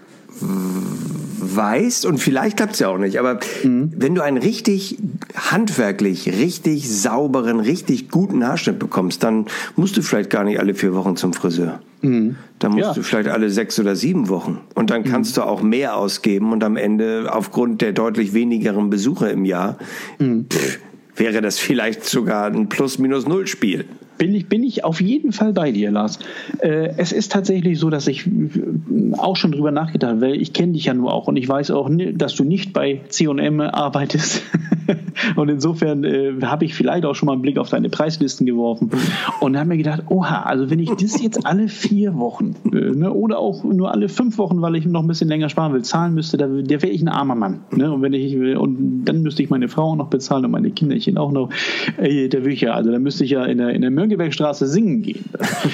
weißt, und vielleicht klappt es ja auch nicht, aber wenn du einen richtig handwerklich, richtig sauberen, richtig guten Haarschnitt bekommst, dann musst du vielleicht gar nicht alle 4 Wochen zum Friseur. Dann musst du vielleicht alle 6 oder 7 Wochen. Und dann kannst du auch mehr ausgeben und am Ende aufgrund der deutlich wenigeren Besucher im Jahr wäre das vielleicht sogar ein Plus-Minus-Null-Spiel. Bin ich auf jeden Fall bei dir, Lars. Es ist tatsächlich so, dass ich auch schon drüber nachgedacht habe, weil ich kenne dich ja nur auch und ich weiß auch, dass du nicht bei C&M arbeitest. Und insofern habe ich vielleicht auch schon mal einen Blick auf deine Preislisten geworfen und habe mir gedacht, oha, also wenn ich das jetzt alle 4 Wochen oder auch nur alle 5 Wochen, weil ich noch ein bisschen länger sparen will, zahlen müsste, der wäre ich ein armer Mann. Ne? Und dann müsste ich meine Frau noch bezahlen und meine Kinderchen auch noch. Da müsste ich ja in der Mönckebergstraße singen gehen.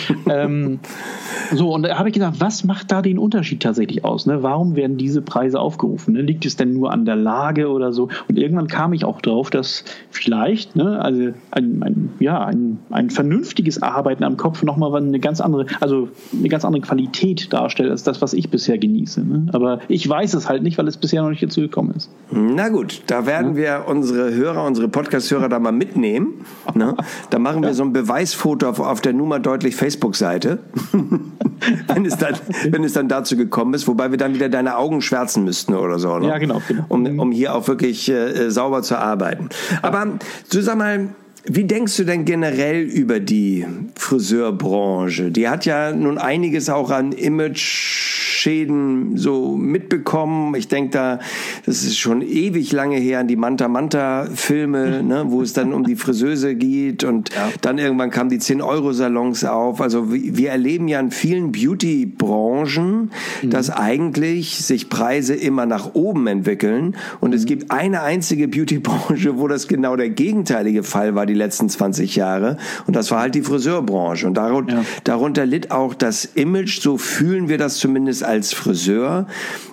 Und da habe ich gedacht, was macht da den Unterschied tatsächlich aus? Ne? Warum werden diese Preise aufgerufen? Ne? Liegt es denn nur an der Lage oder so? Und irgendwann kam ich auch drauf, dass vielleicht ein vernünftiges Arbeiten am Kopf nochmal eine ganz andere Qualität darstellt als das, was ich bisher genieße. Ne? Aber ich weiß es halt nicht, weil es bisher noch nicht dazu gekommen ist. Na gut, da werden wir unsere Podcast-Hörer da mal mitnehmen. Ne? Da machen wir so ein Beweisfoto auf der Nummer deutlich Facebook-Seite. wenn es dann dazu gekommen ist, wobei wir dann wieder deine Augen schwärzen müssten oder so. Ne? Ja, genau. Um hier auch wirklich sauber zu arbeiten. Aber du sag mal, wie denkst du denn generell über die Friseurbranche? Die hat ja nun einiges auch an Image-Schäden so mitbekommen. Ich denke das ist schon ewig lange her, an die Manta-Manta-Filme, ne, wo es dann um die Friseuse geht und dann irgendwann kamen die 10-Euro-Salons auf. Also wir erleben ja in vielen Beauty-Branchen, dass eigentlich sich Preise immer nach oben entwickeln und es gibt eine einzige Beauty-Branche, wo das genau der gegenteilige Fall war, die letzten 20 Jahre, und das war halt die Friseurbranche und darunter litt auch das Image, so fühlen wir das zumindest als Friseur.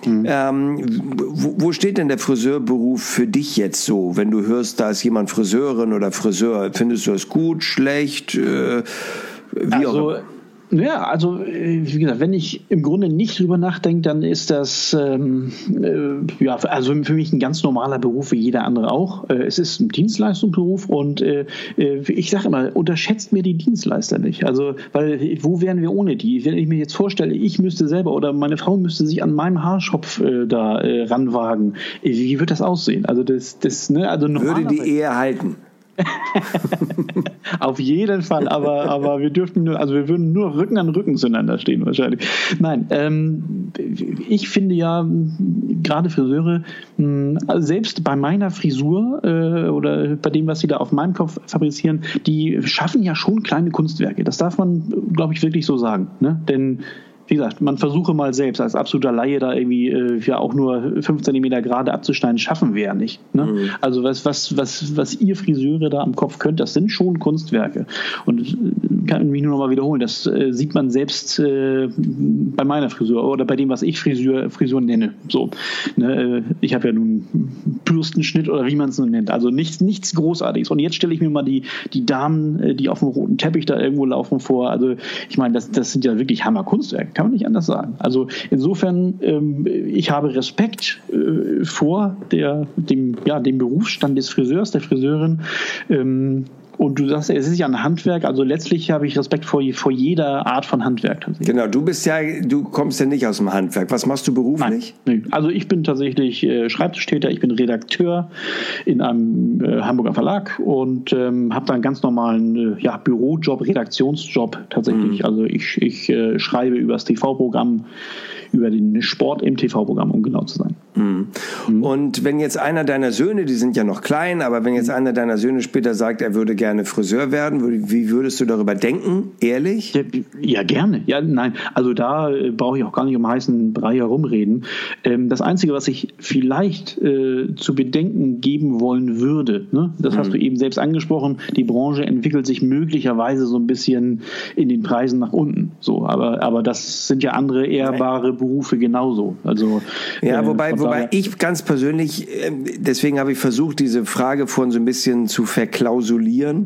Wo steht denn der Friseurberuf für dich jetzt so, wenn du hörst, da ist jemand Friseurin oder Friseur, findest du das gut, schlecht, wie auch immer? Ja, also wie gesagt, wenn ich im Grunde nicht drüber nachdenke, dann ist das also für mich ein ganz normaler Beruf wie jeder andere auch. Es ist ein Dienstleistungsberuf und ich sage immer, unterschätzt mir die Dienstleister nicht. Also, weil wo wären wir ohne die? Wenn ich mir jetzt vorstelle, ich müsste selber oder meine Frau müsste sich an meinem Haarschopf ranwagen, wie wird das aussehen? Also würde die Ehe halten? Auf jeden Fall, aber wir würden nur Rücken an Rücken zueinander stehen wahrscheinlich. Nein, ich finde ja, gerade Friseure, also selbst bei meiner Frisur oder bei dem, was sie da auf meinem Kopf fabrizieren, die schaffen ja schon kleine Kunstwerke. Das darf man, glaube ich, wirklich so sagen. Ne? Denn wie gesagt, man versuche mal selbst als absoluter Laie da irgendwie ja auch nur 5 Zentimeter gerade abzuschneiden, schaffen wir ja nicht. Ne? Mhm. Also was ihr Friseure da am Kopf könnt, das sind schon Kunstwerke. Und kann mich nur noch mal wiederholen, das sieht man selbst bei meiner Frisur oder bei dem, was ich Frisur nenne. So, ne? Ich habe ja nun Bürstenschnitt oder wie man es nun nennt. Also nichts Großartiges. Und jetzt stelle ich mir mal die Damen, die auf dem roten Teppich da irgendwo laufen vor. Also ich meine, das sind ja wirklich Hammer-Kunstwerke. Kann man nicht anders sagen. Also insofern, ich habe Respekt vor dem Berufsstand des Friseurs, der Friseurin. Und du sagst, es ist ja ein Handwerk, also letztlich habe ich Respekt vor jeder Art von Handwerk. Genau, du kommst ja nicht aus dem Handwerk. Was machst du beruflich? Nein. Also ich bin tatsächlich Schreibtischtäter, ich bin Redakteur in einem Hamburger Verlag und habe da einen ganz normalen Bürojob, Redaktionsjob tatsächlich. Also ich schreibe über das TV-Programm, über den Sport im TV-Programm, um genau zu sein. Und wenn jetzt einer deiner Söhne, die sind ja noch klein, aber wenn jetzt einer deiner Söhne später sagt, er würde gerne Friseur werden, wie würdest du darüber denken? Ehrlich? Ja, gerne. Ja, nein. Also da brauche ich auch gar nicht um heißen Brei herumreden. Das Einzige, was ich vielleicht zu bedenken geben wollen würde, ne, das hast du eben selbst angesprochen, die Branche entwickelt sich möglicherweise so ein bisschen in den Preisen nach unten. So, aber das sind ja andere ehrbare Berufe genauso. Also ja, wobei ich ganz persönlich, deswegen habe ich versucht, diese Frage vorhin so ein bisschen zu verklausulieren.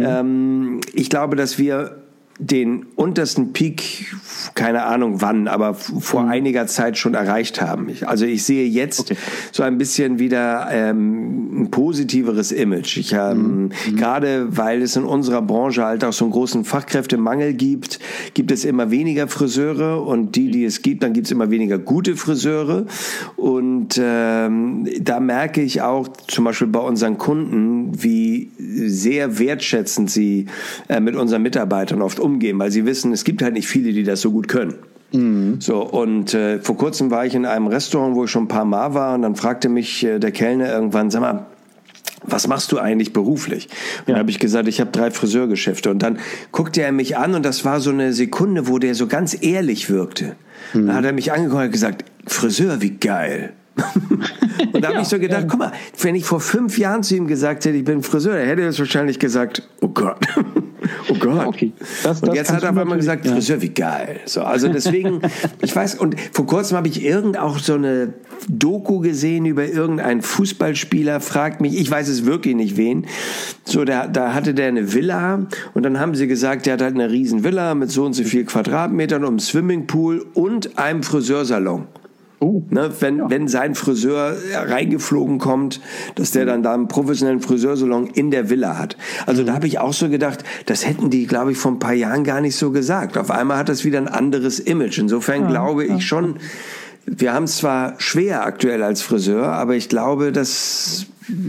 Ich glaube, dass wir den untersten Peak, keine Ahnung wann, aber vor einiger Zeit schon erreicht haben. Also ich sehe jetzt so ein bisschen wieder ein positiveres Image. Gerade weil es in unserer Branche halt auch so einen großen Fachkräftemangel gibt es immer weniger Friseure und die es gibt, dann gibt es immer weniger gute Friseure und da merke ich auch zum Beispiel bei unseren Kunden, wie sehr wertschätzend sie mit unseren Mitarbeitern oft umgehen, weil sie wissen, es gibt halt nicht viele, die das so gut können. So, und vor kurzem war ich in einem Restaurant, wo ich schon ein paar Mal war und dann fragte mich der Kellner irgendwann, sag mal, was machst du eigentlich beruflich? Und dann habe ich gesagt, ich habe 3 Friseurgeschäfte. Und dann guckte er mich an und das war so eine Sekunde, wo der so ganz ehrlich wirkte. Dann hat er mich angeguckt und gesagt, Friseur, wie geil. Und da habe ich so gedacht, guck mal, wenn ich vor 5 Jahren zu ihm gesagt hätte, ich bin Friseur, dann hätte er es wahrscheinlich gesagt, oh Gott. Oh Gott. Okay. Und jetzt hat er auf einmal gesagt, Friseur, wie geil. So, also deswegen, ich weiß, und vor kurzem habe ich auch so eine Doku gesehen über irgendeinen Fußballspieler, fragt mich, ich weiß es wirklich nicht wen, so, da hatte der eine Villa und dann haben sie gesagt, der hat halt eine riesen Villa mit so und so viel Quadratmetern und einem Swimmingpool und einem Friseursalon. Ne, wenn sein Friseur reingeflogen kommt, dass der dann da einen professionellen Friseursalon in der Villa hat. Also da habe ich auch so gedacht, das hätten die, glaube ich, vor ein paar Jahren gar nicht so gesagt. Auf einmal hat das wieder ein anderes Image. Insofern glaube ich schon, wir haben es zwar schwer aktuell als Friseur, aber ich glaube, dass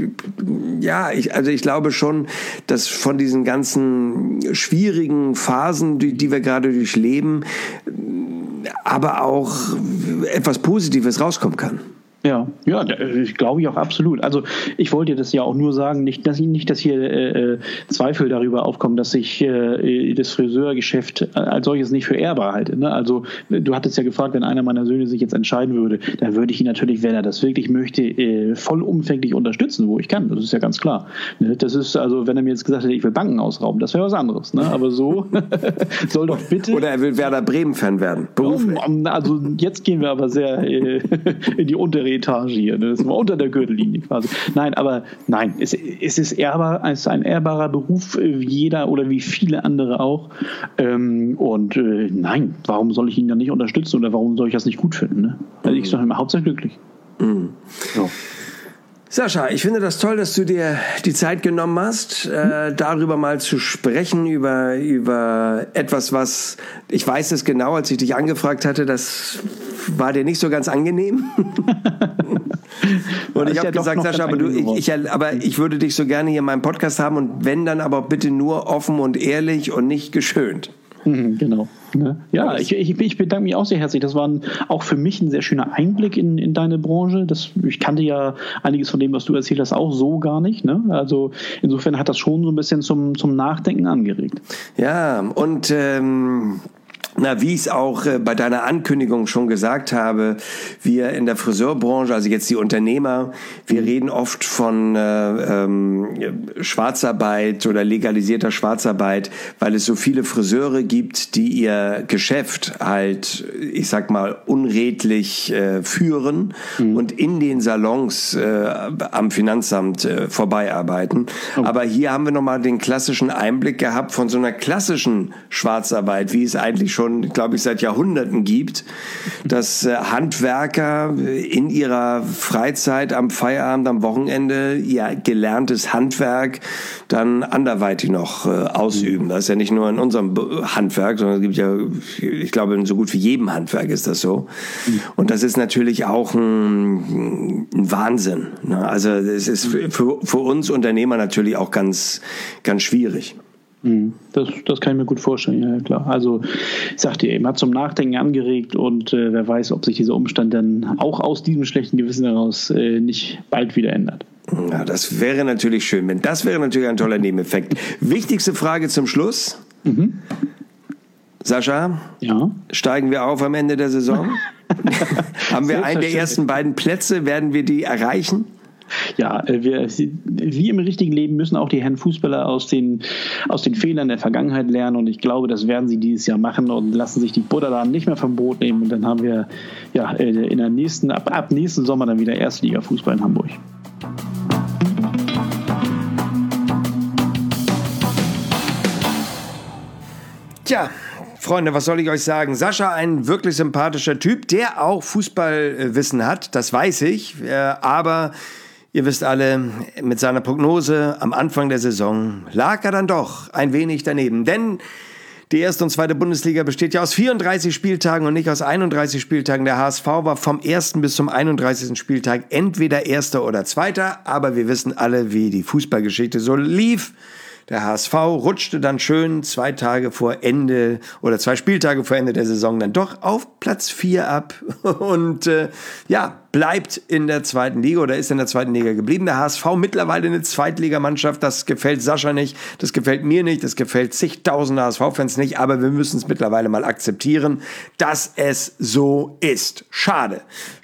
ich glaube schon, dass von diesen ganzen schwierigen Phasen, die wir gerade durchleben, aber auch etwas Positives rauskommen kann. Ja, ich glaube auch absolut. Also ich wollte das ja auch nur sagen, nicht, dass hier Zweifel darüber aufkommen, dass ich das Friseurgeschäft als solches nicht für ehrbar halte. Ne? Also du hattest ja gefragt, wenn einer meiner Söhne sich jetzt entscheiden würde, dann würde ich ihn natürlich, wenn er das wirklich möchte, vollumfänglich unterstützen, wo ich kann. Das ist ja ganz klar. Ne? Das ist also, wenn er mir jetzt gesagt hätte, ich will Banken ausrauben, das wäre was anderes. Ne? Aber so soll doch bitte... Oder er will Werder Bremen-Fan werden. Beruflich. Also jetzt gehen wir aber sehr in die untere Etage hier, ne? Das war unter der Gürtellinie quasi. Es ist ehrbar, es ist ein ehrbarer Beruf, wie jeder oder wie viele andere auch. Nein, warum soll ich ihn dann nicht unterstützen oder warum soll ich das nicht gut finden? Ne? Also ich sage immer, Hauptsache glücklich. So. Sascha, ich finde das toll, dass du dir die Zeit genommen hast, darüber mal zu sprechen, über etwas, was, ich weiß es genau, als ich dich angefragt hatte, das war dir nicht so ganz angenehm. Und ich habe gesagt, Sascha, aber ich würde dich so gerne hier in meinem Podcast haben und wenn, dann aber bitte nur offen und ehrlich und nicht geschönt. Genau. Ja, ich bedanke mich auch sehr herzlich. Das war auch für mich ein sehr schöner Einblick in deine Branche. Ich kannte ja einiges von dem, was du erzählt hast, auch so gar nicht. Ne? Also insofern hat das schon so ein bisschen zum Nachdenken angeregt. Ja, und wie ich es auch bei deiner Ankündigung schon gesagt habe, wir in der Friseurbranche, also jetzt die Unternehmer, wir reden oft von Schwarzarbeit oder legalisierter Schwarzarbeit, weil es so viele Friseure gibt, die ihr Geschäft halt, ich sag mal, unredlich führen und in den Salons am Finanzamt vorbeiarbeiten. Aber hier haben wir nochmal den klassischen Einblick gehabt von so einer klassischen Schwarzarbeit, wie es eigentlich schon, glaube ich, seit Jahrhunderten gibt, dass Handwerker in ihrer Freizeit am Feierabend, am Wochenende ihr gelerntes Handwerk dann anderweitig noch ausüben. Das ist ja nicht nur in unserem Handwerk, sondern es gibt ja, ich glaube, in so gut wie jedem Handwerk ist das so. Und das ist natürlich auch ein Wahnsinn. Ne? Also es ist für uns Unternehmer natürlich auch ganz, ganz schwierig. Das kann ich mir gut vorstellen, ja klar. Also ich sagte eben, hat zum Nachdenken angeregt und wer weiß, ob sich dieser Umstand dann auch aus diesem schlechten Gewissen heraus nicht bald wieder ändert. Ja, das wäre natürlich schön. Das wäre natürlich ein toller Nebeneffekt. Wichtigste Frage zum Schluss. Sascha, steigen wir auf am Ende der Saison? Haben wir einen der ersten beiden Plätze? Werden wir die erreichen? Ja, wie im richtigen Leben müssen auch die Herren Fußballer aus den Fehlern der Vergangenheit lernen und ich glaube, das werden sie dieses Jahr machen und lassen sich die Butter da nicht mehr vom Brot nehmen und dann haben wir in der ab nächsten Sommer dann wieder Erstliga-Fußball in Hamburg. Tja, Freunde, was soll ich euch sagen? Sascha, ein wirklich sympathischer Typ, der auch Fußballwissen hat, das weiß ich, aber ihr wisst alle, mit seiner Prognose am Anfang der Saison lag er dann doch ein wenig daneben. Denn die erste und zweite Bundesliga besteht ja aus 34 Spieltagen und nicht aus 31 Spieltagen. Der HSV war vom 1. bis zum 31. Spieltag entweder Erster oder Zweiter. Aber wir wissen alle, wie die Fußballgeschichte so lief. Der HSV rutschte dann schön 2 Tage vor Ende oder 2 Spieltage vor Ende der Saison dann doch auf Platz 4 ab und bleibt in der zweiten Liga oder ist in der zweiten Liga geblieben. Der HSV mittlerweile eine Zweitligamannschaft, das gefällt Sascha nicht, das gefällt mir nicht, das gefällt zigtausende HSV-Fans nicht, aber wir müssen es mittlerweile mal akzeptieren, dass es so ist. Schade,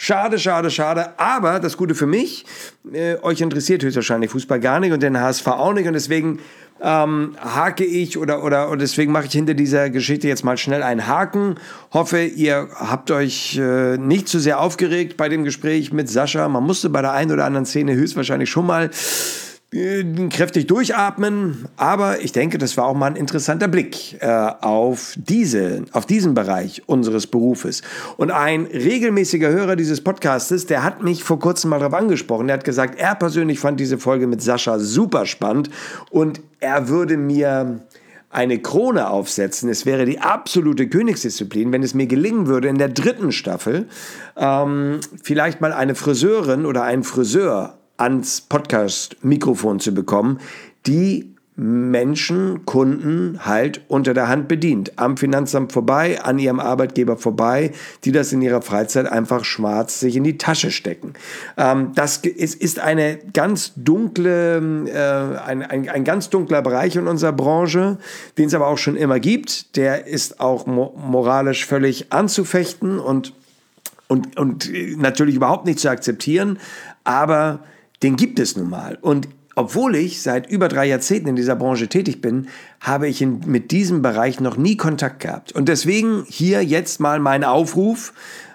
aber das Gute für mich, euch interessiert höchstwahrscheinlich Fußball gar nicht und den HSV auch nicht und deswegen hake ich oder deswegen mache ich hinter dieser Geschichte jetzt mal schnell einen Haken. Hoffe, ihr habt euch nicht zu sehr aufgeregt bei dem Gespräch mit Sascha. Man musste bei der einen oder anderen Szene höchstwahrscheinlich schon mal kräftig durchatmen, aber ich denke, das war auch mal ein interessanter Blick auf diesen Bereich unseres Berufes. Und ein regelmäßiger Hörer dieses Podcastes, der hat mich vor kurzem mal darauf angesprochen, der hat gesagt, er persönlich fand diese Folge mit Sascha super spannend und er würde mir eine Krone aufsetzen. Es wäre die absolute Königsdisziplin, wenn es mir gelingen würde, in der 3. Staffel vielleicht mal eine Friseurin oder einen Friseur ans Podcast-Mikrofon zu bekommen, die Menschen, Kunden halt unter der Hand bedient. Am Finanzamt vorbei, an ihrem Arbeitgeber vorbei, die das in ihrer Freizeit einfach schwarz sich in die Tasche stecken. Das ist eine ganz dunkle, ein ganz dunkler Bereich in unserer Branche, den es aber auch schon immer gibt. Der ist auch moralisch völlig anzufechten und natürlich überhaupt nicht zu akzeptieren, aber den gibt es nun mal. Und obwohl ich seit über 3 Jahrzehnten in dieser Branche tätig bin, habe ich mit diesem Bereich noch nie Kontakt gehabt. Und deswegen hier jetzt mal mein Aufruf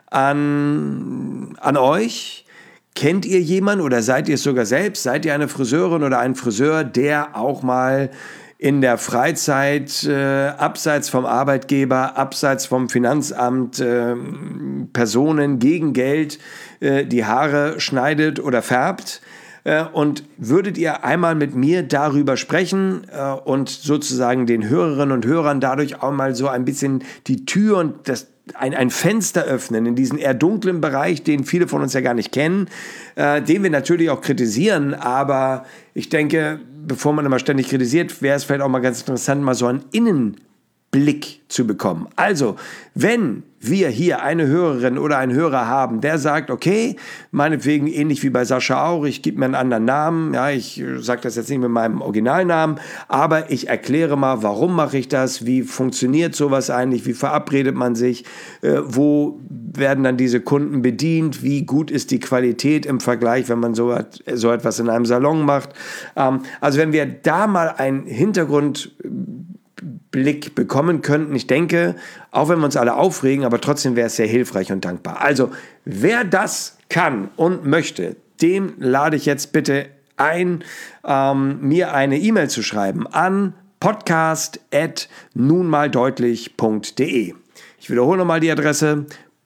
an euch. Kennt ihr jemanden oder seid ihr es sogar selbst? Seid ihr eine Friseurin oder ein Friseur, der auch mal in der Freizeit, abseits vom Arbeitgeber, abseits vom Finanzamt, Personen gegen Geld die Haare schneidet oder färbt? Und würdet ihr einmal mit mir darüber sprechen und sozusagen den Hörerinnen und Hörern dadurch auch mal so ein bisschen die Tür und ein Fenster öffnen in diesen eher dunklen Bereich, den viele von uns ja gar nicht kennen, den wir natürlich auch kritisieren, aber ich denke, bevor man immer ständig kritisiert, wäre es vielleicht auch mal ganz interessant, mal so einen Innenblick zu bekommen. Also, wenn wir hier eine Hörerin oder einen Hörer haben, der sagt, okay, meinetwegen ähnlich wie bei Sascha auch, ich gebe mir einen anderen Namen, ja, ich sage das jetzt nicht mit meinem Originalnamen, aber ich erkläre mal, warum mache ich das, wie funktioniert sowas eigentlich, wie verabredet man sich, wo werden dann diese Kunden bedient, wie gut ist die Qualität im Vergleich, wenn man so etwas in einem Salon macht. Also wenn wir da mal einen Hintergrundblick bekommen könnten. Ich denke, auch wenn wir uns alle aufregen, aber trotzdem wäre es sehr hilfreich und dankbar. Also, wer das kann und möchte, dem lade ich jetzt bitte ein, mir eine E-Mail zu schreiben an podcast@nunmaldeutlich.de. Ich wiederhole nochmal die Adresse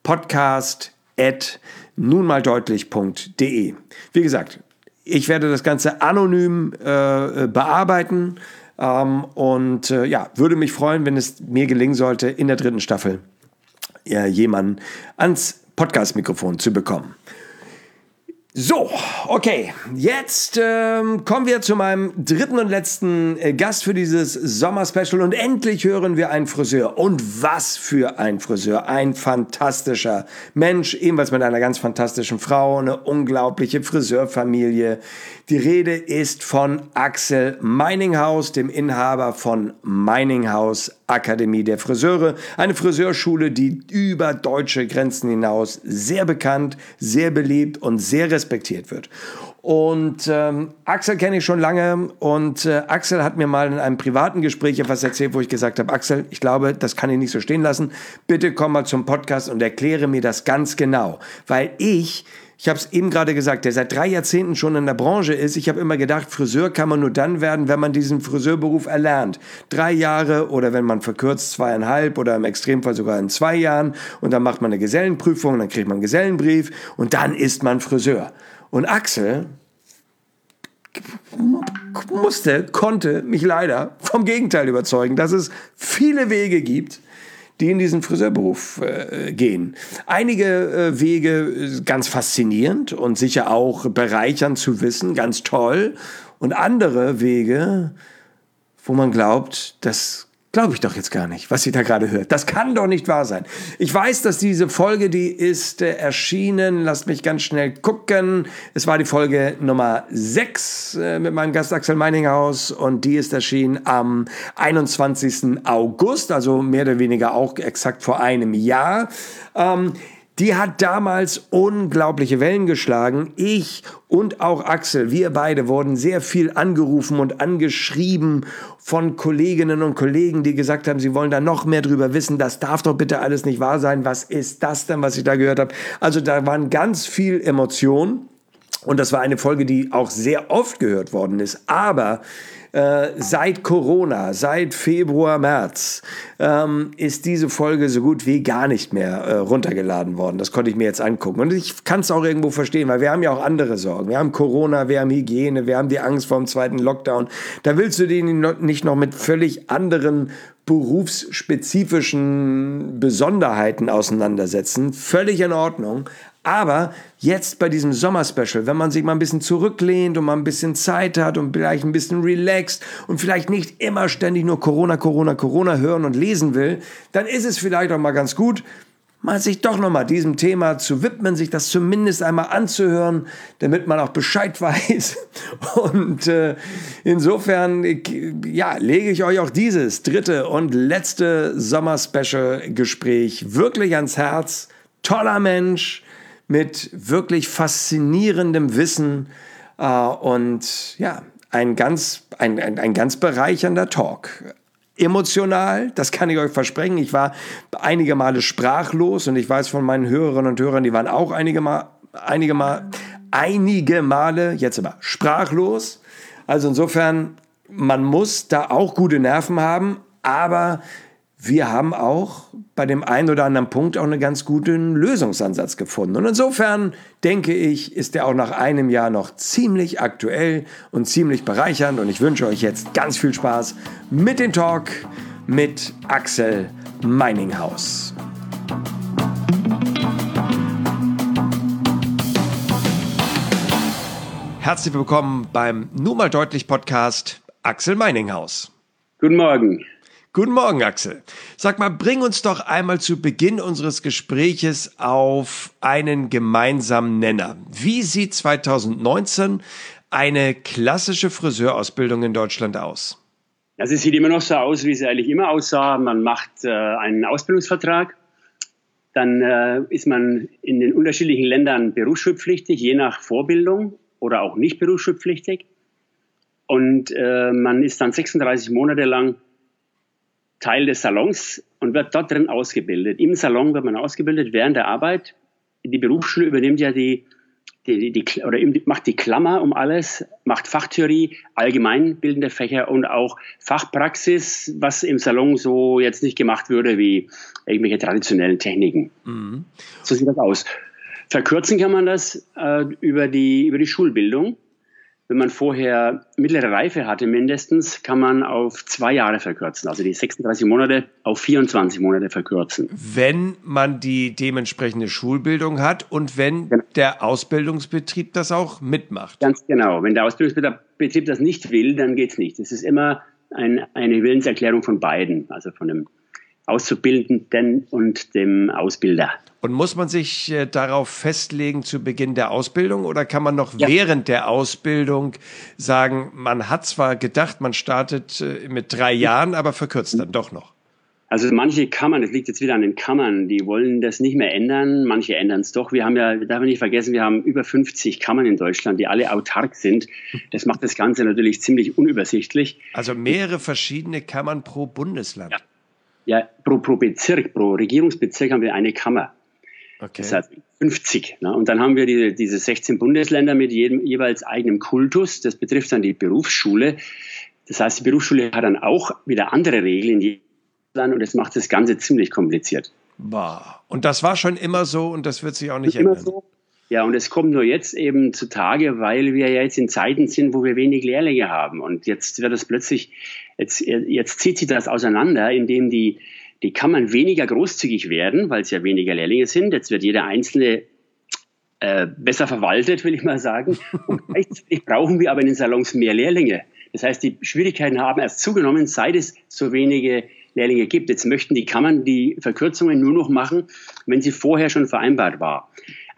podcast@nunmaldeutlich.de. Wie gesagt, ich werde das Ganze anonym bearbeiten. Würde mich freuen, wenn es mir gelingen sollte, in der 3. Staffel jemanden ans Podcast-Mikrofon zu bekommen. So, okay, jetzt kommen wir zu meinem 3. und letzten Gast für dieses Sommer-Special und endlich hören wir einen Friseur. Und was für ein Friseur, ein fantastischer Mensch, ebenfalls mit einer ganz fantastischen Frau, eine unglaubliche Friseurfamilie. Die Rede ist von Axel Meininghaus, dem Inhaber von Meininghaus Akademie der Friseure, eine Friseurschule, die über deutsche Grenzen hinaus sehr bekannt, sehr beliebt und sehr respektiert wird. Und Axel kenne ich schon lange und Axel hat mir mal in einem privaten Gespräch etwas erzählt, wo ich gesagt habe, Axel, ich glaube, das kann ich nicht so stehen lassen. Bitte komm mal zum Podcast und erkläre mir das ganz genau, weil ich habe es eben gerade gesagt, der seit 3 Jahrzehnten schon in der Branche ist. Ich habe immer gedacht, Friseur kann man nur dann werden, wenn man diesen Friseurberuf erlernt. 3 Jahre oder wenn man verkürzt 2,5 oder im Extremfall sogar in 2 Jahren. Und dann macht man eine Gesellenprüfung, dann kriegt man einen Gesellenbrief und dann ist man Friseur. Und Axel konnte mich leider vom Gegenteil überzeugen, dass es viele Wege gibt, die in diesen Friseurberuf gehen. Einige Wege ganz faszinierend und sicher auch bereichernd zu wissen, ganz toll. Und andere Wege, wo man glaubt, das glaube ich doch jetzt gar nicht, was sie da gerade hört. Das kann doch nicht wahr sein. Ich weiß, dass diese Folge, die ist erschienen, lasst mich ganz schnell gucken. Es war die Folge Nummer 6 mit meinem Gast Axel Meininghaus und die ist erschienen am 21. August, also mehr oder weniger auch exakt vor einem Jahr. Die hat damals unglaubliche Wellen geschlagen. Ich und auch Axel, wir beide wurden sehr viel angerufen und angeschrieben von Kolleginnen und Kollegen, die gesagt haben, sie wollen da noch mehr drüber wissen. Das darf doch bitte alles nicht wahr sein. Was ist das denn, was ich da gehört habe? Also da waren ganz viel Emotionen. Und das war eine Folge, die auch sehr oft gehört worden ist. Aber seit Corona, seit Februar, März, ist diese Folge so gut wie gar nicht mehr runtergeladen worden. Das konnte ich mir jetzt angucken. Und ich kann es auch irgendwo verstehen, weil wir haben ja auch andere Sorgen. Wir haben Corona, wir haben Hygiene, wir haben die Angst vor dem 2. Lockdown. Da willst du dich nicht noch mit völlig anderen berufsspezifischen Besonderheiten auseinandersetzen. Völlig in Ordnung. Aber jetzt bei diesem Sommer-Special, wenn man sich mal ein bisschen zurücklehnt und mal ein bisschen Zeit hat und vielleicht ein bisschen relaxt und vielleicht nicht immer ständig nur Corona, Corona, Corona hören und lesen will, dann ist es vielleicht auch mal ganz gut, mal sich doch nochmal diesem Thema zu widmen, sich das zumindest einmal anzuhören, damit man auch Bescheid weiß. Und insofern lege ich euch auch dieses 3. und letzte Sommer-Special-Gespräch wirklich ans Herz. Toller Mensch mit wirklich faszinierendem Wissen und ja, ein ganz bereichernder Talk. Emotional, das kann ich euch versprechen. Ich war einige Male sprachlos und ich weiß von meinen Hörerinnen und Hörern, die waren auch einige Male jetzt aber sprachlos. Also insofern, man muss da auch gute Nerven haben, aber wir haben auch bei dem einen oder anderen Punkt auch einen ganz guten Lösungsansatz gefunden. Und insofern denke ich, ist der auch nach einem Jahr noch ziemlich aktuell und ziemlich bereichernd. Und ich wünsche euch jetzt ganz viel Spaß mit dem Talk mit Axel Meininghaus. Herzlich willkommen beim Nur mal deutlich Podcast Axel Meininghaus. Guten Morgen. Guten Morgen, Axel. Sag mal, bring uns doch einmal zu Beginn unseres Gespräches auf einen gemeinsamen Nenner. Wie sieht 2019 eine klassische Friseurausbildung in Deutschland aus? Also es sieht immer noch so aus, wie es eigentlich immer aussah. Man macht einen Ausbildungsvertrag, dann ist man in den unterschiedlichen Ländern berufsschulpflichtig, je nach Vorbildung oder auch nicht berufsschulpflichtig. Und man ist dann 36 Monate lang Teil des Salons und wird dort drin ausgebildet. Im Salon wird man ausgebildet während der Arbeit. Die Berufsschule übernimmt ja macht die Klammer um alles, macht Fachtheorie, allgemeinbildende Fächer und auch Fachpraxis, was im Salon so jetzt nicht gemacht würde wie irgendwelche traditionellen Techniken. Mhm. So sieht das aus. Verkürzen kann man das über die Schulbildung. Wenn man vorher mittlere Reife hatte mindestens, kann man auf 2 Jahre verkürzen. Also die 36 Monate auf 24 Monate verkürzen. Wenn man die dementsprechende Schulbildung hat und wenn der Ausbildungsbetrieb das auch mitmacht. Ganz genau. Wenn der Ausbildungsbetrieb das nicht will, dann geht's nicht. Es ist immer eine Willenserklärung von beiden, also von dem Auszubildenden und dem Ausbilder. Und muss man sich darauf festlegen zu Beginn der Ausbildung oder kann man noch während der Ausbildung sagen, man hat zwar gedacht, man startet mit 3 Jahren, aber verkürzt dann doch noch? Also manche Kammern, das liegt jetzt wieder an den Kammern, die wollen das nicht mehr ändern, manche ändern es doch. Wir darf man nicht vergessen, wir haben über 50 Kammern in Deutschland, die alle autark sind. Das macht das Ganze natürlich ziemlich unübersichtlich. Also mehrere verschiedene Kammern pro Bundesland? Ja, pro Bezirk, pro Regierungsbezirk haben wir eine Kammer. Okay. Das heißt 50. Ne? Und dann haben wir diese 16 Bundesländer mit jeweils eigenem Kultus. Das betrifft dann die Berufsschule. Das heißt, die Berufsschule hat dann auch wieder andere Regeln in jedem Land und das macht das Ganze ziemlich kompliziert. Boah. Und das war schon immer so und das wird sich auch nicht ändern. So. Ja, und es kommt nur jetzt eben zutage, weil wir ja jetzt in Zeiten sind, wo wir wenig Lehrlinge haben. Und jetzt wird es plötzlich, jetzt zieht sich das auseinander, indem die Kammern weniger großzügig werden, weil es ja weniger Lehrlinge sind. Jetzt wird jeder Einzelne besser verwaltet, will ich mal sagen. Und gleichzeitig brauchen wir aber in den Salons mehr Lehrlinge. Das heißt, die Schwierigkeiten haben erst zugenommen, seit es so wenige Lehrlinge gibt. Jetzt möchten die Kammern die Verkürzungen nur noch machen, wenn sie vorher schon vereinbart war.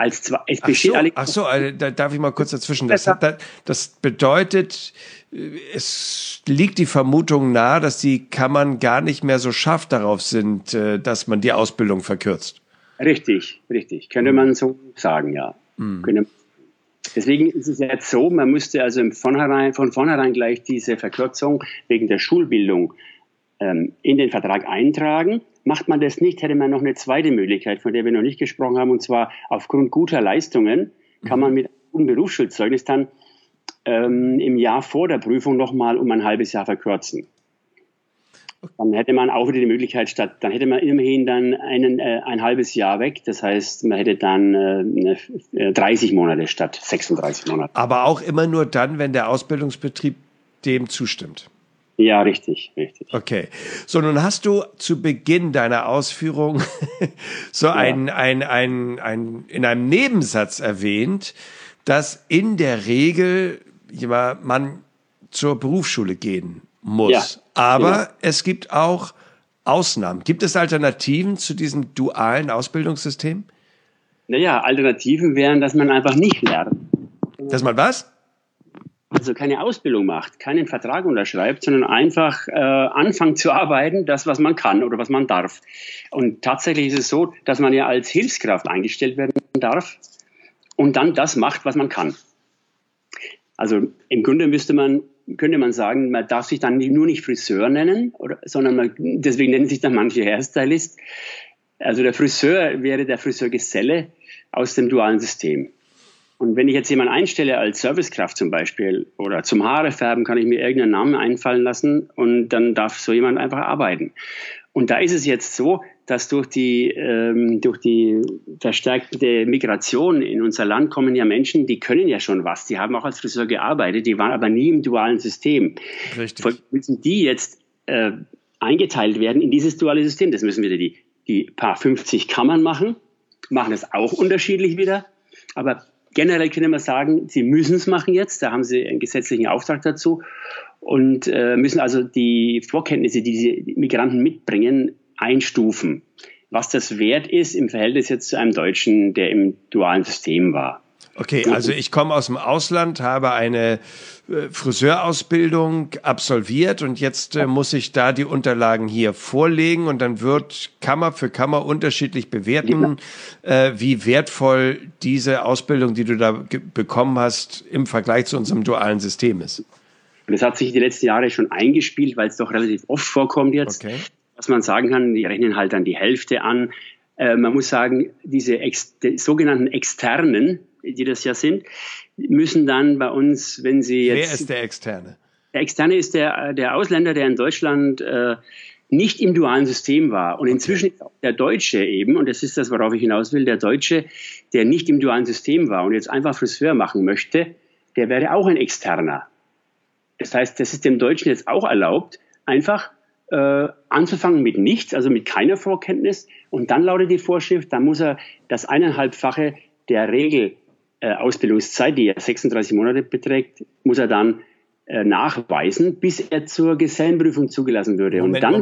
Da darf ich mal kurz dazwischen. Das bedeutet, es liegt die Vermutung nahe, dass die Kammern gar nicht mehr so scharf darauf sind, dass man die Ausbildung verkürzt. Richtig. Könnte man so sagen, ja. Deswegen ist es jetzt so, man müsste also von vornherein gleich diese Verkürzung wegen der Schulbildung in den Vertrag eintragen. Macht man das nicht, hätte man noch eine zweite Möglichkeit, von der wir noch nicht gesprochen haben, und zwar aufgrund guter Leistungen kann man mit einem Berufsschulzeugnis dann im Jahr vor der Prüfung nochmal um ein halbes Jahr verkürzen. Dann hätte man auch wieder die Möglichkeit, dann hätte man immerhin dann ein halbes Jahr weg. Das heißt, man hätte dann 30 Monate statt 36 Monate. Aber auch immer nur dann, wenn der Ausbildungsbetrieb dem zustimmt. Ja, richtig. Okay. So, nun hast du zu Beginn deiner Ausführung in einem Nebensatz erwähnt, dass in der Regel man zur Berufsschule gehen muss. Ja, aber es gibt auch Ausnahmen. Gibt es Alternativen zu diesem dualen Ausbildungssystem? Naja, Alternativen wären, dass man einfach nicht lernt. Dass man was? Also keine Ausbildung macht, keinen Vertrag unterschreibt, sondern einfach anfangen zu arbeiten, das, was man kann oder was man darf. Und tatsächlich ist es so, dass man ja als Hilfskraft eingestellt werden darf und dann das macht, was man kann. Also im Grunde könnte man sagen, man darf sich dann nur nicht Friseur nennen, sondern deswegen nennen sich dann manche Hairstylist. Also der Friseur wäre der Friseurgeselle aus dem dualen System. Und wenn ich jetzt jemanden einstelle als Servicekraft zum Beispiel oder zum Haare färben, kann ich mir irgendeinen Namen einfallen lassen und dann darf so jemand einfach arbeiten. Und da ist es jetzt so, dass durch die verstärkte Migration in unser Land kommen ja Menschen, die können ja schon was. Die haben auch als Friseur gearbeitet, die waren aber nie im dualen System. Richtig. Müssen die jetzt eingeteilt werden in dieses duale System? Das müssen wieder die paar 50 Kammern machen es auch unterschiedlich wieder. Aber generell können wir sagen, sie müssen es machen jetzt. Da haben sie einen gesetzlichen Auftrag dazu und müssen also die Vorkenntnisse, die diese Migranten mitbringen, einstufen. Was das wert ist im Verhältnis jetzt zu einem Deutschen, der im dualen System war. Okay, also ich komme aus dem Ausland, habe eine Friseurausbildung absolviert und jetzt muss ich da die Unterlagen hier vorlegen und dann wird Kammer für Kammer unterschiedlich bewerten, wie wertvoll diese Ausbildung, die du da bekommen hast, im Vergleich zu unserem dualen System ist. Und das hat sich die letzten Jahre schon eingespielt, weil es doch relativ oft vorkommt jetzt, dass man sagen kann, die rechnen halt dann die Hälfte an. Man muss sagen, diese sogenannten Externen, die das ja sind, müssen dann bei uns, wenn sie jetzt... Wer ist der Externe? Der Externe ist der Ausländer, der in Deutschland nicht im dualen System war. Und inzwischen ist auch der Deutsche eben, und das ist das, worauf ich hinaus will, der Deutsche, der nicht im dualen System war und jetzt einfach Friseur machen möchte, der wäre auch ein Externer. Das heißt, das ist dem Deutschen jetzt auch erlaubt, einfach anzufangen mit nichts, also mit keiner Vorkenntnis. Und dann lautet die Vorschrift, dann muss er das 1,5-fache der Regelausbildungszeit, die ja 36 Monate beträgt, muss er dann nachweisen, bis er zur Gesellenprüfung zugelassen würde.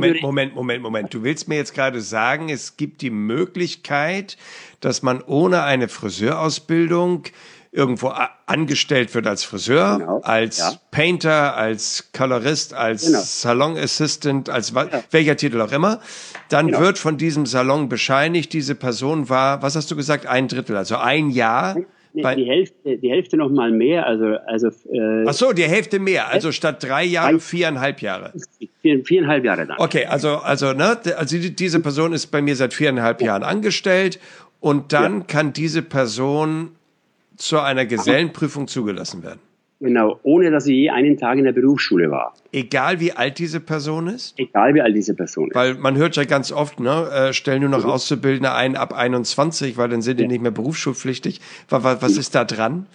Moment. Du willst mir jetzt gerade sagen, es gibt die Möglichkeit, dass man ohne eine Friseurausbildung irgendwo angestellt wird als Friseur, als Painter, als Colorist, als Salon Assistant, als welcher Titel auch immer. Dann wird von diesem Salon bescheinigt, diese Person war, was hast du gesagt, 1/3, also ein Jahr. Die Hälfte noch mal mehr. Ach so, die Hälfte mehr. Also statt 3 Jahre, 4,5 Jahre. 4,5 Jahre dann. Okay, also diese Person ist bei mir seit 4,5 Jahren angestellt und dann kann diese Person zu einer Gesellenprüfung zugelassen werden. Genau, ohne dass sie je einen Tag in der Berufsschule war. Egal wie alt diese Person ist? Egal wie alt diese Person ist. Weil man hört ja ganz oft, stellen nur noch Auszubildende ein ab 21, weil dann sind die nicht mehr berufsschulpflichtig. Was ist da dran?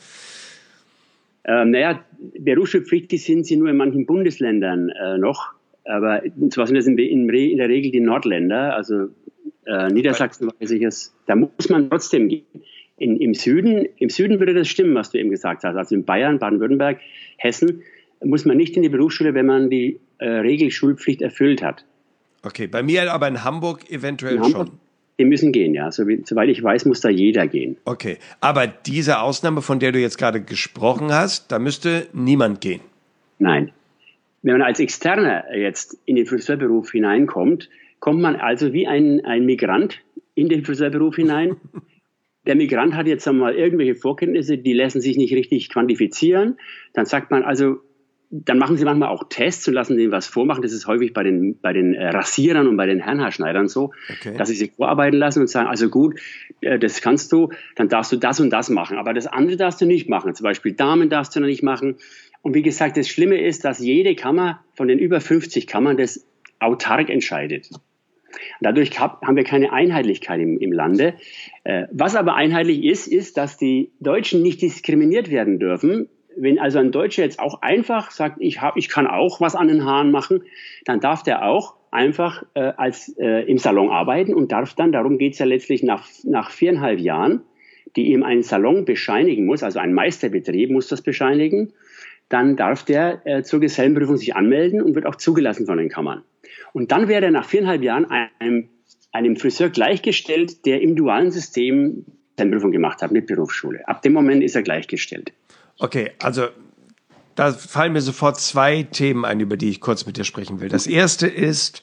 Berufsschulpflichtig sind sie nur in manchen Bundesländern noch. Aber zwar sind das in der Regel die Nordländer, also Niedersachsen weiß ich es. Da muss man trotzdem gehen. Im Süden würde das stimmen, was du eben gesagt hast. Also in Bayern, Baden-Württemberg, Hessen muss man nicht in die Berufsschule, wenn man die Regelschulpflicht erfüllt hat. Okay, bei mir aber in Hamburg eventuell schon. Die müssen gehen, ja. Soweit ich weiß, muss da jeder gehen. Okay, aber diese Ausnahme, von der du jetzt gerade gesprochen hast, da müsste niemand gehen. Nein. Wenn man als Externer jetzt in den Friseurberuf hineinkommt, kommt man also wie ein Migrant in den Friseurberuf hinein. Der Migrant hat jetzt einmal irgendwelche Vorkenntnisse, die lassen sich nicht richtig quantifizieren. Dann sagt man also, dann machen sie manchmal auch Tests und lassen denen was vormachen. Das ist häufig bei den Rasierern und bei den Herrenhaarschneidern so, dass sie sich vorarbeiten lassen und sagen, also gut, das kannst du, dann darfst du das und das machen. Aber das andere darfst du nicht machen. Zum Beispiel Damen darfst du noch nicht machen. Und wie gesagt, das Schlimme ist, dass jede Kammer von den über 50 Kammern das autark entscheidet. Dadurch haben wir keine Einheitlichkeit im Lande. Was aber einheitlich ist, dass die Deutschen nicht diskriminiert werden dürfen. Wenn also ein Deutscher jetzt auch einfach sagt, ich kann auch was an den Haaren machen, dann darf der auch einfach im Salon arbeiten und darf dann, darum geht es ja letztlich nach 4,5 Jahren, die ihm ein Salon bescheinigen muss, also ein Meisterbetrieb muss das bescheinigen, dann darf der zur Gesellenprüfung sich anmelden und wird auch zugelassen von den Kammern. Und dann wäre er nach 4,5 Jahren einem Friseur gleichgestellt, der im dualen System seine Prüfung gemacht hat mit Berufsschule. Ab dem Moment ist er gleichgestellt. Okay, also da fallen mir sofort 2 Themen ein, über die ich kurz mit dir sprechen will. Das erste ist,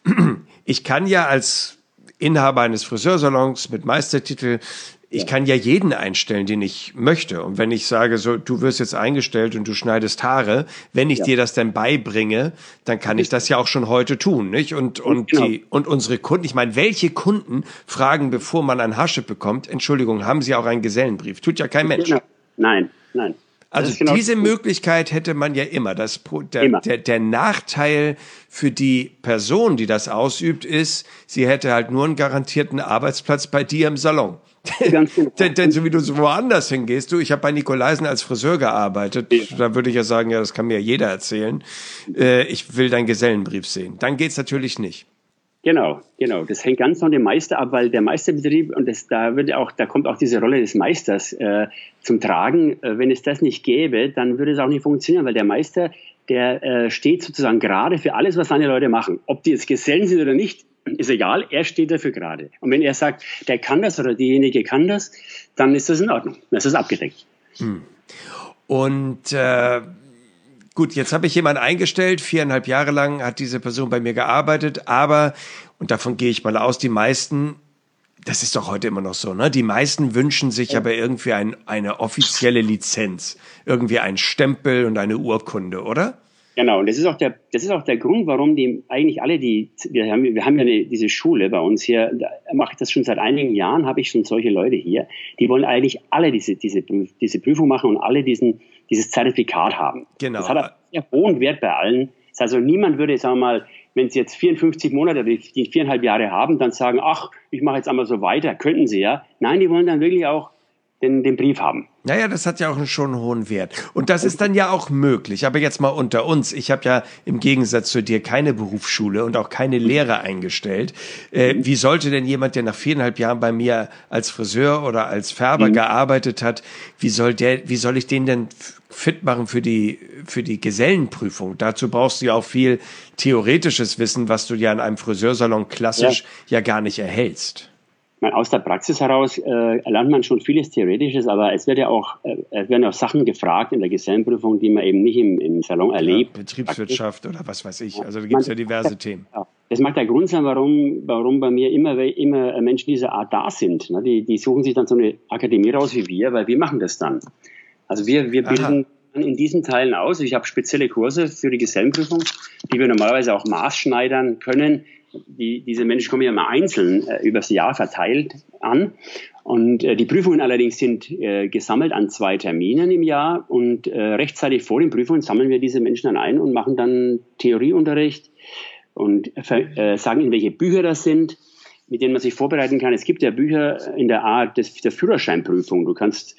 ich kann ja als Inhaber eines Friseursalons mit Meistertitel, ich kann ja jeden einstellen, den ich möchte. Und wenn ich sage, so, du wirst jetzt eingestellt und du schneidest Haare, wenn ich dir das dann beibringe, dann kann ich das ja auch schon heute tun, nicht? Und unsere Kunden, ich meine, welche Kunden fragen, bevor man ein Haarschnitt bekommt, Entschuldigung, haben Sie auch einen Gesellenbrief? Tut ja kein Mensch. Genau. Nein. Also genau diese Möglichkeit hätte man ja immer. Der Nachteil für die Person, die das ausübt, ist, sie hätte halt nur einen garantierten Arbeitsplatz bei dir im Salon. Ganz genau. denn so wie du so woanders hingehst, ich habe bei Nikolaisen als Friseur gearbeitet, Ja. da würde ich ja sagen, ja, das kann mir jeder erzählen. Ich will deinen Gesellenbrief sehen. Dann geht's natürlich nicht. Genau. Das hängt ganz von dem Meister ab, weil der Meisterbetrieb, und da kommt auch diese Rolle des Meisters zum Tragen. Wenn es das nicht gäbe, dann würde es auch nicht funktionieren, weil der Meister, der steht sozusagen gerade für alles, was seine Leute machen. Ob die jetzt Gesellen sind oder nicht, ist egal, er steht dafür gerade. Und wenn er sagt, der kann das oder diejenige kann das, dann ist das in Ordnung. Das ist abgedeckt. Und gut, jetzt habe ich jemanden eingestellt, 4,5 Jahre lang hat diese Person bei mir gearbeitet, aber, und davon gehe ich mal aus, die meisten, das ist doch heute immer noch so, ne? Die meisten wünschen sich aber irgendwie eine offizielle Lizenz, irgendwie ein Stempel und eine Urkunde, oder? Genau, und das ist auch der Grund, warum die eigentlich alle wir haben ja diese Schule bei uns hier, da mache ich das schon seit einigen Jahren, habe ich schon solche Leute hier, die wollen eigentlich alle diese Prüfung machen und alle dieses Zertifikat haben. Genau. Das hat einen sehr hohen Wert bei allen. Das heißt also, niemand würde, sagen wir mal, wenn sie jetzt 54 Monate, die 4,5 Jahre haben, dann sagen, ach, ich mache jetzt einmal so weiter, könnten sie ja. Nein, die wollen dann wirklich auch den Brief haben. Naja, das hat ja auch schon einen hohen Wert. Und das ist dann ja auch möglich. Aber jetzt mal unter uns. Ich habe ja im Gegensatz zu dir keine Berufsschule und auch keine Lehre eingestellt. Wie sollte denn jemand, der nach 4,5 Jahren bei mir als Friseur oder als Färber gearbeitet hat, wie soll ich den denn fit machen für die Gesellenprüfung? Dazu brauchst du ja auch viel theoretisches Wissen, was du ja in einem Friseursalon klassisch ja gar nicht erhältst. Aus der Praxis heraus lernt man schon vieles Theoretisches, aber es werden auch Sachen gefragt in der Gesellenprüfung, die man eben nicht im Salon erlebt. Ja, Betriebswirtschaft oder was weiß ich. Also da gibt es ja diverse Themen. Das mag der Grund sein, warum bei mir immer Menschen dieser Art da sind. Die suchen sich dann so eine Akademie raus wie wir, weil wir machen das dann. Also wir bilden in diesen Teilen aus. Ich habe spezielle Kurse für die Gesellenprüfung, die wir normalerweise auch maßschneidern können. Diese Menschen kommen ja mal einzeln übers Jahr verteilt an. Und die Prüfungen allerdings sind gesammelt an 2 Terminen im Jahr. Und rechtzeitig vor den Prüfungen sammeln wir diese Menschen dann ein und machen dann Theorieunterricht und sagen ihnen, welche Bücher das sind, mit denen man sich vorbereiten kann. Es gibt ja Bücher in der Art der Führerscheinprüfung. Du kannst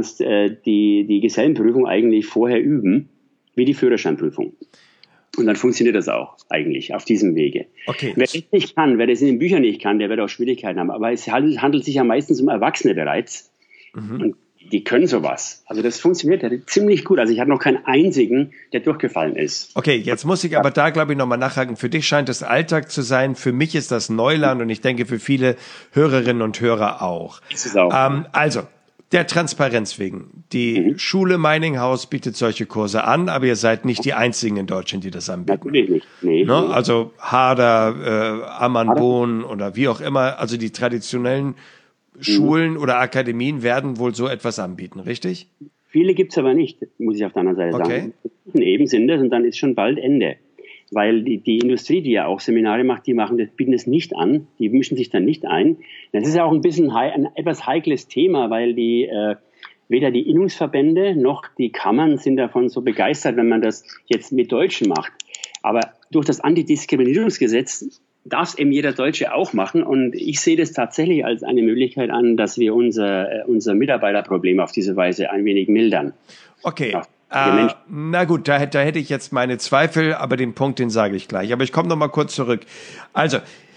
die Gesellenprüfung eigentlich vorher üben, wie die Führerscheinprüfung. Und dann funktioniert das auch eigentlich auf diesem Wege. Okay. Wer das nicht kann, wer das in den Büchern nicht kann, der wird auch Schwierigkeiten haben. Aber es handelt sich ja meistens um Erwachsene bereits. Und die können sowas. Also das funktioniert ja ziemlich gut. Also ich hatte noch keinen einzigen, der durchgefallen ist. Okay, jetzt muss ich aber da, glaube ich, nochmal nachhaken. Für dich scheint es Alltag zu sein. Für mich ist das Neuland und ich denke für viele Hörerinnen und Hörer auch. Ist es auch. Also, der Transparenz wegen. Die Schule Meininghaus bietet solche Kurse an, aber ihr seid nicht die Einzigen in Deutschland, die das anbieten. Natürlich nicht. Nee. Also Harder, Ammann-Bohn oder wie auch immer, also die traditionellen Schulen oder Akademien werden wohl so etwas anbieten, richtig? Viele gibt's aber nicht, muss ich auf der anderen Seite sagen. Eben sind das und dann ist schon bald Ende. Weil die Industrie, die ja auch Seminare macht, bieten das nicht an, die mischen sich dann nicht ein. Das ist ja auch ein etwas heikles Thema, weil weder die Innungsverbände noch die Kammern sind davon so begeistert, wenn man das jetzt mit Deutschen macht. Aber durch das Antidiskriminierungsgesetz darf es eben jeder Deutsche auch machen. Und ich sehe das tatsächlich als eine Möglichkeit an, dass wir unser Mitarbeiterproblem auf diese Weise ein wenig mildern. Okay. Na gut, da hätte ich jetzt meine Zweifel, aber den Punkt, den sage ich gleich. Aber ich komme noch mal kurz zurück. Also,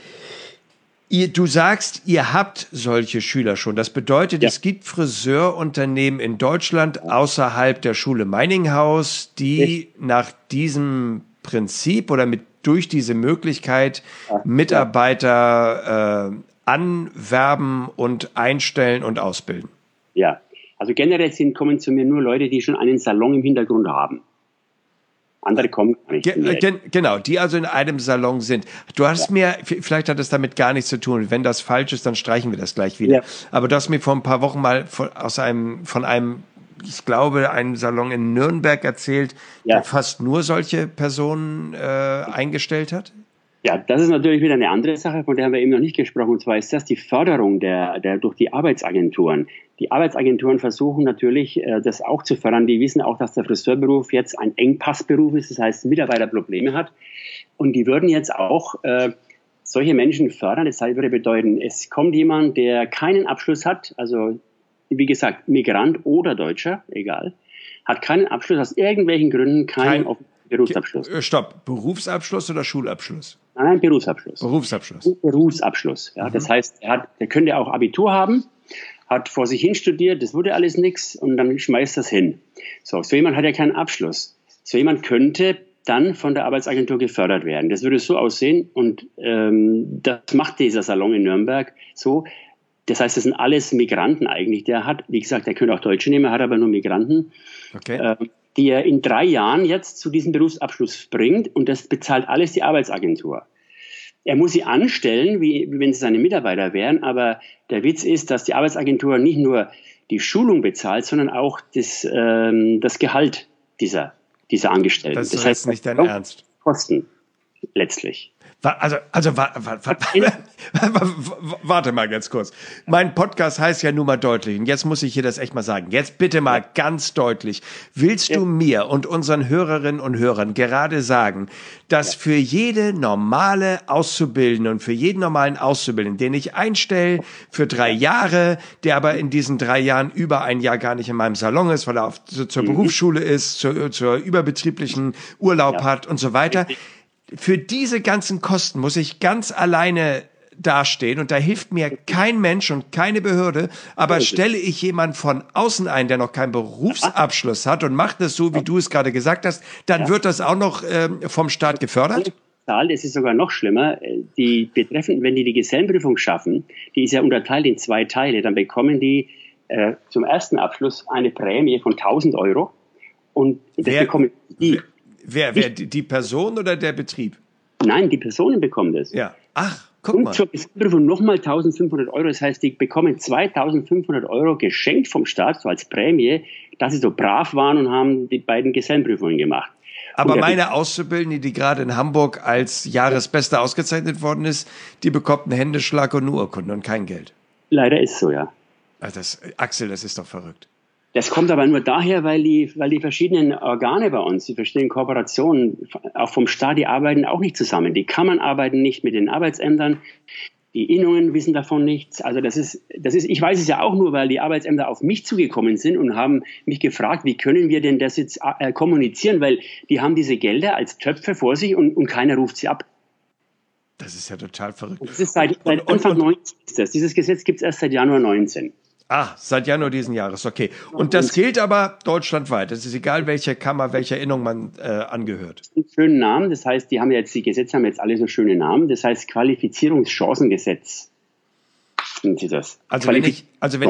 du sagst, ihr habt solche Schüler schon. Das bedeutet, es gibt Friseurunternehmen in Deutschland außerhalb der Schule Meininghaus, die nach diesem Prinzip oder durch diese Möglichkeit Mitarbeiter anwerben und einstellen und ausbilden. Ja. Also generell kommen zu mir nur Leute, die schon einen Salon im Hintergrund haben. Andere kommen gar nicht. Genau, die also in einem Salon sind. Du hast mir, vielleicht hat es damit gar nichts zu tun. Wenn das falsch ist, dann streichen wir das gleich wieder. Ja. Aber du hast mir vor ein paar Wochen mal von einem, ich glaube, einem Salon in Nürnberg erzählt, der fast nur solche Personen eingestellt hat. Ja, das ist natürlich wieder eine andere Sache, von der haben wir eben noch nicht gesprochen. Und zwar ist das die Förderung der durch die Arbeitsagenturen. Die Arbeitsagenturen versuchen natürlich, das auch zu fördern. Die wissen auch, dass der Friseurberuf jetzt ein Engpassberuf ist, das heißt, Mitarbeiter Probleme hat. Und die würden jetzt auch solche Menschen fördern. Das würde bedeuten, es kommt jemand, der keinen Abschluss hat, also wie gesagt, Migrant oder Deutscher, egal, hat keinen Abschluss, aus irgendwelchen Gründen keinen Berufsabschluss. Stopp, Berufsabschluss oder Schulabschluss? Nein, Berufsabschluss. Berufsabschluss. Ja, das heißt, der könnte auch Abitur haben, hat vor sich hin studiert, das wurde alles nichts und dann schmeißt das hin. So jemand hat ja keinen Abschluss. So jemand könnte dann von der Arbeitsagentur gefördert werden. Das würde so aussehen und das macht dieser Salon in Nürnberg so. Das heißt, das sind alles Migranten eigentlich. Der hat, wie gesagt, der könnte auch Deutsche nehmen, hat aber nur Migranten. Okay. Die er in 3 Jahren jetzt zu diesem Berufsabschluss bringt und das bezahlt alles die Arbeitsagentur. Er muss sie anstellen, wie wenn sie seine Mitarbeiter wären, aber der Witz ist, dass die Arbeitsagentur nicht nur die Schulung bezahlt, sondern auch das Gehalt dieser Angestellten. Das ist jetzt nicht dein Ernst. Kosten letztlich. Warte mal ganz kurz. Mein Podcast heißt ja nun mal deutlich. Und jetzt muss ich hier das echt mal sagen. Jetzt bitte mal ganz deutlich. Willst du mir und unseren Hörerinnen und Hörern gerade sagen, dass für jede normale Auszubildende und für jeden normalen Auszubildenden, den ich einstelle für 3 Jahre, der aber in diesen 3 Jahren über ein Jahr gar nicht in meinem Salon ist, weil er zur Berufsschule ist, zur überbetrieblichen Urlaub hat und so weiter, für diese ganzen Kosten muss ich ganz alleine dastehen und da hilft mir kein Mensch und keine Behörde, aber stelle ich jemanden von außen ein, der noch keinen Berufsabschluss hat und macht das so, wie du es gerade gesagt hast, dann wird das auch noch vom Staat gefördert? Es ist sogar noch schlimmer. Die Betreffenden, wenn die Gesellenprüfung schaffen, die ist ja unterteilt in 2 Teile, dann bekommen die zum ersten Abschluss eine Prämie von 1.000 Euro und das bekommen die. Wer, die Person oder der Betrieb? Nein, die Personen bekommen das. Ja. Ach, guck mal. Und zur Gesellenprüfung nochmal 1.500 Euro. Das heißt, die bekommen 2.500 Euro geschenkt vom Staat, so als Prämie, dass sie so brav waren und haben die beiden Gesellenprüfungen gemacht. Aber meine Auszubildende, die gerade in Hamburg als Jahresbeste ausgezeichnet worden ist, die bekommt einen Händeschlag und eine Urkunde und kein Geld. Leider ist so, ja. Ach, Axel, das ist doch verrückt. Das kommt aber nur daher, weil die verschiedenen Organe bei uns, die verschiedenen Kooperationen, auch vom Staat, die arbeiten auch nicht zusammen. Die Kammern arbeiten nicht mit den Arbeitsämtern, die Innungen wissen davon nichts. Also ich weiß es ja auch nur, weil die Arbeitsämter auf mich zugekommen sind und haben mich gefragt, wie können wir denn das jetzt kommunizieren, weil die haben diese Gelder als Töpfe vor sich und keiner ruft sie ab. Das ist ja total verrückt. Das ist seit Anfang 19 ist das. Dieses Gesetz gibt es erst seit Januar 19. Seit Januar diesen Jahres, okay. Und das gilt aber deutschlandweit. Es ist egal, welcher Kammer, welcher Innung man angehört. Einen schönen Namen, das heißt, die Gesetze haben jetzt alle so schöne Namen. Das heißt Qualifizierungschancengesetz. Sind Sie das? Also wenn ich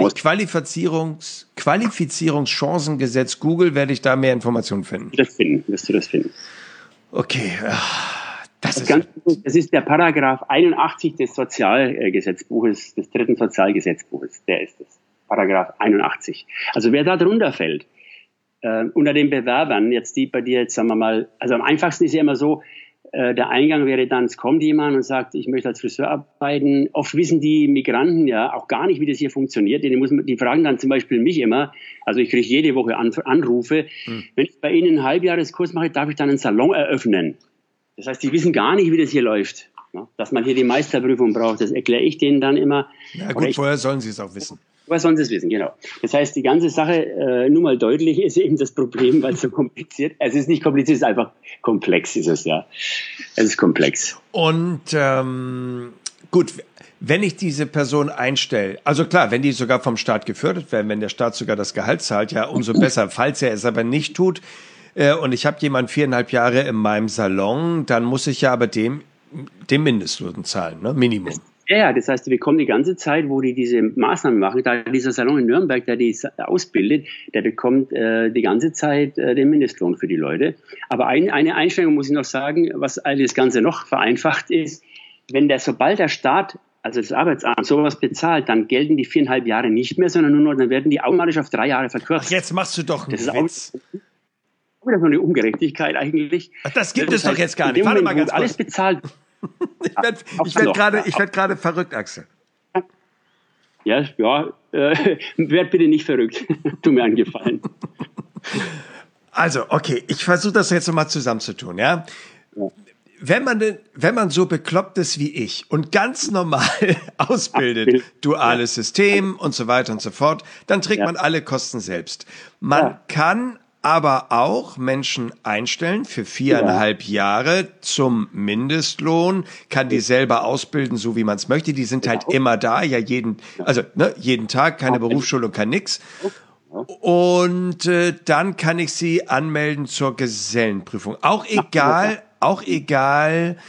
Qualifizierungschancengesetz google, werde ich da mehr Informationen finden. Wirst du das finden. Okay, das ist der Paragraph 81 des Sozialgesetzbuches, des 3. Sozialgesetzbuches. Der ist es. Paragraph 81. Also wer da drunter fällt, unter den Bewerbern, jetzt die bei dir, jetzt sagen wir mal, also am einfachsten ist ja immer so, der Eingang wäre dann, es kommt jemand und sagt, ich möchte als Friseur arbeiten. Oft wissen die Migranten ja auch gar nicht, wie das hier funktioniert. Die fragen dann zum Beispiel mich immer, also ich kriege jede Woche Anrufe, wenn ich bei Ihnen einen Halbjahreskurs mache, darf ich dann einen Salon eröffnen. Das heißt, die wissen gar nicht, wie das hier läuft. Dass man hier die Meisterprüfung braucht, das erkläre ich denen dann immer. Ja gut, woher sollen sie es auch wissen? Woher sollen sie es wissen, genau. Das heißt, die ganze Sache, nur mal deutlich, ist eben das Problem, weil es so kompliziert. Es ist nicht kompliziert, es ist einfach komplex, ist es, ja. Es ist komplex. Und gut, wenn ich diese Person einstelle, also klar, wenn die sogar vom Staat gefördert werden, wenn der Staat sogar das Gehalt zahlt, ja, umso besser. Falls er es aber nicht tut, und ich habe jemanden 4,5 Jahre in meinem Salon, dann muss ich ja aber dem Mindestlohn zahlen, ne? Minimum. Ja, das heißt, wir bekommen die ganze Zeit, wo die diese Maßnahmen machen, da dieser Salon in Nürnberg, der die ausbildet, der bekommt die ganze Zeit den Mindestlohn für die Leute. Aber eine Einschränkung muss ich noch sagen, was das Ganze noch vereinfacht ist, sobald der Staat, also das Arbeitsamt, sowas bezahlt, dann gelten die 4,5 Jahre nicht mehr, sondern nur noch, dann werden die automatisch auf 3 Jahre verkürzt. Ach, jetzt machst du doch einen Witz. Das ist so eine Ungerechtigkeit eigentlich. Ach, das gibt es doch jetzt gar nicht. Warte mal ganz kurz. Alles bezahlt. Ich werd gerade verrückt, Axel. Ja, werd bitte nicht verrückt. Tu mir einen Gefallen. Also, okay, ich versuche das jetzt nochmal zusammenzutun, ja? Ja. Wenn man so bekloppt ist wie ich und ganz normal ausbildet, duales System und so weiter und so fort, dann trägt man alle Kosten selbst. Man kann aber auch Menschen einstellen für 4,5 Jahre zum Mindestlohn, kann die selber ausbilden, so wie man es möchte. Die sind halt immer da, jeden Tag, keine Berufsschulung, kein nix. Und dann kann ich sie anmelden zur Gesellenprüfung. Auch egal,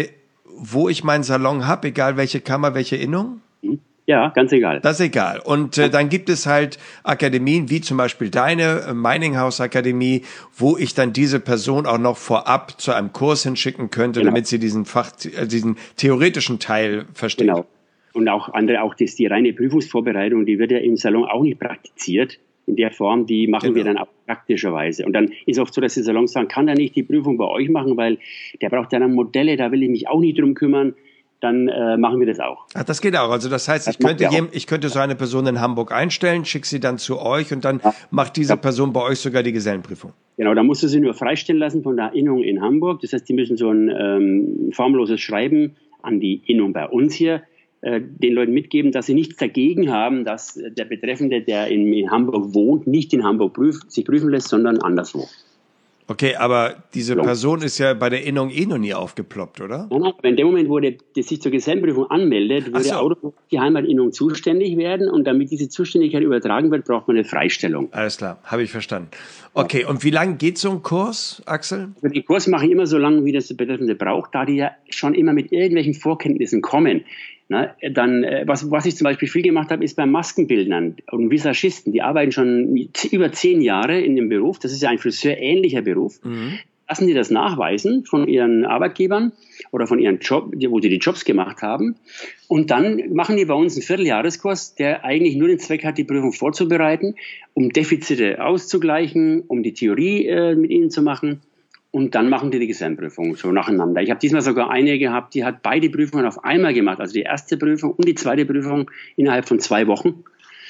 wo ich meinen Salon habe, egal welche Kammer, welche Innung? Ja, ganz egal. Das ist egal. Und dann gibt es halt Akademien, wie zum Beispiel deine Meininghaus Akademie, wo ich dann diese Person auch noch vorab zu einem Kurs hinschicken könnte, damit sie diesen theoretischen Teil versteht. Genau. Und auch die reine Prüfungsvorbereitung, die wird ja im Salon auch nicht praktiziert. In der Form, die machen wir dann auch praktischerweise. Und dann ist oft so, dass die Salons sagen, kann er nicht die Prüfung bei euch machen, weil der braucht ja dann Modelle, da will ich mich auch nicht drum kümmern. Dann machen wir das auch. Ach, das geht auch. Also das heißt, ich könnte so eine Person in Hamburg einstellen, schicke sie dann zu euch und dann macht diese Person bei euch sogar die Gesellenprüfung. Genau, da musst du sie nur freistellen lassen von der Innung in Hamburg. Das heißt, die müssen so ein formloses Schreiben an die Innung bei uns hier den Leuten mitgeben, dass sie nichts dagegen haben, dass der Betreffende, der in Hamburg wohnt, nicht in Hamburg sich prüfen lässt, sondern anderswo. Okay, aber diese Person ist ja bei der Innung noch nie aufgeploppt, oder? Nein, aber in dem Moment, wo der sich zur Gesellenprüfung anmeldet, würde automatisch die Heimatinnung zuständig werden und damit diese Zuständigkeit übertragen wird, braucht man eine Freistellung. Alles klar, habe ich verstanden. Okay, und wie lange geht so ein Kurs, Axel? Den Kurs mache ich immer so lange, wie das der Betreffende braucht, da die ja schon immer mit irgendwelchen Vorkenntnissen kommen. Na, dann, was ich zum Beispiel viel gemacht habe, ist bei Maskenbildnern und Visagisten. Die arbeiten schon über 10 Jahre in dem Beruf. Das ist ja ein friseuriähnlicher Beruf. Lassen die das nachweisen von ihren Arbeitgebern oder von ihren Job, wo sie die Jobs gemacht haben. Und dann machen die bei uns einen Vierteljahreskurs, der eigentlich nur den Zweck hat, die Prüfung vorzubereiten, um Defizite auszugleichen, um die Theorie mit ihnen zu machen. Und dann machen die Gesellenprüfung so nacheinander. Ich habe diesmal sogar eine gehabt, die hat beide Prüfungen auf einmal gemacht. Also die erste Prüfung und die zweite Prüfung innerhalb von 2 Wochen,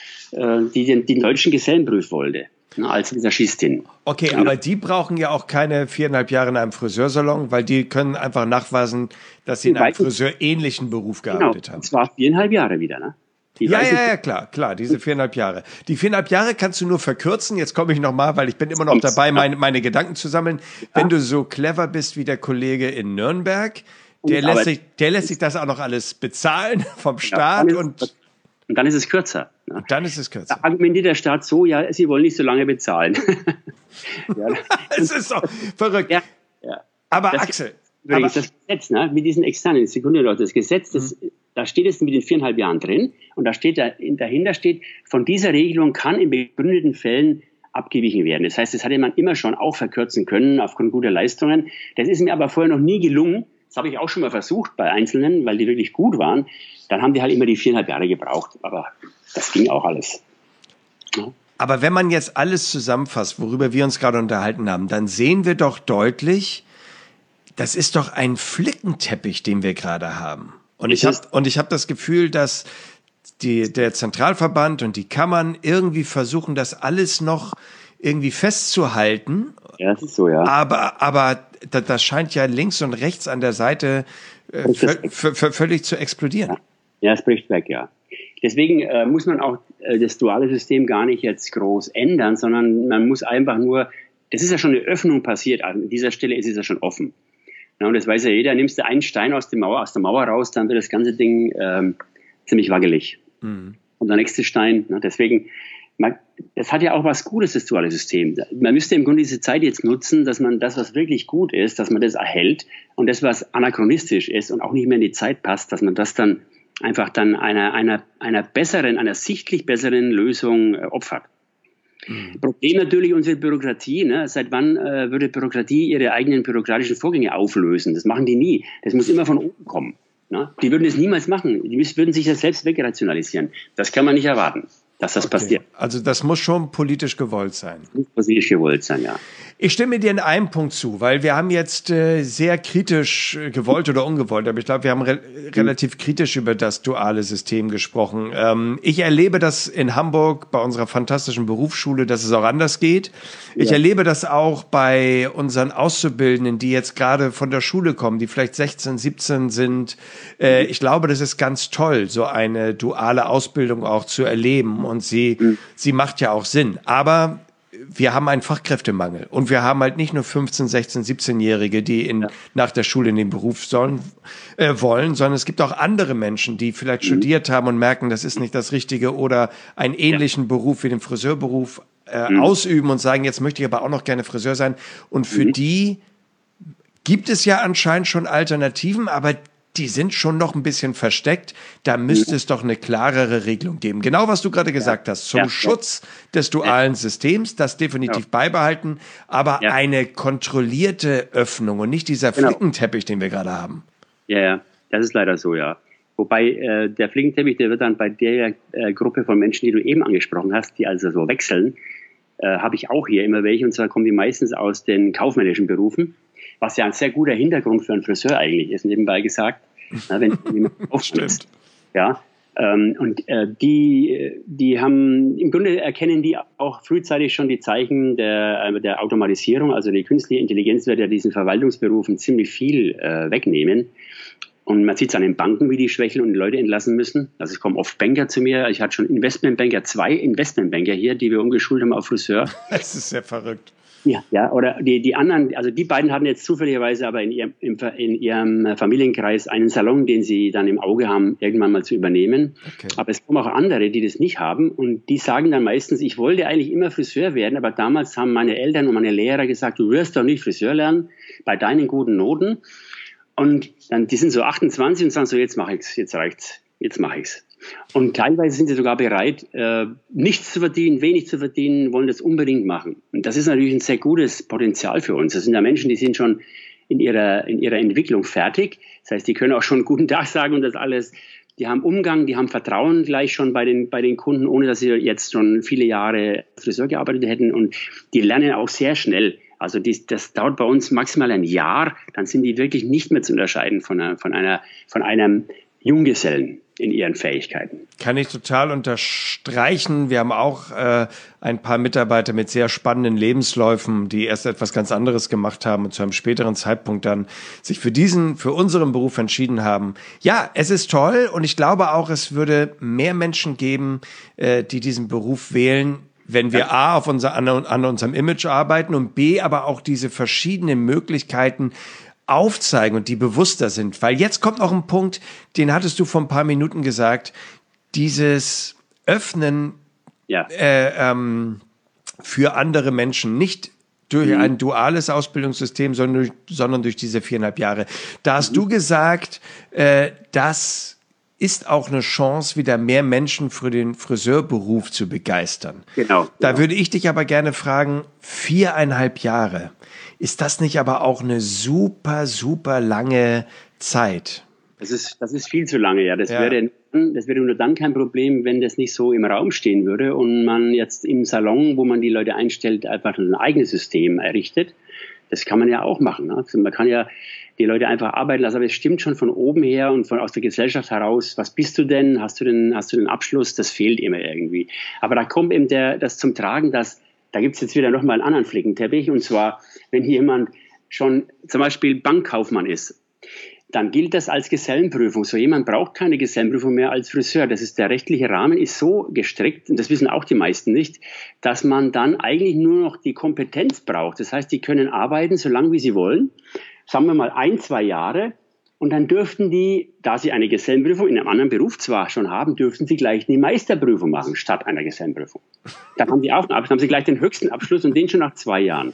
die den deutschen Gesellenprüf wollte, als Visagistin. Okay, aber die brauchen ja auch keine 4,5 Jahre in einem Friseursalon, weil die können einfach nachweisen, dass sie in einem friseurähnlichen Beruf gearbeitet haben. Das war 4,5 Jahre wieder, ne? Ja, klar, diese 4,5 Jahre. Die 4,5 Jahre kannst du nur verkürzen. Jetzt komme ich nochmal, weil ich bin immer noch dabei, meine Gedanken zu sammeln. Wenn du so clever bist wie der Kollege in Nürnberg, der lässt sich das auch noch alles bezahlen vom Staat. Und dann ist es kürzer. Ne? Und dann ist es kürzer. Da argumentiert der Staat so, ja, sie wollen nicht so lange bezahlen. Es ist so verrückt. Ja. Aber Axel. Das Gesetz, ne, mit diesen externen, Sekunde, Leute, das Gesetz, da steht es mit den 4,5 Jahren drin und dahinter steht, von dieser Regelung kann in begründeten Fällen abgewichen werden. Das heißt, das hätte man immer schon auch verkürzen können aufgrund guter Leistungen. Das ist mir aber vorher noch nie gelungen. Das habe ich auch schon mal versucht bei Einzelnen, weil die wirklich gut waren. Dann haben die halt immer die 4,5 Jahre gebraucht. Aber das ging auch alles. Ja. Aber wenn man jetzt alles zusammenfasst, worüber wir uns gerade unterhalten haben, dann sehen wir doch deutlich, das ist doch ein Flickenteppich, den wir gerade haben. Und ich habe das Gefühl, dass der Zentralverband und die Kammern irgendwie versuchen, das alles noch irgendwie festzuhalten. Ja, das ist so, ja. Aber das scheint ja links und rechts an der Seite völlig zu explodieren. Ja, es bricht weg, ja. Deswegen muss man auch das duale System gar nicht jetzt groß ändern, sondern man muss einfach nur, das ist ja schon eine Öffnung passiert, an dieser Stelle ist es ja schon offen. Ja, und das weiß ja jeder, nimmst du einen Stein aus der Mauer raus, dann wird das ganze Ding ziemlich wackelig. Und der nächste Stein, deswegen, das hat ja auch was Gutes, das duale System. Man müsste im Grunde diese Zeit jetzt nutzen, dass man das, was wirklich gut ist, dass man das erhält und das, was anachronistisch ist und auch nicht mehr in die Zeit passt, dass man das dann einfach dann einer sichtlich besseren Lösung opfert. Problem natürlich unsere Bürokratie. Ne? Seit wann würde Bürokratie ihre eigenen bürokratischen Vorgänge auflösen? Das machen die nie. Das muss immer von oben kommen. Ne? Die würden das niemals machen. Die würden sich das selbst wegrationalisieren. Das kann man nicht erwarten, dass das passiert. Also das muss schon politisch gewollt sein. Politisch gewollt sein, ja. Ich stimme dir in einem Punkt zu, weil wir haben jetzt sehr kritisch, gewollt oder ungewollt, aber ich glaube, wir haben relativ kritisch über das duale System gesprochen. Ich erlebe das in Hamburg bei unserer fantastischen Berufsschule, dass es auch anders geht. Ich erlebe das auch bei unseren Auszubildenden, die jetzt gerade von der Schule kommen, die vielleicht 16, 17 sind. Ich glaube, das ist ganz toll, so eine duale Ausbildung auch zu erleben, und sie macht ja auch Sinn. Aber wir haben einen Fachkräftemangel und wir haben halt nicht nur 15, 16, 17-Jährige, die nach der Schule in den Beruf wollen, sondern es gibt auch andere Menschen, die vielleicht studiert haben und merken, das ist nicht das Richtige, oder einen ähnlichen Beruf wie den Friseurberuf ausüben und sagen, jetzt möchte ich aber auch noch gerne Friseur sein. Und für die gibt es ja anscheinend schon Alternativen, aber die sind schon noch ein bisschen versteckt. Da müsste es doch eine klarere Regelung geben. Genau, was du gerade gesagt hast. Zum Schutz des dualen Systems, das definitiv beibehalten, aber eine kontrollierte Öffnung und nicht dieser Flickenteppich, den wir gerade haben. Ja, das ist leider so, ja. Wobei der Flickenteppich, der wird dann bei der Gruppe von Menschen, die du eben angesprochen hast, die also so wechseln, habe ich auch hier immer welche. Und zwar kommen die meistens aus den kaufmännischen Berufen, was ja ein sehr guter Hintergrund für einen Friseur eigentlich ist, nebenbei gesagt. Na, wenn jemand aufstimmt. Ja, die haben, im Grunde erkennen die auch frühzeitig schon die Zeichen der Automatisierung. Also die künstliche Intelligenz wird ja diesen Verwaltungsberufen ziemlich viel wegnehmen. Und man sieht es an den Banken, wie die schwächeln und die Leute entlassen müssen. Also es kommen oft Banker zu mir. Ich hatte schon zwei Investmentbanker hier, die wir umgeschult haben auf Friseur. Das ist sehr verrückt. Ja, oder die anderen, also die beiden hatten jetzt zufälligerweise aber in ihrem Familienkreis einen Salon, den sie dann im Auge haben, irgendwann mal zu übernehmen. Okay. Aber es kommen auch andere, die das nicht haben, und die sagen dann meistens, ich wollte eigentlich immer Friseur werden, aber damals haben meine Eltern und meine Lehrer gesagt, du wirst doch nicht Friseur lernen bei deinen guten Noten. Und dann, die sind so 28 und sagen so, jetzt mache ich's, jetzt reicht's, jetzt mache ich's. Und teilweise sind sie sogar bereit, nichts zu verdienen, wenig zu verdienen, wollen das unbedingt machen. Und das ist natürlich ein sehr gutes Potenzial für uns. Das sind ja Menschen, die sind schon in ihrer Entwicklung fertig. Das heißt, die können auch schon guten Tag sagen und das alles. Die haben Umgang, die haben Vertrauen gleich schon bei den Kunden, ohne dass sie jetzt schon viele Jahre Friseur gearbeitet hätten. Und die lernen auch sehr schnell. Also das dauert bei uns maximal ein Jahr. Dann sind die wirklich nicht mehr zu unterscheiden von einem Junggesellen in ihren Fähigkeiten. Kann ich total unterstreichen. Wir haben auch ein paar Mitarbeiter mit sehr spannenden Lebensläufen, die erst etwas ganz anderes gemacht haben und zu einem späteren Zeitpunkt dann sich für unseren Beruf entschieden haben. Ja, es ist toll, und ich glaube auch, es würde mehr Menschen geben, die diesen Beruf wählen, wenn wir A, an unserem Image arbeiten und B, aber auch diese verschiedenen Möglichkeiten aufzeigen und die bewusster sind. Weil jetzt kommt noch ein Punkt, den hattest du vor ein paar Minuten gesagt, dieses Öffnen für andere Menschen, nicht durch ein duales Ausbildungssystem, sondern durch diese 4,5 Jahre. Da hast du gesagt, das ist auch eine Chance, wieder mehr Menschen für den Friseurberuf zu begeistern. Genau. Da würde ich dich aber gerne fragen, 4,5 Jahre. Ist das nicht aber auch eine super, super lange Zeit? Das ist viel zu lange, ja. Das wäre nur dann kein Problem, wenn das nicht so im Raum stehen würde und man jetzt im Salon, wo man die Leute einstellt, einfach ein eigenes System errichtet. Das kann man ja auch machen. Ne? Also man kann ja die Leute einfach arbeiten lassen, aber es stimmt schon von oben her und aus der Gesellschaft heraus. Was bist du denn? Hast du den Abschluss? Das fehlt immer irgendwie. Aber da kommt eben das zum Tragen, dass da gibt es jetzt wieder nochmal einen anderen Flickenteppich. Und zwar, wenn hier jemand schon zum Beispiel Bankkaufmann ist, dann gilt das als Gesellenprüfung. So jemand braucht keine Gesellenprüfung mehr als Friseur. Der rechtliche Rahmen ist so gestrickt, und das wissen auch die meisten nicht, dass man dann eigentlich nur noch die Kompetenz braucht. Das heißt, die können arbeiten, so lange wie sie wollen. Sagen wir mal 1-2 Jahre. Und dann dürften die, da sie eine Gesellenprüfung in einem anderen Beruf zwar schon haben, dürften sie gleich eine Meisterprüfung machen, statt einer Gesellenprüfung. Dann haben die auch einen Abschluss, haben sie gleich den höchsten Abschluss, und den schon nach 2 Jahren.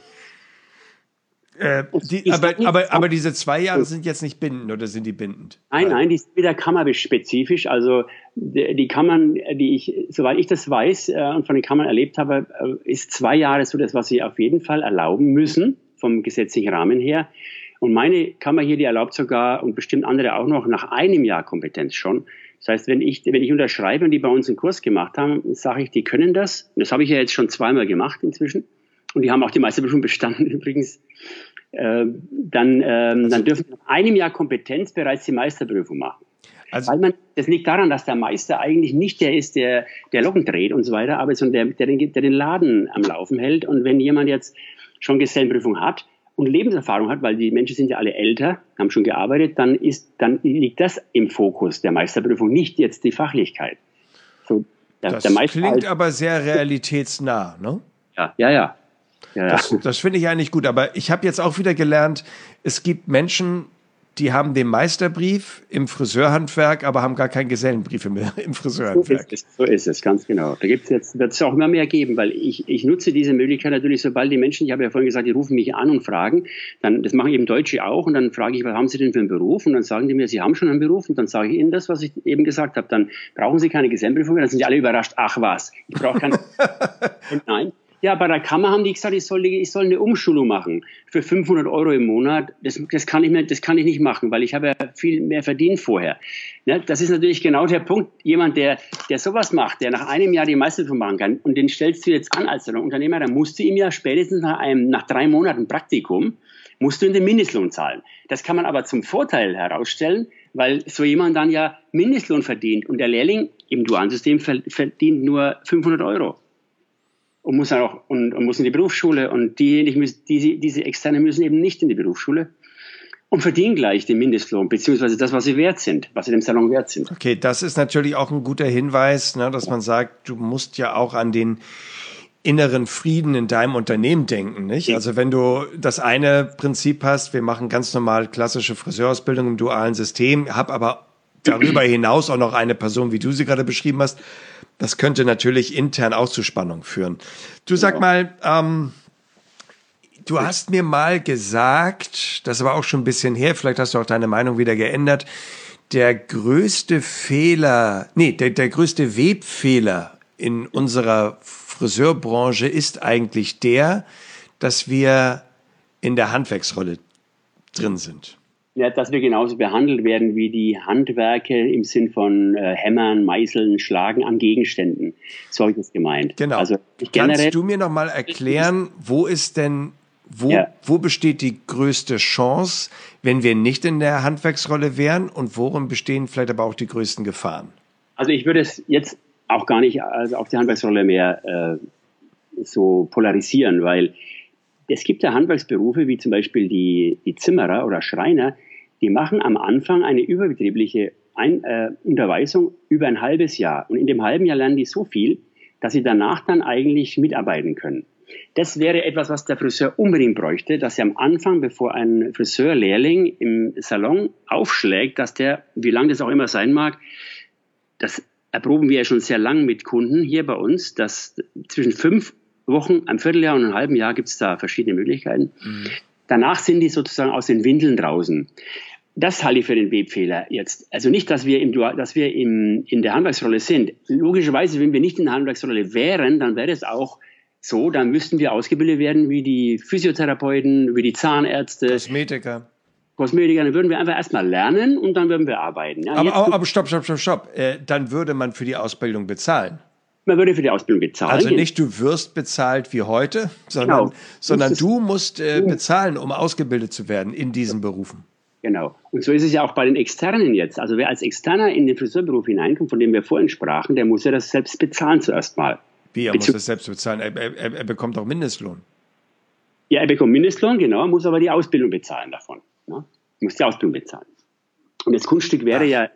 Aber diese 2 Jahre sind jetzt nicht bindend, oder sind die bindend? Nein, die sind wieder kammerspezifisch. Also die Kammern, soweit ich das weiß und von den Kammern erlebt habe, ist 2 Jahre so das, was sie auf jeden Fall erlauben müssen, vom gesetzlichen Rahmen her. Und meine Kammer hier, die erlaubt sogar, und bestimmt andere auch noch, nach 1 Jahr Kompetenz schon. Das heißt, wenn ich unterschreibe und die bei uns einen Kurs gemacht haben, sage ich, die können das. Und das habe ich ja jetzt schon 2-mal gemacht inzwischen. und die haben auch die Meisterprüfung bestanden übrigens, dann dürfen sie nach einem Jahr Kompetenz bereits die Meisterprüfung machen. Also, das liegt daran, dass der Meister eigentlich nicht der ist, der Locken dreht und so weiter, aber sondern der den Laden am Laufen hält. Und wenn jemand jetzt schon Gesellenprüfung hat und Lebenserfahrung hat, weil die Menschen sind ja alle älter, haben schon gearbeitet, dann liegt das im Fokus der Meisterprüfung, nicht jetzt die Fachlichkeit. So, das klingt aber sehr realitätsnah, ne? Ja. Das finde ich eigentlich gut, aber ich habe jetzt auch wieder gelernt, es gibt Menschen, die haben den Meisterbrief im Friseurhandwerk, aber haben gar keinen Gesellenbrief im Friseurhandwerk. So ist es, ganz genau. Da wird es auch immer mehr geben, weil ich nutze diese Möglichkeit natürlich, sobald die Menschen, ich habe ja vorhin gesagt, die rufen mich an und fragen, das machen eben Deutsche auch, und dann frage ich, was haben sie denn für einen Beruf? Und dann sagen die mir, sie haben schon einen Beruf, und dann sage ich ihnen das, was ich eben gesagt habe. Dann brauchen sie keine Gesellenprüfung mehr, dann sind die alle überrascht, ach was, ich brauche keine. Und nein. Ja, bei der Kammer haben die gesagt, ich soll eine Umschulung machen für 500 € im Monat. Das kann ich nicht machen, weil ich habe ja viel mehr verdient vorher. Ja, das ist natürlich genau der Punkt. Jemand, der sowas macht, der nach einem Jahr die Meisterprüfung machen kann, und den stellst du jetzt an als Unternehmer, dann musst du ihm ja spätestens nach 3 Monaten Praktikum, musst du ihm den Mindestlohn zahlen. Das kann man aber zum Vorteil herausstellen, weil so jemand dann ja Mindestlohn verdient, und der Lehrling im dualen System verdient nur 500 €. Und muss dann auch und muss in die Berufsschule, und diese Externen müssen eben nicht in die Berufsschule und verdienen gleich den Mindestlohn, beziehungsweise das, was sie wert sind, was sie dem Salon wert sind. Okay, das ist natürlich auch ein guter Hinweis, ne, dass man sagt, du musst ja auch an den inneren Frieden in deinem Unternehmen denken, nicht? Also wenn du das eine Prinzip hast, wir machen ganz normal klassische Friseurausbildung im dualen System, habe aber darüber hinaus auch noch eine Person, wie du sie gerade beschrieben hast, das könnte natürlich intern auch zu Spannung führen. Du sag mal, du hast mir mal gesagt, das war auch schon ein bisschen her, vielleicht hast du auch deine Meinung wieder geändert, der größte Webfehler in unserer Friseurbranche ist eigentlich dass wir in der Handwerksrolle drin sind. Ja, dass wir genauso behandelt werden wie die Handwerker im Sinn von Hämmern, Meißeln, Schlagen an Gegenständen. So habe ich das gemeint. Genau. Also kannst du mir noch mal erklären, wo besteht die größte Chance, wenn wir nicht in der Handwerksrolle wären, und worin bestehen vielleicht aber auch die größten Gefahren? Also ich würde es jetzt auch gar nicht auf die Handwerksrolle mehr so polarisieren, weil es gibt ja Handwerksberufe, wie zum Beispiel die Zimmerer oder Schreiner, die machen am Anfang eine überbetriebliche Unterweisung über ein halbes Jahr. Und in dem halben Jahr lernen die so viel, dass sie danach dann eigentlich mitarbeiten können. Das wäre etwas, was der Friseur unbedingt bräuchte, dass er am Anfang, bevor ein Friseurlehrling im Salon aufschlägt, dass der, wie lang das auch immer sein mag, das erproben wir ja schon sehr lang mit Kunden hier bei uns, dass zwischen 5 Wochen, einem Vierteljahr und einem halben Jahr gibt es da verschiedene Möglichkeiten. Danach sind die sozusagen aus den Windeln draußen. Das halte ich für den Webfehler jetzt. Also nicht, dass wir in der Handwerksrolle sind. Logischerweise, wenn wir nicht in der Handwerksrolle wären, dann wäre es auch so, dann müssten wir ausgebildet werden wie die Physiotherapeuten, wie die Zahnärzte. Kosmetiker, dann würden wir einfach erstmal lernen und dann würden wir arbeiten. Ja, aber stopp. Dann würde man für die Ausbildung bezahlen. Man würde für die Ausbildung bezahlen. Also nicht du wirst bezahlt wie heute, sondern du musst bezahlen, um ausgebildet zu werden in diesen Berufen. Genau. Und so ist es ja auch bei den Externen jetzt. Also wer als Externer in den Friseurberuf hineinkommt, von dem wir vorhin sprachen, der muss ja das selbst bezahlen zuerst mal. Wie, er muss das selbst bezahlen? Er bekommt auch Mindestlohn. Ja, er bekommt Mindestlohn, genau, muss aber die Ausbildung bezahlen davon. Ne? Muss die Ausbildung bezahlen. Und das Kunststück ist ja,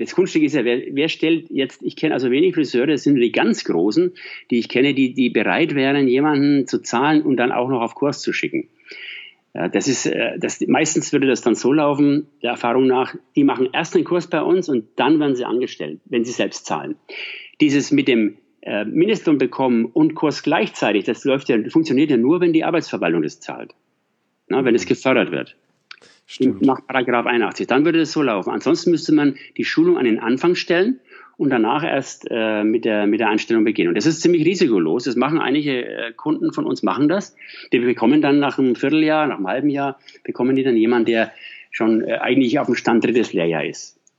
wer stellt jetzt, ich kenne also wenig Friseure, das sind die ganz Großen, die ich kenne, die bereit wären, jemanden zu zahlen und dann auch noch auf Kurs zu schicken. Ja, meistens würde das dann so laufen, der Erfahrung nach, die machen erst einen Kurs bei uns und dann werden sie angestellt, wenn sie selbst zahlen. Dieses mit dem Mindestlohn bekommen und Kurs gleichzeitig, das funktioniert ja nur, wenn die Arbeitsverwaltung das zahlt. Na, wenn es gefördert wird. Stimmt. Nach Paragraph 81. Dann würde das so laufen. Ansonsten müsste man die Schulung an den Anfang stellen und danach erst mit der Einstellung beginnen. Und das ist ziemlich risikolos. Das machen einige Kunden von uns, machen das. Die bekommen dann nach einem Vierteljahr, nach einem halben Jahr, bekommen die dann jemanden, der schon eigentlich auf dem Stand 3. Lehrjahr ist.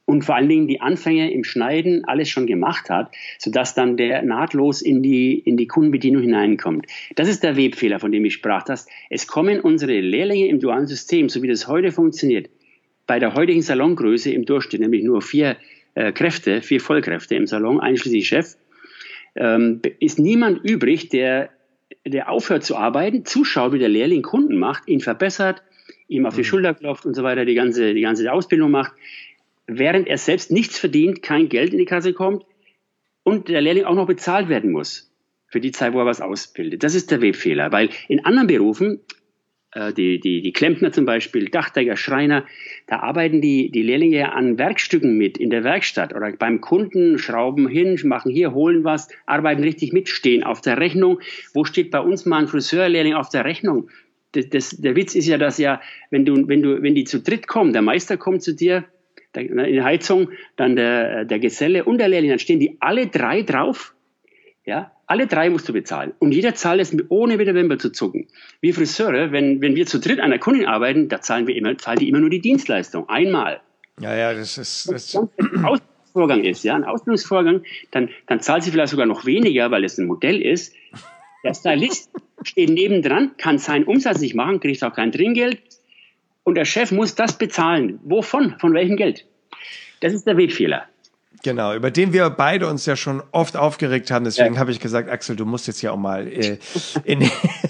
und vor allen Dingen die Anfänge im Schneiden alles schon gemacht hat, sodass dann der nahtlos in die Kundenbedienung hineinkommt. Das ist der Webfehler, von dem ich sprach. Es kommen unsere Lehrlinge im dualen System, so wie das heute funktioniert, bei der heutigen Salongröße im Durchschnitt, nämlich nur 4 Vollkräfte im Salon, einschließlich Chef, ist niemand übrig, der aufhört zu arbeiten, zuschaut, wie der Lehrling Kunden macht, ihn verbessert, ihm auf die Schulter klopft und so weiter, die ganze Ausbildung macht, während er selbst nichts verdient, kein Geld in die Kasse kommt und der Lehrling auch noch bezahlt werden muss für die Zeit, wo er was ausbildet. Das ist der Webfehler, weil in anderen Berufen, die Klempner zum Beispiel, Dachdecker, Schreiner, da arbeiten die Lehrlinge an Werkstücken mit in der Werkstatt oder beim Kunden, schrauben hin, machen hier, holen was, arbeiten richtig mit, stehen auf der Rechnung. Wo steht bei uns mal ein Friseurlehrling auf der Rechnung? Der Witz ist ja, dass wenn die zu dritt kommen, der Meister kommt zu dir in die Heizung, dann der Geselle und der Lehrling, dann stehen die alle 3 drauf. Ja, alle 3 musst du bezahlen. Und jeder zahlt es ohne mit der Wimper zu zucken. Wir Friseure, wenn wir zu dritt an der Kundin arbeiten, da zahlen die immer nur die Dienstleistung. Einmal. Ja, das ist. Wenn ein Ausbildungsvorgang ist, ja, ein Ausbildungsvorgang, dann zahlt sie vielleicht sogar noch weniger, weil es ein Modell ist. Der Stylist steht nebendran, kann seinen Umsatz nicht machen, kriegt auch kein Trinkgeld. Und der Chef muss das bezahlen. Wovon? Von welchem Geld? Das ist der Webfehler. Genau, über den wir beide uns ja schon oft aufgeregt haben. Deswegen habe ich gesagt, Axel, du musst jetzt ja auch mal in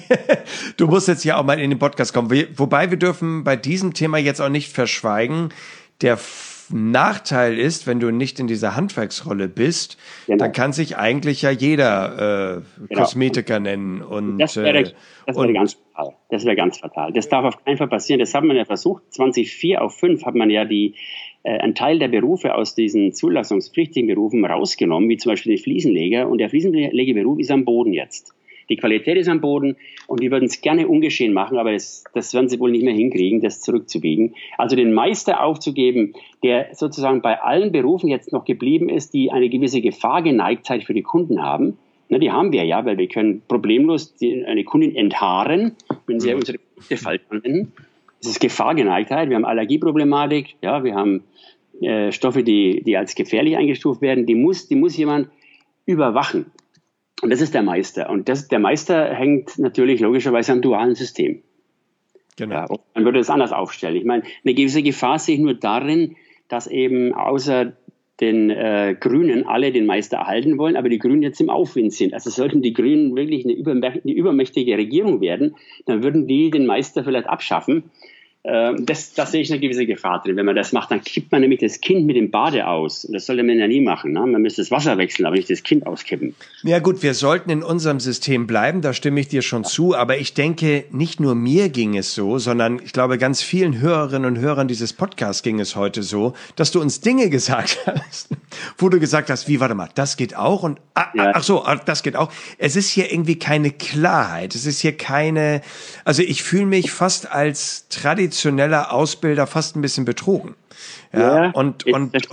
den Podcast kommen. Wobei wir dürfen bei diesem Thema jetzt auch nicht verschweigen. Der Nachteil ist, wenn du nicht in dieser Handwerksrolle bist, dann kann sich eigentlich ja jeder Kosmetiker nennen. Und das wäre ganz fatal. Das wäre ganz fatal. Das darf auf keinen Fall passieren. Das hat man ja versucht. 2004 auf 5 hat man ja einen Teil der Berufe aus diesen zulassungspflichtigen Berufen rausgenommen, wie zum Beispiel den Fliesenleger. Und der Fliesenlegerberuf ist am Boden jetzt. Die Qualität ist am Boden und die würden es gerne ungeschehen machen, aber das werden sie wohl nicht mehr hinkriegen, das zurückzubiegen. Also den Meister aufzugeben, der sozusagen bei allen Berufen jetzt noch geblieben ist, die eine gewisse Gefahrgeneigtheit für die Kunden haben. Na, die haben wir ja, weil wir können problemlos eine Kundin enthaaren, wenn sie unsere Produkte falsch anwenden. Das ist Gefahrgeneigtheit. Wir haben Allergieproblematik, ja, wir haben Stoffe, die als gefährlich eingestuft werden. Die muss jemand überwachen. Und das ist der Meister. Und der Meister hängt natürlich logischerweise am dualen System. Genau. Ja, man würde das anders aufstellen. Ich meine, eine gewisse Gefahr sehe ich nur darin, dass eben außer den Grünen alle den Meister erhalten wollen, aber die Grünen jetzt im Aufwind sind. Also sollten die Grünen wirklich eine übermächtige Regierung werden, dann würden die den Meister vielleicht abschaffen. Das sehe ich eine gewisse Gefahr drin. Wenn man das macht, dann kippt man nämlich das Kind mit dem Bade aus. Das sollte man ja nie machen. Ne? Man müsste das Wasser wechseln, aber nicht das Kind auskippen. Ja gut, wir sollten in unserem System bleiben, da stimme ich dir schon zu. Aber ich denke, nicht nur mir ging es so, sondern ich glaube, ganz vielen Hörerinnen und Hörern dieses Podcasts ging es heute so, dass du uns Dinge gesagt hast, wo du gesagt hast, warte mal, das geht auch und das geht auch. Es ist hier irgendwie keine Klarheit. Es ist hier also ich fühle mich fast als traditioneller Ausbilder fast ein bisschen betrogen. Ja, und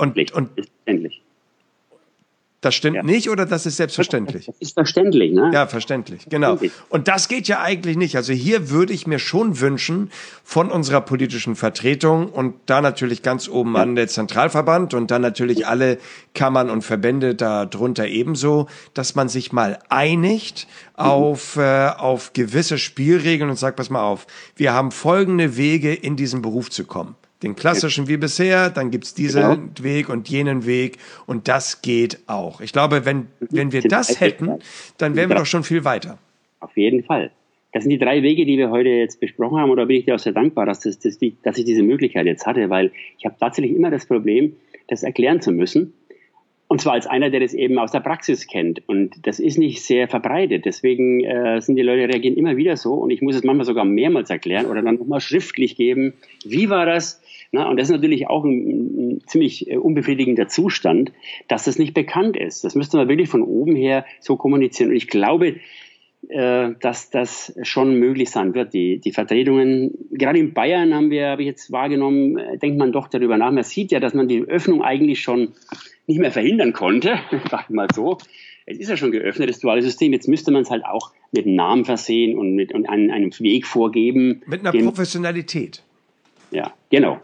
das stimmt nicht oder das ist selbstverständlich? Das ist verständlich, ne? Ja, verständlich, genau. Und das geht ja eigentlich nicht. Also hier würde ich mir schon wünschen von unserer politischen Vertretung und da natürlich ganz oben an der Zentralverband und dann natürlich alle Kammern und Verbände darunter ebenso, dass man sich mal einigt auf gewisse Spielregeln und sagt, pass mal auf, wir haben folgende Wege in diesen Beruf zu kommen. Den klassischen wie bisher, dann gibt's diesen Weg und jenen Weg und das geht auch. Ich glaube, wenn wir das hätten, dann wären wir doch schon viel weiter. Auf jeden Fall. Das sind die 3 Wege, die wir heute jetzt besprochen haben und da bin ich dir auch sehr dankbar, dass ich diese Möglichkeit jetzt hatte, weil ich habe tatsächlich immer das Problem, das erklären zu müssen. Und zwar als einer, der das eben aus der Praxis kennt. Und das ist nicht sehr verbreitet. Deswegen sind die Leute reagieren immer wieder so. Und ich muss es manchmal sogar mehrmals erklären oder dann nochmal schriftlich geben. Wie war das? Na, und das ist natürlich auch ein ziemlich unbefriedigender Zustand, dass das nicht bekannt ist. Das müsste man wirklich von oben her so kommunizieren. Und ich glaube, dass das schon möglich sein wird. Die Vertretungen, gerade in Bayern habe ich jetzt wahrgenommen, denkt man doch darüber nach. Man sieht ja, dass man die Öffnung eigentlich schon nicht mehr verhindern konnte, sag ich mal so. Es ist ja schon geöffnet, das duale System. Jetzt müsste man es halt auch mit einem Namen versehen und einem Weg vorgeben. Mit einer Professionalität. Ja, genau.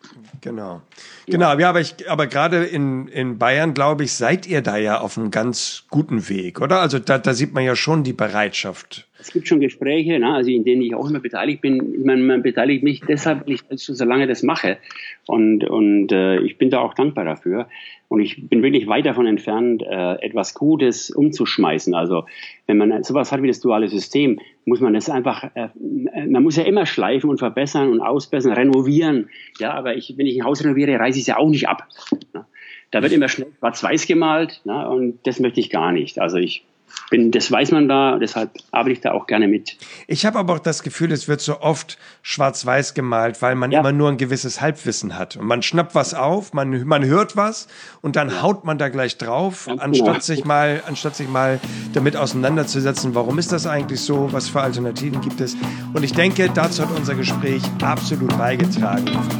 Genau. Genau, ja, aber gerade in Bayern, glaube ich, seid ihr da ja auf einem ganz guten Weg, oder? Also da sieht man ja schon die Bereitschaft. Es gibt schon Gespräche, also in denen ich auch immer beteiligt bin. Ich meine, man beteiligt mich deshalb, weil ich schon so lange das mache. Und ich bin da auch dankbar dafür. Und ich bin wirklich weit davon entfernt, etwas Gutes umzuschmeißen. Also wenn man sowas hat wie das duale System, muss man das einfach, man muss ja immer schleifen und verbessern und ausbessern, renovieren. Ja, aber wenn ich ein Haus renoviere, reiße ich es ja auch nicht ab. Da wird immer schnell schwarz-weiß gemalt, und das möchte ich gar nicht. Also das weiß man da, deshalb arbeite ich da auch gerne mit. Ich habe aber auch das Gefühl, es wird so oft schwarz-weiß gemalt, weil man immer nur ein gewisses Halbwissen hat. Und man schnappt was auf, man hört was und dann haut man da gleich drauf, anstatt sich mal damit auseinanderzusetzen, warum ist das eigentlich so, was für Alternativen gibt es. Und ich denke, dazu hat unser Gespräch absolut beigetragen.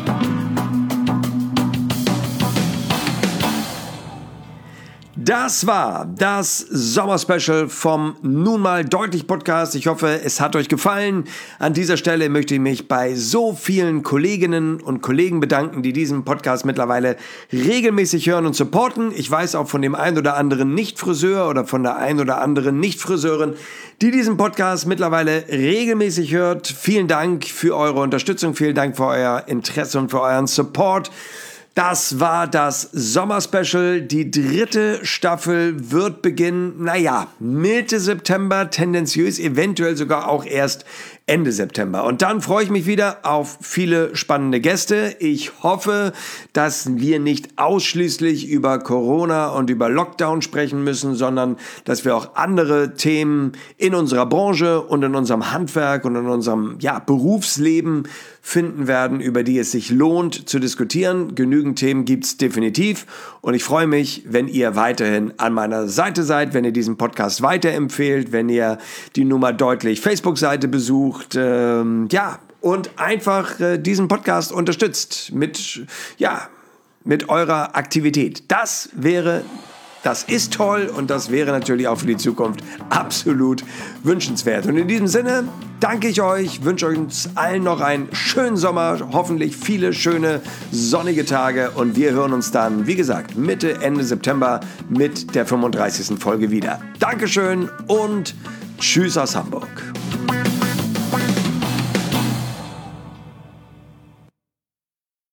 Das war das Sommerspecial vom Nun mal deutlich Podcast. Ich hoffe, es hat euch gefallen. An dieser Stelle möchte ich mich bei so vielen Kolleginnen und Kollegen bedanken, die diesen Podcast mittlerweile regelmäßig hören und supporten. Ich weiß auch von dem einen oder anderen Nicht-Friseur oder von der einen oder anderen Nicht-Friseurin, die diesen Podcast mittlerweile regelmäßig hört. Vielen Dank für eure Unterstützung, vielen Dank für euer Interesse und für euren Support. Das war das Sommerspecial. Die 3. Staffel wird beginnen, Mitte September, tendenziös eventuell sogar auch erst Ende September. Und dann freue ich mich wieder auf viele spannende Gäste. Ich hoffe, dass wir nicht ausschließlich über Corona und über Lockdown sprechen müssen, sondern dass wir auch andere Themen in unserer Branche und in unserem Handwerk und in unserem Berufsleben finden werden, über die es sich lohnt zu diskutieren. Genügend Themen gibt's definitiv. Und ich freue mich, wenn ihr weiterhin an meiner Seite seid, wenn ihr diesen Podcast weiterempfehlt, wenn ihr die Nummer deutlich Facebook-Seite besucht, und einfach diesen Podcast unterstützt mit eurer Aktivität. Das ist toll und das wäre natürlich auch für die Zukunft absolut wünschenswert. Und in diesem Sinne danke ich euch, wünsche uns allen noch einen schönen Sommer, hoffentlich viele schöne sonnige Tage und wir hören uns dann, wie gesagt, Mitte, Ende September mit der 35. Folge wieder. Dankeschön und tschüss aus Hamburg.